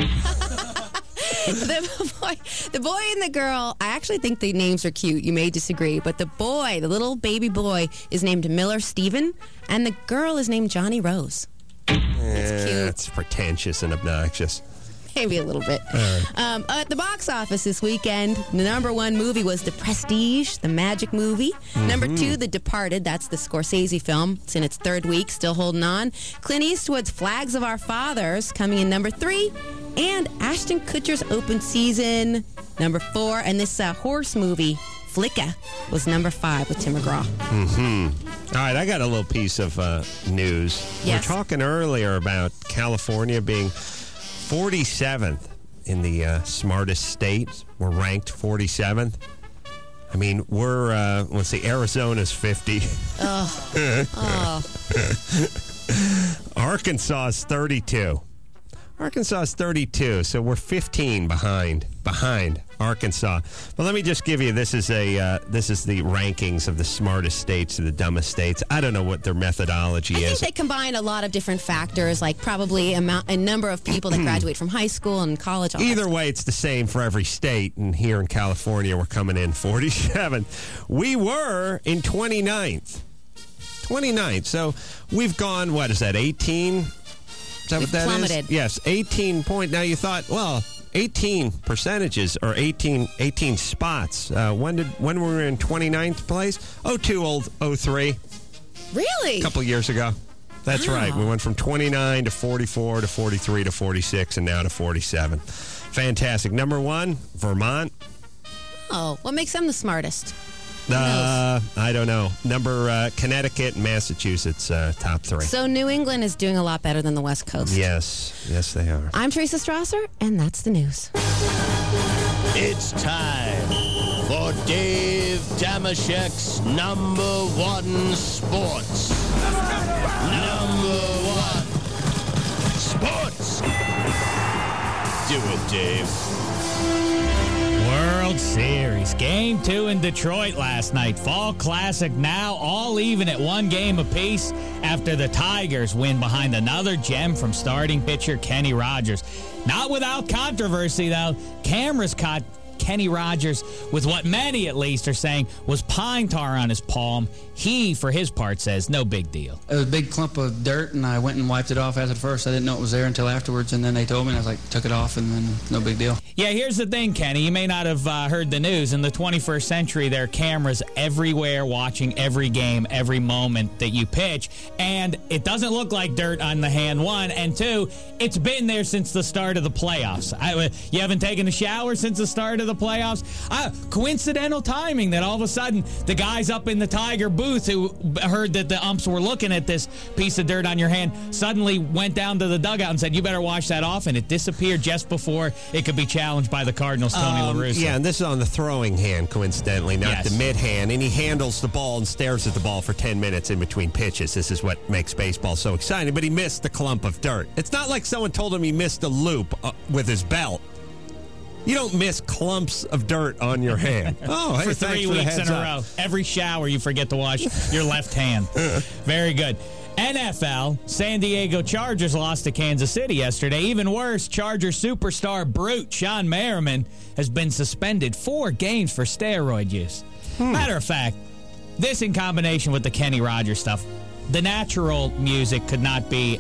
The boy and the girl, I actually think the names are cute. You may disagree, but the boy, the little baby boy, is named Miller Steven, and the girl is named Johnny Rose. It's cute. It's pretentious and obnoxious. Maybe a little bit. At the box office this weekend, the number one movie was The Prestige, the magic movie. Number two, The Departed. That's the Scorsese film. It's in its third week, still holding on. Clint Eastwood's Flags of Our Fathers coming in number 3. And Ashton Kutcher's Open Season, number 4. And this horse movie, Flicka, was number 5 with Tim McGraw. All right, I got a little piece of news. Yes. We were talking earlier about California being 47th in the smartest state. We're ranked 47th. I mean, we're, let's see, Arizona's 50. Arkansas is 32. So we're 15 behind Arkansas. But let me just give you, this is the rankings of the smartest states to the dumbest states. I don't know what their methodology I is. think they combine a lot of different factors, like probably a number of people that graduate from high school and college. Either way, it's the same for every state. And here in California, we're coming in 47th. We were in 29th. 29th. So we've gone, what is that, 18? Is that what that plummeted. is? Yes, 18 point. Now you thought, well, 18 percentages or 18 spots. When were we in 29th place? 03. Really? A couple of years ago. That's Wow. right. We went from 29 to 44 to 43 to 46 and now to 47. Fantastic. Number 1, Vermont. Oh, what makes them the smartest? I don't know. Number Connecticut and Massachusetts, top 3. So New England is doing a lot better than the West Coast. Yes, they are. I'm Teresa Strasser, and that's the news. It's time for Dave Damashek's number 1 sports. Number 1 sports. Do it, Dave. World Series. Game 2 in Detroit last night. Fall Classic now all even at 1 game apiece after the Tigers win behind another gem from starting pitcher Kenny Rogers. Not without controversy, though. Cameras caught Kenny Rogers with what many, at least, are saying was pine tar on his palm. He, for his part, says no big deal. It was a big clump of dirt, and I went and wiped it off after the first. I didn't know it was there until afterwards, and then they told me, and I was like, took it off, and then no big deal. Yeah, here's the thing, Kenny. You may not have heard the news. In the 21st century, there are cameras everywhere watching every game, every moment that you pitch, and it doesn't look like dirt on the hand, 1. And 2, it's been there since the start of the playoffs. You haven't taken a shower since the start of the playoffs? Coincidental timing that all of a sudden the guys up in the Tiger booth who heard that the umps were looking at this piece of dirt on your hand suddenly went down to the dugout and said, you better wash that off, and it disappeared just before it could be challenged by the Cardinals' Tony La Russa. Yeah, and this is on the throwing hand, coincidentally, not the mid hand. And he handles the ball and stares at the ball for 10 minutes in between pitches. This is what makes baseball so exciting. But he missed the clump of dirt. It's not like someone told him he missed a loop with his belt. You don't miss clumps of dirt on your hand. Oh, hey, for 3 weeks in a row. Every shower you forget to wash your left hand. Very good. NFL, San Diego Chargers lost to Kansas City yesterday. Even worse, Chargers superstar brute Sean Merriman has been suspended 4 games for steroid use. Matter of fact, this in combination with the Kenny Rogers stuff, the natural music couldn't be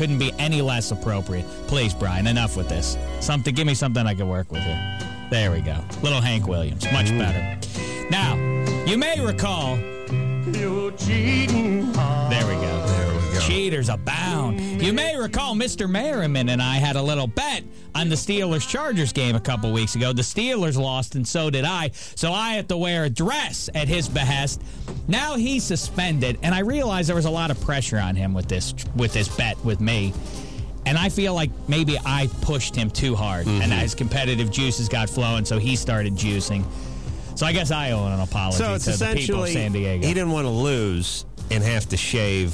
any less appropriate. Please, Brian, enough with this. Give me something I can work with here. There we go. Little Hank Williams, much better. Now, you may recall. You're cheating. There we go. Cheaters abound. You may recall Mr. Merriman and I had a little bet on the Steelers-Chargers game a couple weeks ago. The Steelers lost, and so did I. So I had to wear a dress at his behest. Now he's suspended, and I realized there was a lot of pressure on him with this bet with me. And I feel like maybe I pushed him too hard, and his competitive juices got flowing, so he started juicing. So I guess I owe an apology so it's to the people of San Diego. He didn't want to lose and have to shave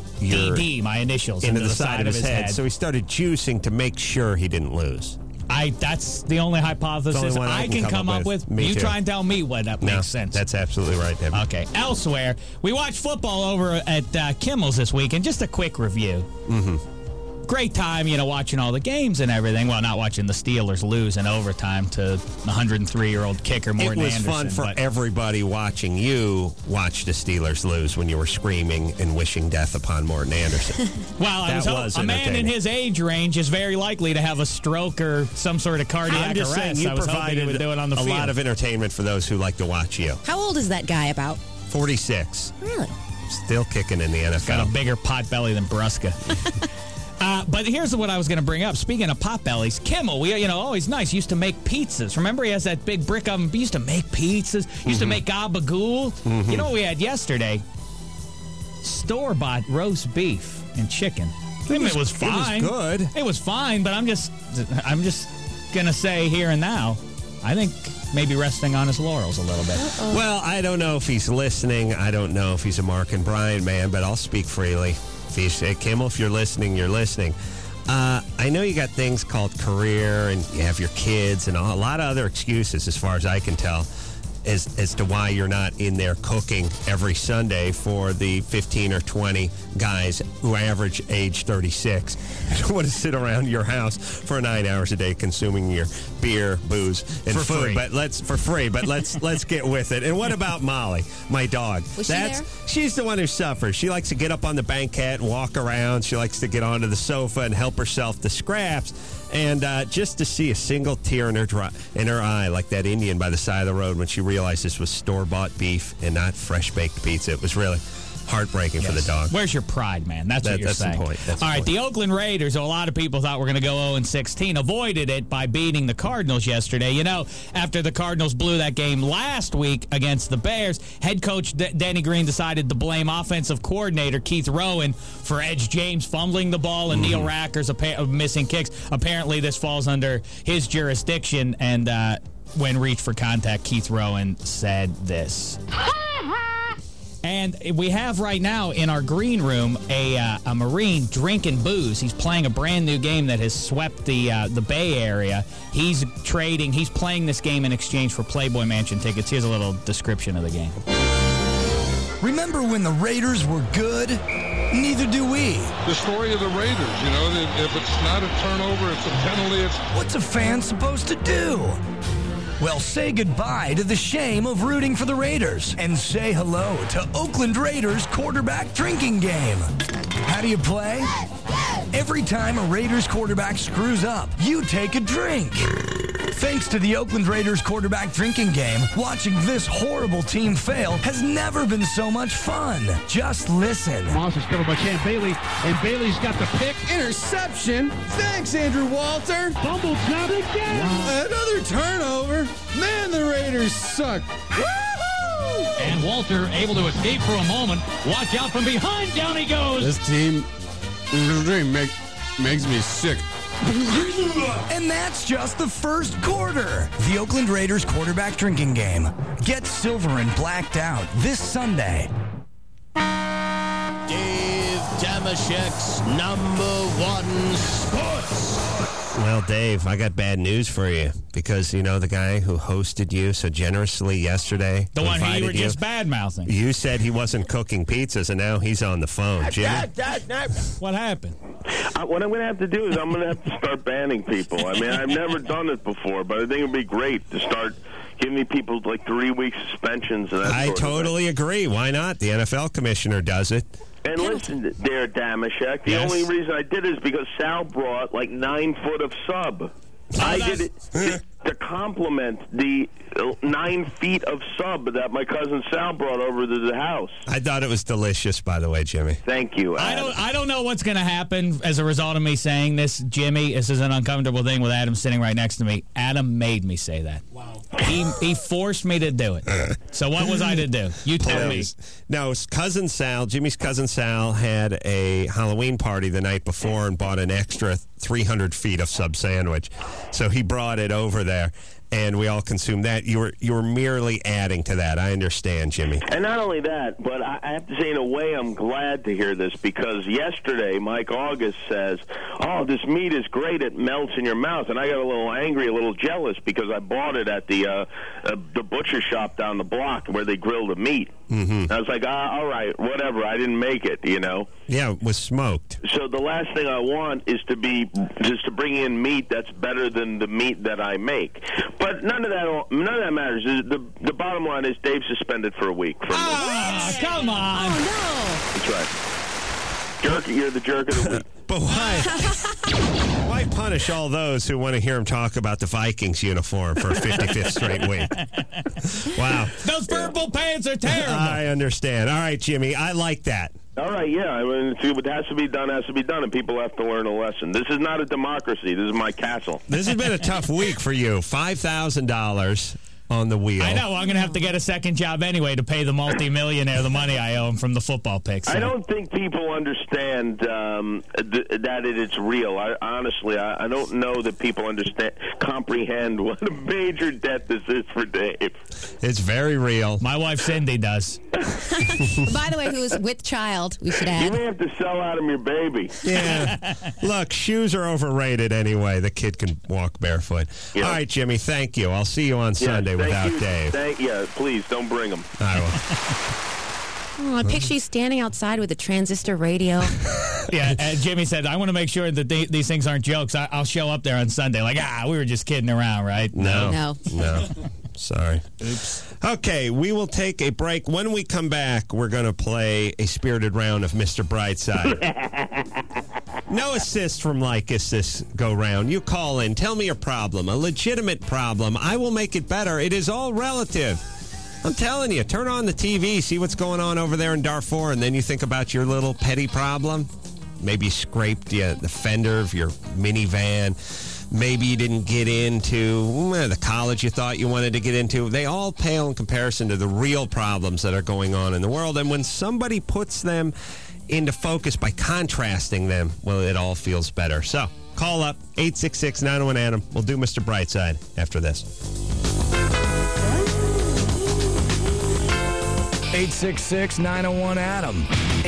DD, my initials, into the side of his head. So he started juicing to make sure he didn't lose. That's the only hypothesis I can come up with. You try and tell me what that makes sense. That's absolutely right, Debbie. Okay. Elsewhere, we watched football over at Kimmel's this week, and just a quick review. great time, watching all the games and everything. Well, not watching the Steelers lose in overtime to 103-year-old kicker Morton Anderson. It was fun for everybody watching you watch the Steelers lose when you were screaming and wishing death upon Morton Anderson. Well, a man in his age range is very likely to have a stroke or some sort of cardiac I'm just arrest. saying, you I was hoping he provided would do it on the a field. lot of entertainment for those who like to watch you. How old is that guy about? 46. Really? Still kicking in the NFL. Got a bigger pot belly than Brusca. But here's what I was going to bring up. Speaking of pot bellies, Kimmel, always nice. Used to make pizzas. Remember, he has that big brick oven. He used to make pizzas. Used to make gabagool. You know what we had yesterday? Store-bought roast beef and chicken. It was fine. It was good. It was fine, but I'm just going to say here and now, I think maybe resting on his laurels a little bit. Uh-oh. Well, I don't know if he's listening. I don't know if he's a Mark and Brian man, but I'll speak freely. If you say, Kimmel, if you're listening, you're listening. I know you got things called career and you have your kids and a lot of other excuses as far as I can tell as to why you're not in there cooking every Sunday for the 15 or 20 guys who average age 36 and want to sit around your house for 9 hours a day consuming your beer, booze, and for food. Free. But let's get with it. And what about Molly, my dog? Was she there? She's the one who suffers. She likes to get up on the banquette and walk around. She likes to get onto the sofa and help herself to scraps. And just to see a single tear in her eye, like that Indian by the side of the road when she realized this was store-bought beef and not fresh-baked pizza, it was really heartbreaking for the dog. Where's your pride, man? That's what you're saying. The point. All right, the Oakland Raiders, a lot of people thought were going to go 0-16, avoided it by beating the Cardinals yesterday. After the Cardinals blew that game last week against the Bears, head coach Denny Green decided to blame offensive coordinator Keith Rowan for Edge James fumbling the ball and Neil Racker's missing kicks. Apparently, this falls under his jurisdiction, and when reached for contact, Keith Rowan said this. And we have right now in our green room a Marine drinking booze. He's playing a brand new game that has swept the Bay Area. He's playing this game in exchange for Playboy Mansion tickets. Here's a little description of the game. Remember when the Raiders were good? Neither do we. The story of the Raiders, if it's not a turnover, it's a penalty. What's a fan supposed to do? Well, say goodbye to the shame of rooting for the Raiders and say hello to Oakland Raiders quarterback drinking game. How do you play? Every time a Raiders quarterback screws up, you take a drink. Thanks to the Oakland Raiders quarterback drinking game, watching this horrible team fail has never been so much fun. Just listen. Moss is covered by Champ Bailey, and Bailey's got the pick. Interception. Thanks, Andrew Walter. Fumble snap again. Wow. Another turnover. Man, the Raiders suck. Woo-hoo! And Walter able to escape for a moment. Watch out from behind. Down he goes. This team makes me sick. And that's just the first quarter. The Oakland Raiders quarterback drinking game. Get silver and blacked out this Sunday. Dave Damashek's #1 Sports. Well, Dave, I got bad news for you because, the guy who hosted you so generously yesterday. The one who you were just bad-mouthing. You said he wasn't cooking pizzas, and now he's on the phone. Jimmy? What happened? What I'm going to have to do is I'm going to have to start banning people. I mean, I've never done it before, but I think it would be great to start giving people like 3-week suspensions. And that I totally agree. Why not? The NFL commissioner does it. And listen there, Damashek, the only reason I did it is because Sal brought like 9 foot of sub. I did it to compliment the 9 feet of sub that my cousin Sal brought over to the house. I thought it was delicious, by the way, Jimmy. Thank you, Adam. I don't know what's going to happen as a result of me saying this, Jimmy. This is an uncomfortable thing with Adam sitting right next to me. Adam made me say that. Wow. He forced me to do it. So what was I to do? You tell me. No, Jimmy's cousin Sal had a Halloween party the night before and bought an extra 300 feet of sub sandwich. So he brought it over there, and we all consumed that. You were merely adding to that. I understand, Jimmy. And not only that, but I have to say, in a way, I'm glad to hear this, because yesterday Mike August says, oh, this meat is great, it melts in your mouth. And I got a little angry, a little jealous, because I bought it at the butcher shop down the block where they grill the meat. I was like, all right, whatever. I didn't make it, you know. Yeah, it was smoked. So the last thing I want is to bring in meat that's better than the meat that I make. But none of that matters. The bottom line is Dave's suspended for a week. Come on. Oh, That's right. You're the jerk of the week. But why punish all those who want to hear him talk about the Vikings uniform for a 55th straight week? Wow. Those purple pants are terrible. I understand. All right, Jimmy, I like that. All right, yeah. I mean, what has to be done, and people have to learn a lesson. This is not a democracy. This is my castle. This has been a tough week for you. $5,000 on the wheel. I know. I'm going to have to get a second job anyway to pay the multimillionaire the money I owe him from the football picks. So. I don't think people understand that it's real. Honestly, I don't know that people comprehend what a major debt this is for Dave. It's very real. My wife Cindy does. By the way, who's with child, we should add. You may have to sell out of your baby. Yeah. Look, shoes are overrated anyway. The kid can walk barefoot. Yeah. All right, Jimmy, thank you. I'll see you on Sunday without Dave. Please, don't bring him. I will. Oh, I picture you standing outside with a transistor radio. Yeah, and Jimmy said, I want to make sure that these things aren't jokes. I'll show up there on Sunday. Like, we were just kidding around, right? No. Sorry. Oops. Okay, we will take a break. When we come back, we're going to play a spirited round of Mr. Brightside. No assist from Lycus this go-round. You call in. Tell me your problem. A legitimate problem. I will make it better. It is all relative. I'm telling you, turn on the TV, see what's going on over there in Darfur, and then you think about your little petty problem. Maybe you scraped the fender of your minivan. Maybe you didn't get into the college you thought you wanted to get into. They all pale in comparison to the real problems that are going on in the world. And when somebody puts them into focus by contrasting them, well, it all feels better. So call up 866-901-ADAM. We'll do Mr. Brightside after this. 866-901-ADAM.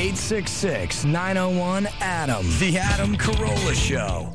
866-901-ADAM. The Adam Carolla Show.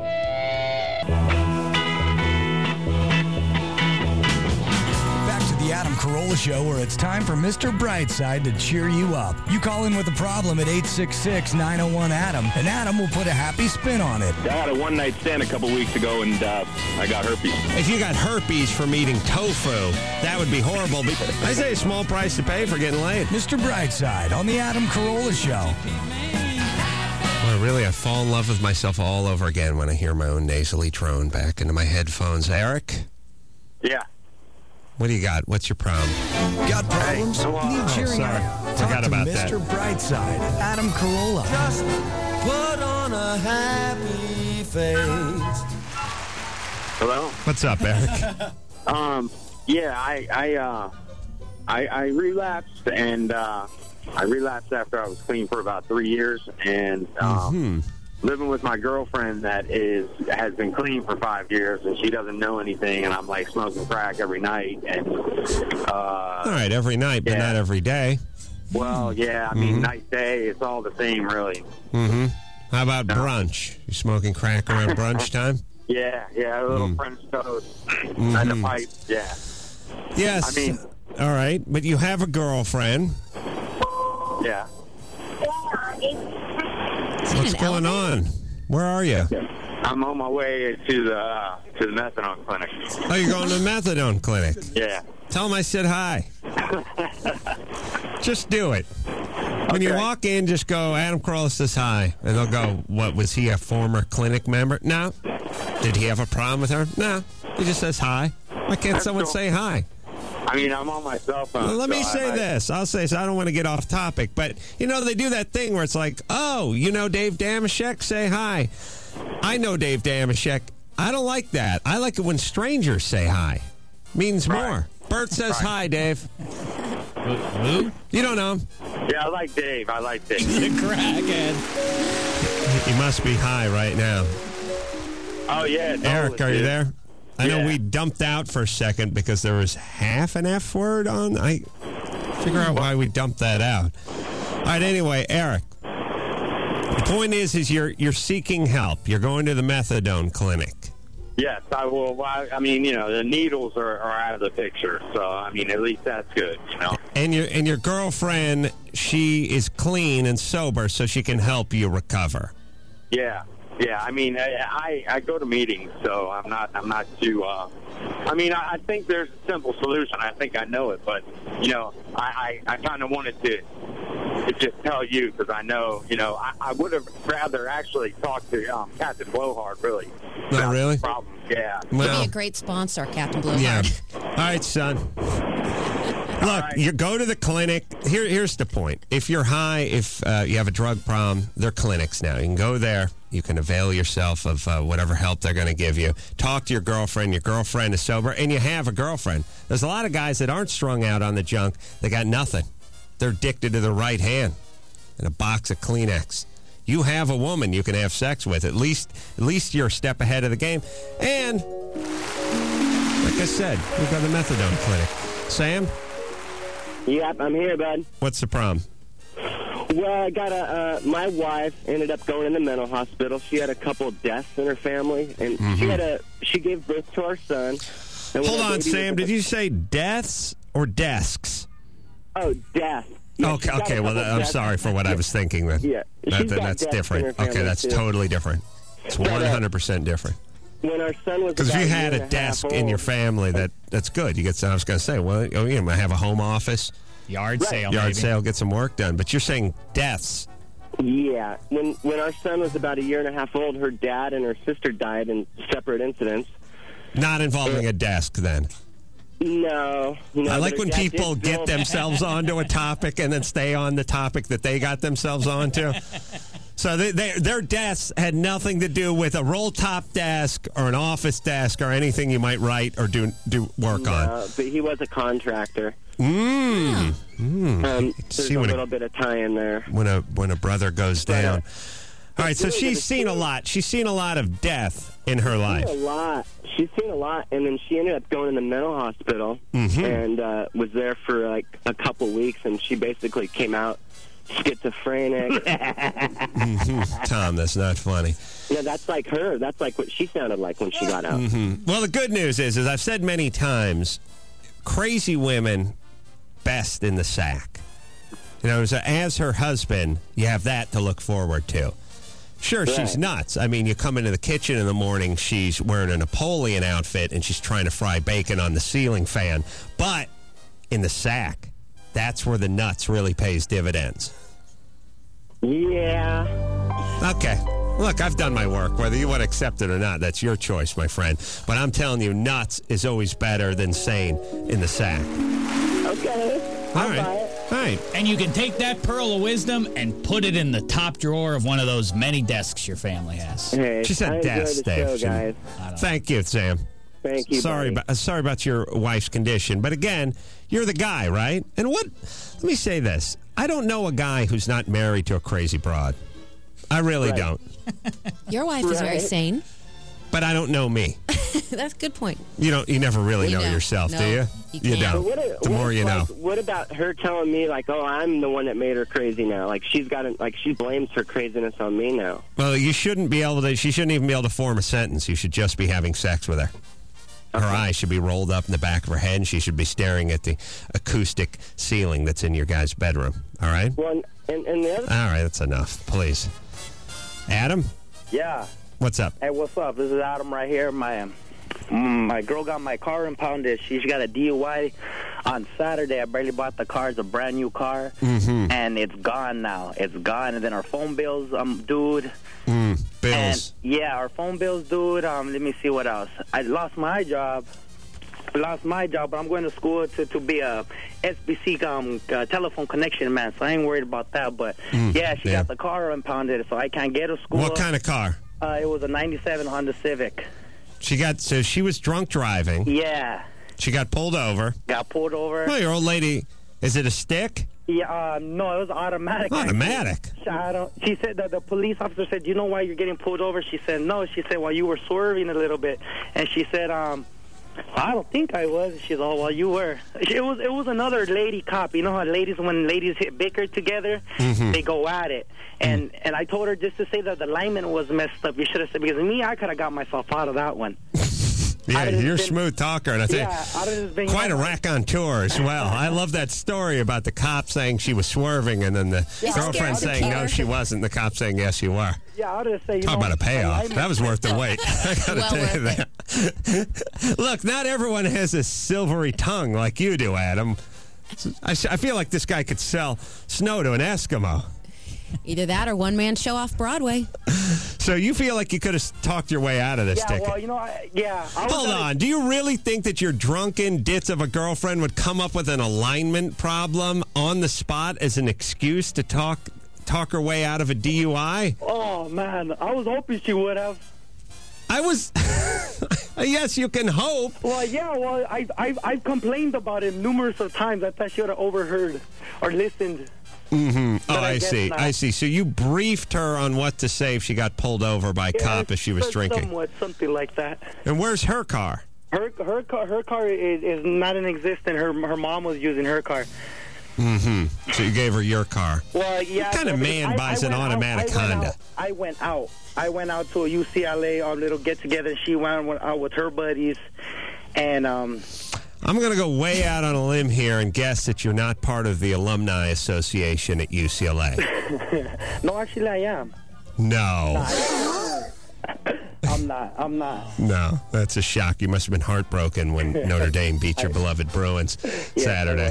Back to the Adam Carolla Show, where it's time for Mr. Brightside to cheer you up. You call in with a problem at 866-901-ADAM, and Adam will put a happy spin on it. I had a one-night stand a couple weeks ago, and I got herpes. If you got herpes from eating tofu, that would be horrible. I say a small price to pay for getting laid. Mr. Brightside on the Adam Carolla Show. Well, really, I fall in love with myself all over again when I hear my own nasally drone back into my headphones. Eric? Yeah. What do you got? What's your problem? Got problems? Need cheering up? Forgot about that. Mr. Brightside, Adam Carolla. Just put on a happy face. Hello? What's up, Eric? I relapsed, and I relapsed after I was clean for about 3 years, and living with my girlfriend that has been clean for 5 years, and she doesn't know anything, and I'm like smoking crack every night. And all right, every night, but not every day. Well, yeah, I mean, night, day, it's all the same, really. Mm-hmm. How about brunch? You smoking crack around brunch time? Yeah, a little French toast and a pipe, yeah. Yes. I mean, all right, but you have a girlfriend. Yeah. What's going on? Where are you? I'm on my way to the methadone clinic. Oh, you're going to the methadone clinic? Yeah. Tell them I said hi. Just do it. When you walk in, just go, Adam Carolla says hi. And they'll go, what, was he a former clinic member? No. Did he have a problem with her? No. He just says hi. Why can't someone say hi? I mean, I'm on my cell phone. Well, let me say this. I'll say so. I don't want to get off topic, but, they do that thing where it's like, oh, you know Dave Damashek? Say hi. I know Dave Damashek. I don't like that. I like it when strangers say hi. Means more. Bert says hi, Dave. Who? You don't know him. Yeah, I like Dave. The crackhead. He must be high right now. Oh, yeah. Totally, Eric, are you there? I know we dumped out for a second because there was half an F word on. I figure out why we dumped that out. All right, anyway, Eric. The point is you're seeking help. You're going to the methadone clinic. Yes, I will. I mean, the needles are out of the picture, so I mean, at least that's good, And your girlfriend, she is clean and sober, so she can help you recover. Yeah. I mean, I go to meetings, so I'm not too. I mean, I think there's a simple solution. I think I know it, but I kind of wanted to just tell you because I know, I would have rather actually talked to Captain Blowhard, really. Oh, really? Problem. Yeah. He'd be a great sponsor, Captain Blowhard. Yeah. All right, son. Look, you go to the clinic. Here's the point. If you're high, if you have a drug problem, there are clinics now. You can go there. You can avail yourself of whatever help they're going to give you. Talk to your girlfriend. Your girlfriend is sober, and you have a girlfriend. There's a lot of guys that aren't strung out on the junk. They got nothing. They're addicted to the right hand and a box of Kleenex. You have a woman you can have sex with. At least you're a step ahead of the game. And, like I said, we've got the methadone clinic. Sam? Yep, I'm here, bud. What's the problem? Well, I got my wife ended up going in the mental hospital. She had a couple of deaths in her family, and she gave birth to our son. Hold on, Sam. Did you say deaths or desks? Oh, death. Yeah, okay. Well, I'm sorry for what I was thinking then. Yeah, that's different. Okay, that's totally different. It's 100% different. When our son was because if you had a desk in your family, that's good. You get. I was going to say, well, you might have a home office, yard sale, get some work done. But you're saying deaths. Yeah. When our son was about 1.5 years old, her dad and her sister died in separate incidents. Not involving a desk, then. No. I like when people get themselves onto a topic and then stay on the topic that they got themselves onto. So their desks had nothing to do with a roll-top desk or an office desk or anything you might write or do work on. But he was a contractor. There's a little bit of tie in there. When a brother goes down. All right, so she's seen a lot. She's seen a lot of death in her life. She's seen a lot, and then she ended up going in the mental hospital and was there for like a couple weeks, and she basically came out schizophrenic. Tom, that's not funny. No, that's like her. That's like what she sounded like when she got out. Well, the good news is, as I've said many times, crazy women best in the sack. So as her husband, you have that to look forward to. Sure, she's nuts. I mean, you come into the kitchen in the morning, she's wearing a Napoleon outfit, and she's trying to fry bacon on the ceiling fan. But in the sack, that's where the nuts really pays dividends. Yeah. Okay. Look, I've done my work. Whether you want to accept it or not, that's your choice, my friend. But I'm telling you, nuts is always better than sane in the sack. Okay. All right. And you can take that pearl of wisdom and put it in the top drawer of one of those many desks your family has. Hey, she said desk, Dave. Guys. Thank you, Sam. Thank you. Sorry about your wife's condition. But again, you're the guy, right? And let me say this. I don't know a guy who's not married to a crazy broad. I really don't. Your wife is very sane. But I don't know me. That's a good point. You never really know yourself, do you? You don't. The more you know. What about her telling me like, "Oh, I'm the one that made her crazy now"? Like she blames her craziness on me now. Well, you shouldn't be able to. She shouldn't even be able to form a sentence. You should just be having sex with her. Her eyes should be rolled up in the back of her head, and she should be staring at the acoustic ceiling that's in your guy's bedroom. All right? Well, and the other... All right, that's enough. Please. Adam? Yeah. What's up? Hey, what's up? This is Adam right here. My girl got my car impounded. She got a DUI on Saturday. I barely bought the car. It's a brand new car. And it's gone now. It's gone. And then our phone bills, dude. Bills. And, our phone bills, dude. Let me see what else. I lost my job. But I'm going to school to be a SBC telephone connection man, so I ain't worried about that. But, she got the car impounded, so I can't get to school. What kind of car? It was a 97 Honda Civic. So she was drunk driving. Yeah. She got pulled over. Well, your old lady, is it a stick? Yeah, no, it was automatic. Automatic? She said that the police officer said, "Do you know why you're getting pulled over?" She said, "No." She said, "Well, you were swerving a little bit." And she said, "I don't think I was." She said, "Oh, well, you were." It was another lady cop. You know how when ladies bicker together, they go at it. And I told her just to say that the alignment was messed up. You should have said, because me, I could have got myself out of that one. Yeah, you're a smooth talker, and I think quite a raconteur as well. I love that story about the cop saying she was swerving, and then the girlfriend saying no, she wasn't. The cop saying yes, you were. Yeah, I would say. Talk about a payoff. That was worth the wait. I gotta tell you that. Look, not everyone has a silvery tongue like you do, Adam. I feel like this guy could sell snow to an Eskimo. Either that or one-man show off Broadway. So you feel like you could have talked your way out of this ticket? Well, you know, Hold on. Do you really think that your drunken ditz of a girlfriend would come up with an alignment problem on the spot as an excuse to talk her way out of a DUI? Oh, man. I was hoping she would have. I was... Yes, you can hope. Well, yeah, I've complained about it numerous of times. I thought she would have overheard or listened. Mm-hmm. Oh, I see. I see. So you briefed her on what to say if she got pulled over by a cop if she was drinking. Somewhat, something like that. And where's her car? Her car is not in existence. Her mom was using her car. Mm-hmm. So you gave her your car. Well, yeah. What kind of man buys an automatic Honda? I went out to a UCLA on a little get-together. She went out with her buddies, and I'm going to go way out on a limb here and guess that you're not part of the Alumni Association at UCLA. No, actually, I am. No. I'm not. No, that's a shock. You must have been heartbroken when Notre Dame beat your beloved Bruins Saturday.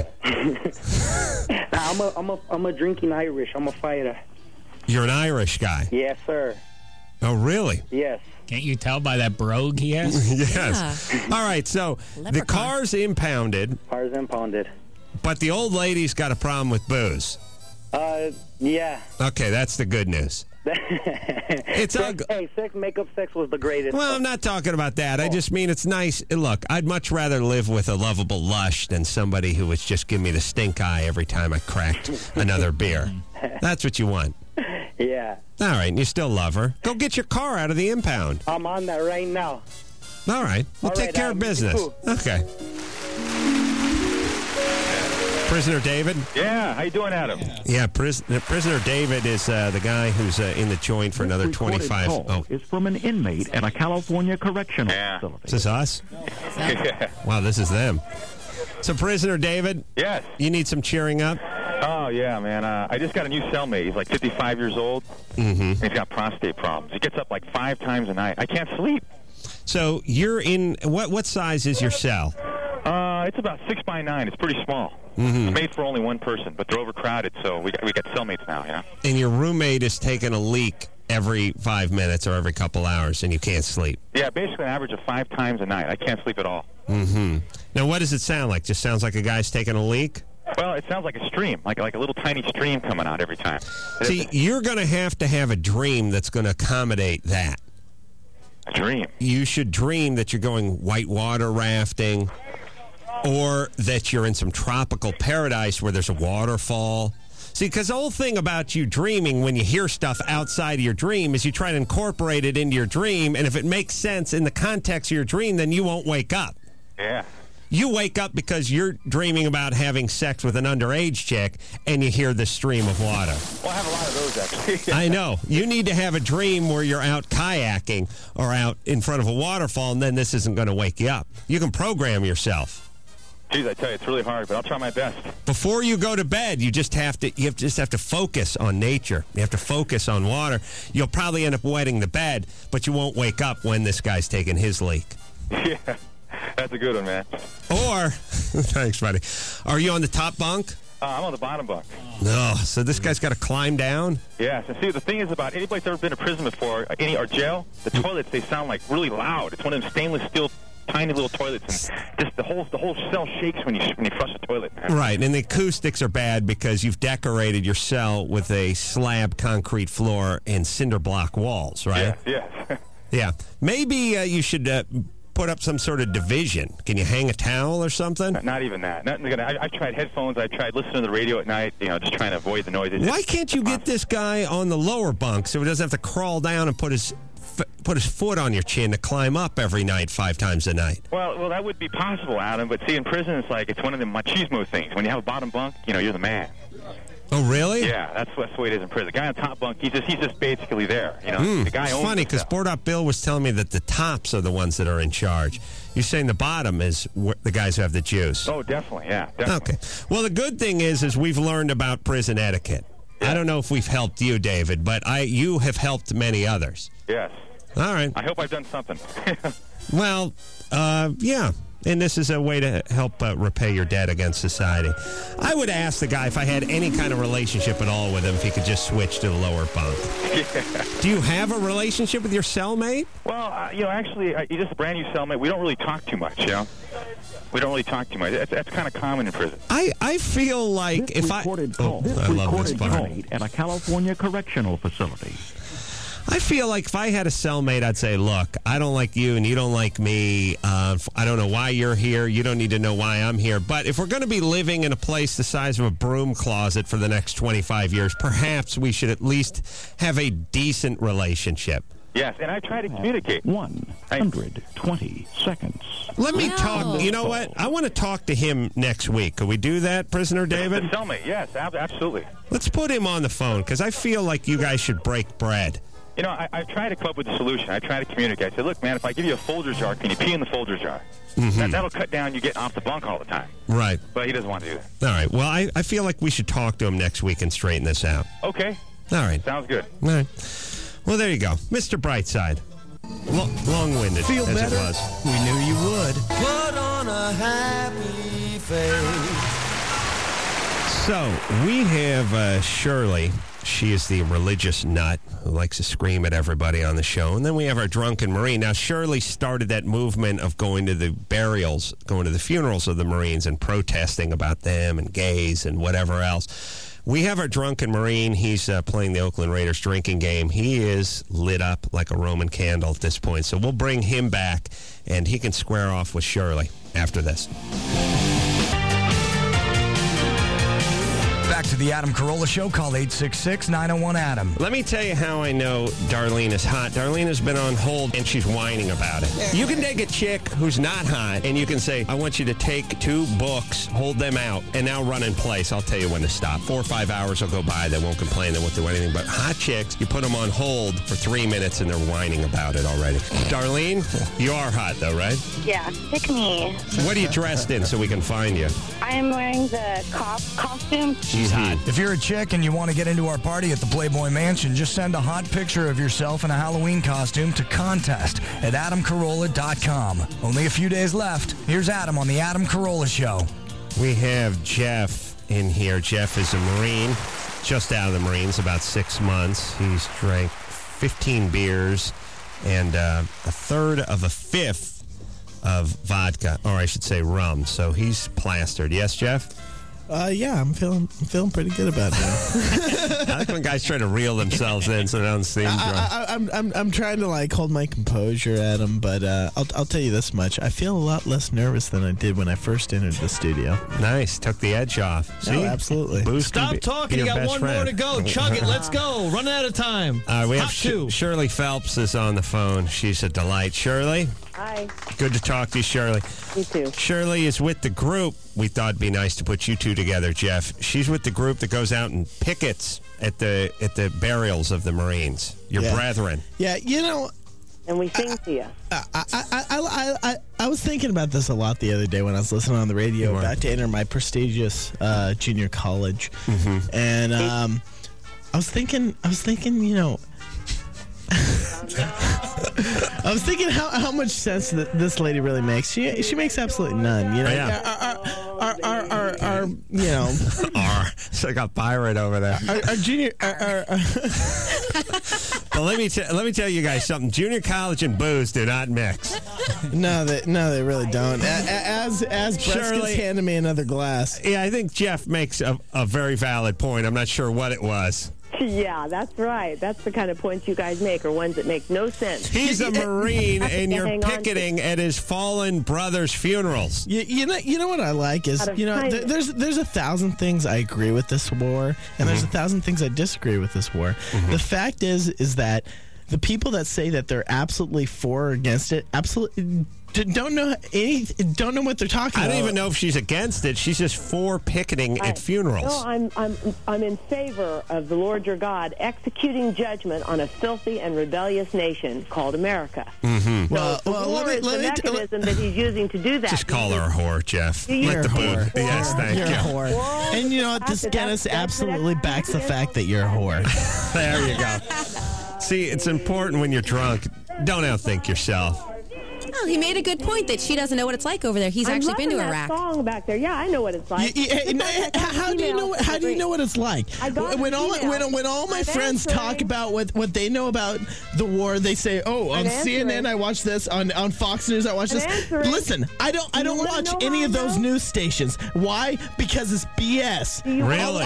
I'm a drinking Irish. I'm a fighter. You're an Irish guy? Yes, sir. Oh, really? Yes. Can't you tell by that brogue he has? Yes. Yeah. All right, so the car's impounded. Car's impounded. But the old lady's got a problem with booze. Yeah. Okay, that's the good news. It's ugly. Hey, makeup sex was the greatest. Well, I'm not talking about that. I just mean it's nice. Look, I'd much rather live with a lovable lush than somebody who would just give me the stink eye every time I cracked another beer. That's what you want. Yeah. All right, and you still love her. Go get your car out of the impound. I'm on that right now. All right. We'll take care of business. Cool. Okay. Prisoner David? Yeah, how you doing, Adam? Yeah, Prisoner David is the guy who's in the joint for another 25. Oh, is from an inmate at a California correctional facility. Is this us? Wow, this is them. So, Prisoner David? Yes. You need some cheering up? Oh, yeah, man. I just got a new cellmate. He's like 55 years old. Mm-hmm. And he's got prostate problems. He gets up like 5 times a night. I can't sleep. So, you're in... What size is your cell? It's about 6 by 9. It's pretty small. Mm-hmm. It's made for only one person, but they're overcrowded, so we got cellmates now, yeah? And your roommate is taking a leak every 5 minutes or every couple hours, and you can't sleep. Yeah, basically an average of 5 times a night. I can't sleep at all. Mm-hmm. Now, what does it sound like? Just sounds like a guy's taking a leak? Well, it sounds like a stream, like a little tiny stream coming out every time. See, you're going to have a dream that's going to accommodate that. A dream? You should dream that you're going whitewater rafting, or that you're in some tropical paradise where there's a waterfall. See, because the whole thing about you dreaming when you hear stuff outside of your dream is you try to incorporate it into your dream, and if it makes sense in the context of your dream, then you won't wake up. Yeah. You wake up because you're dreaming about having sex with an underage chick, and you hear the stream of water. Well, I have a lot of those, actually. I know. You need to have a dream where you're out kayaking or out in front of a waterfall, and then this isn't going to wake you up. You can program yourself. Geez, I tell you, it's really hard, but I'll try my best. Before you go to bed, you just have to focus on nature. You have to focus on water. You'll probably end up wetting the bed, but you won't wake up when this guy's taking his leak. Yeah, that's a good one, man. Or, thanks, buddy. Are you on the top bunk? I'm on the bottom bunk. No, so this guy's got to climb down? Yes, and see, the thing is about anybody that's ever been to prison before, or jail, the toilets, they sound like really loud. It's one of them stainless steel tiny little toilets, and just the whole cell shakes when you flush the toilet, man. Right, and the acoustics are bad because you've decorated your cell with a slab concrete floor and cinder block walls, right? Yes. Yeah. Maybe you should put up some sort of division. Can you hang a towel or something? Not even that. I've tried headphones. I've tried listening to the radio at night, just trying to avoid the noise. Why can't you get this guy on the lower bunk so he doesn't have to crawl down and put his foot on your chin to climb up every night 5 times a night? Well, that would be possible, Adam. But see, in prison, it's one of the machismo things. When you have a bottom bunk, you're the man. Oh, really? Yeah, that's the way it is in prison. The guy on top bunk, he's just basically there. You know, the guy it's owns funny because himself. Board Up Bill was telling me that the tops are the ones that are in charge. You're saying the bottom is the guys who have the juice. Oh, definitely, yeah. Definitely. Okay. Well, the good thing is we've learned about prison etiquette. Yeah. I don't know if we've helped you, David, but you have helped many others. Yes. All right. I hope I've done something. Well, yeah. And this is a way to help repay your debt against society. I would ask the guy if I had any kind of relationship at all with him if he could just switch to the lower bunk. Yeah. Do you have a relationship with your cellmate? Well, actually, he's just a brand new cellmate. We don't really talk too much, you know? We don't really talk too much. That's kind of common in prison. I feel like this if recorded I... call, this I love this recorded part. call at a California correctional facility. I feel like if I had a cellmate, I'd say, look, I don't like you and you don't like me. I don't know why you're here. You don't need to know why I'm here. But if we're going to be living in a place the size of a broom closet for the next 25 years, perhaps we should at least have a decent relationship. Yes, and I try to communicate. 120 seconds. Let me talk. You know what? I want to talk to him next week. Can we do that, Prisoner David? The cellmate, yes, absolutely. Let's put him on the phone because I feel like you guys should break bread. You know, I try to come up with a solution. I try to communicate. I say, look, man, if I give you a Folgers jar, can you pee in the Folgers jar? Mm-hmm. That'll cut down you getting off the bunk all the time. Right. But he doesn't want to do that. All right. Well, I feel like we should talk to him next week and straighten this out. Okay. All right. Sounds good. All right. Well, there you go. Mr. Brightside. Long-winded Feel as better? it was. We knew you would. Put on a happy face. So, we have Shirley. She is the religious nut who likes to scream at everybody on the show. And then we have our drunken Marine. Now, Shirley started that movement of going to the burials, going to the funerals of the Marines and protesting about them and gays and whatever else. We have our drunken Marine. He's playing the Oakland Raiders drinking game. He is lit up like a Roman candle at this point. So we'll bring him back, and he can square off with Shirley after this. Back to the Adam Carolla Show. Call 866-901-ADAM. Let me tell you how I know Darlene is hot. Darlene has been on hold, and she's whining about it. You can take a chick who's not hot, and you can say, I want you to take 2 books, hold them out, and now run in place. I'll tell you when to stop. 4 or 5 hours will go by. They won't complain. They won't do anything. But hot chicks, you put them on hold for 3 minutes, and they're whining about it already. Darlene, you are hot, though, right? Yeah, pick me. What are you dressed in so we can find you? I am wearing the cop costume. She's hot. If you're a chick and you want to get into our party at the Playboy Mansion, just send a hot picture of yourself in a Halloween costume to contest@adamcarolla.com. Only a few days left. Here's Adam on the Adam Carolla Show. We have Jeff in here. Jeff is a Marine, just out of the Marines, about 6 months. He's drank 15 beers and a third of a fifth of vodka, or I should say rum. So he's plastered. Yes, Jeff? Yeah, I'm feeling pretty good about that. I like when guys try to reel themselves in so they don't seem drunk. I'm trying to hold my composure, Adam, but I'll tell you this much: I feel a lot less nervous than I did when I first entered the studio. Nice, took the edge off. See? Oh, absolutely. Boost Stop talking. You got one more to go. Chug it. Let's go. Running out of time. We have Shirley Phelps is on the phone. She's a delight. Shirley? Hi. Good to talk to you, Shirley. You too. Shirley is with the group. We thought it'd be nice to put you two together, Jeff. She's with the group that goes out and pickets at the burials of the Marines. Your brethren. Yeah, you know. And we sing to you. I was thinking about this a lot the other day when I was listening on the radio, about to enter my prestigious junior college, and I was thinking, you know. I was thinking how much sense that this lady really makes. She makes absolutely none. You know, our you know, it's like a pirate over there. Our junior. But let me tell you guys something. Junior college and booze do not mix. No, they really don't. As Brett gets handed me another glass. Yeah, I think Jeff makes a very valid point. I'm not sure what it was. Yeah, that's right. That's the kind of points you guys make, or ones that make no sense. He's a Marine, and you're picketing at his fallen brother's funerals. You know what I like is, you know, there's 1,000 things I agree with this war, and there's 1,000 things I disagree with this war. The fact is that the people that say that they're absolutely for or against it absolutely don't know what they're talking about. I don't even know if she's against it. She's just for picketing at funerals. No, I'm in favor of the Lord your God executing judgment on a filthy and rebellious nation called America. Mm-hmm. So war is the mechanism that he's using to do that. Just call her a whore, Jeff. You're a whore. Yes, thank You're you. a whore. And you know what? This Dennis absolutely backs the fact that you're a whore. There you go. See, it's important when you're drunk. Don't outthink yourself. Well, he made a good point that she doesn't know what it's like over there. He's actually been to Iraq. Song back there. Yeah, I know what it's like. How do you know? How do you know what it's like? When all my friends talk about what they know about the war, they say, "Oh, on CNN I watch this, on Fox News I watch this." Listen, I don't watch any of those news stations. Why? Because it's BS. Really?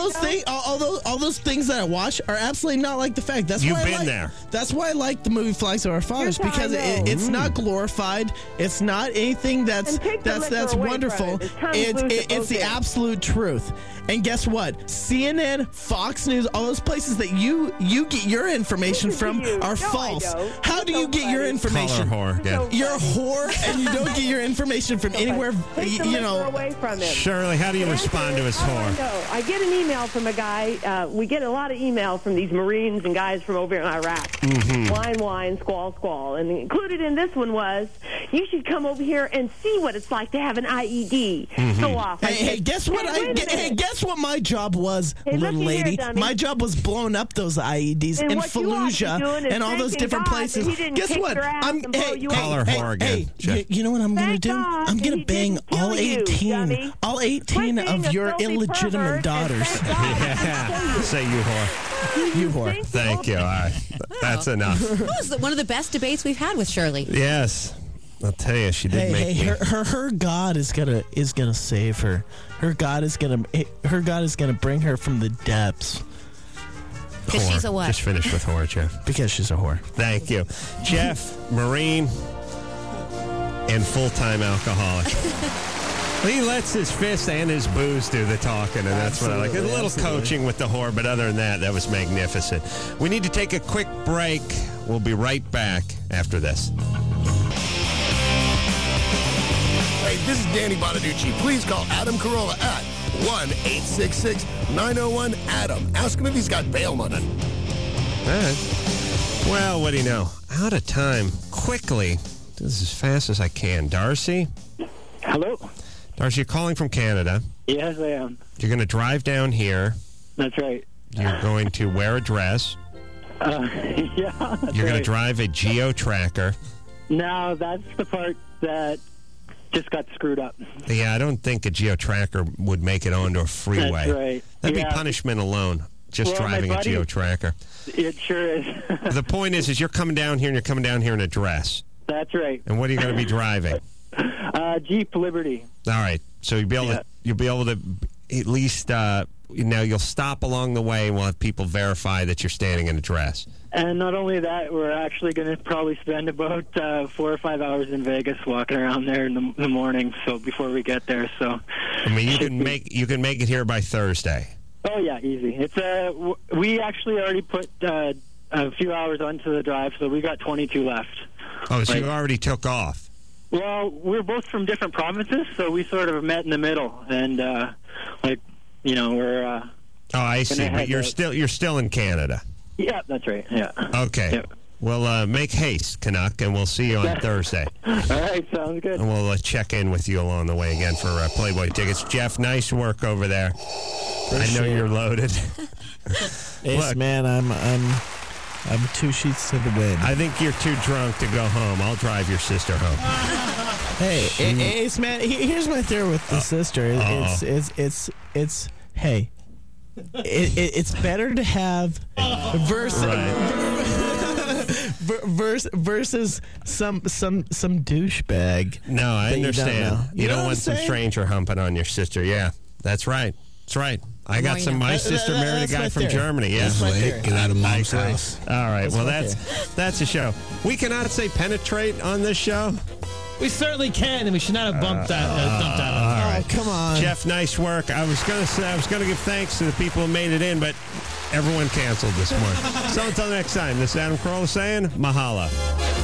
All those things that I watch are absolutely not like the fact. That's You've why been there. That's why I like the movie Flags of Our Fathers, because it's not glorified. It's not anything that's wonderful. It's the absolute truth. And guess what? CNN, Fox News, all those places that you get your information from are false. How do you get your information? Call her whore. You're a whore, and you don't get your information from anywhere. Away from him. Shirley, how do you respond to his whore? I get an email from a guy. We get a lot of email from these Marines and guys from over in Iraq. Mm-hmm. Wine, squall. And included in this one was, you should come over here and see what it's like to have an IED. Mm-hmm. So off. Hey, guess what? Guess what my job was, little lady? My job was blowing up those IEDs in Fallujah and all those different places. Guess what? Call her whore again. You know what I'm going to do? I'm going to bang all 18 of your illegitimate daughters. Yeah. Say you whore. You whore. Thank you. All right. That's enough. That was one of the best debates we've had with Shirley. Yes. I'll tell you, she did make me. Her God is gonna save her. Her God is gonna bring her from the depths. Because she's a what? Just finished with whore, Jeff. Because she's a whore. Thank you, Jeff, Marine, and full-time alcoholic. He lets his fist and his booze do the talking, and that's what I like. A little coaching with the whore, but other than that was magnificent. We need to take a quick break. We'll be right back after this. Hey, this is Danny Bonaducci. Please call Adam Carolla at 1-866-901-ADAM. Ask him if he's got bail money. All right. Well, what do you know? Out of time. Quickly. Do this as fast as I can. Darcy? Hello. Darcy, you're calling from Canada. Yes, I am. You're going to drive down here. That's right. You're going to wear a dress. Yeah. You're going to drive a geo-tracker. No, that's the part that just got screwed up. Yeah, I don't think a geo-tracker would make it onto a freeway. That's right. That'd be punishment alone, just driving a geo-tracker. It sure is. The point is you're coming down here and you're coming down here in a dress. That's right. And what are you going to be driving? Jeep Liberty. All right. So you'll be able to at least you'll stop along the way and we'll have people verify that you're standing in a dress. And not only that, we're actually going to probably spend about 4 or 5 hours in Vegas walking around there in the morning. So before we get there, so I mean you can make it here by Thursday. Oh yeah, easy. It's we actually already put a few hours onto the drive, so we got 22 left. Oh, so you already took off. Well, we're both from different provinces, so we sort of met in the middle, and we're. Oh, I see. But you're still in Canada. Yeah, that's right. Yeah. Okay. Yep. Well, make haste, Canuck, and we'll see you on Thursday. All right, sounds good. And we'll check in with you along the way again for Playboy tickets. Jeff, nice work over there. I know you're loaded. Ace, man, I'm 2 sheets to the wind. I think you're too drunk to go home. I'll drive your sister home. Hey, Ace, man, here's my theory with the sister. It's better to have versus some douchebag. No, I understand. You don't want some stranger humping on your sister. Yeah, that's right. That's right. I got my sister married a guy from Germany. Yeah. Get out of mom's house. All right. Well, that's a show. We cannot say penetrate on this show. We certainly can, and we should not have dumped that on. All right. Come on. Jeff, nice work. I was going to give thanks to the people who made it in, but everyone canceled this morning. So until next time, this is Adam Carolla saying mahalo.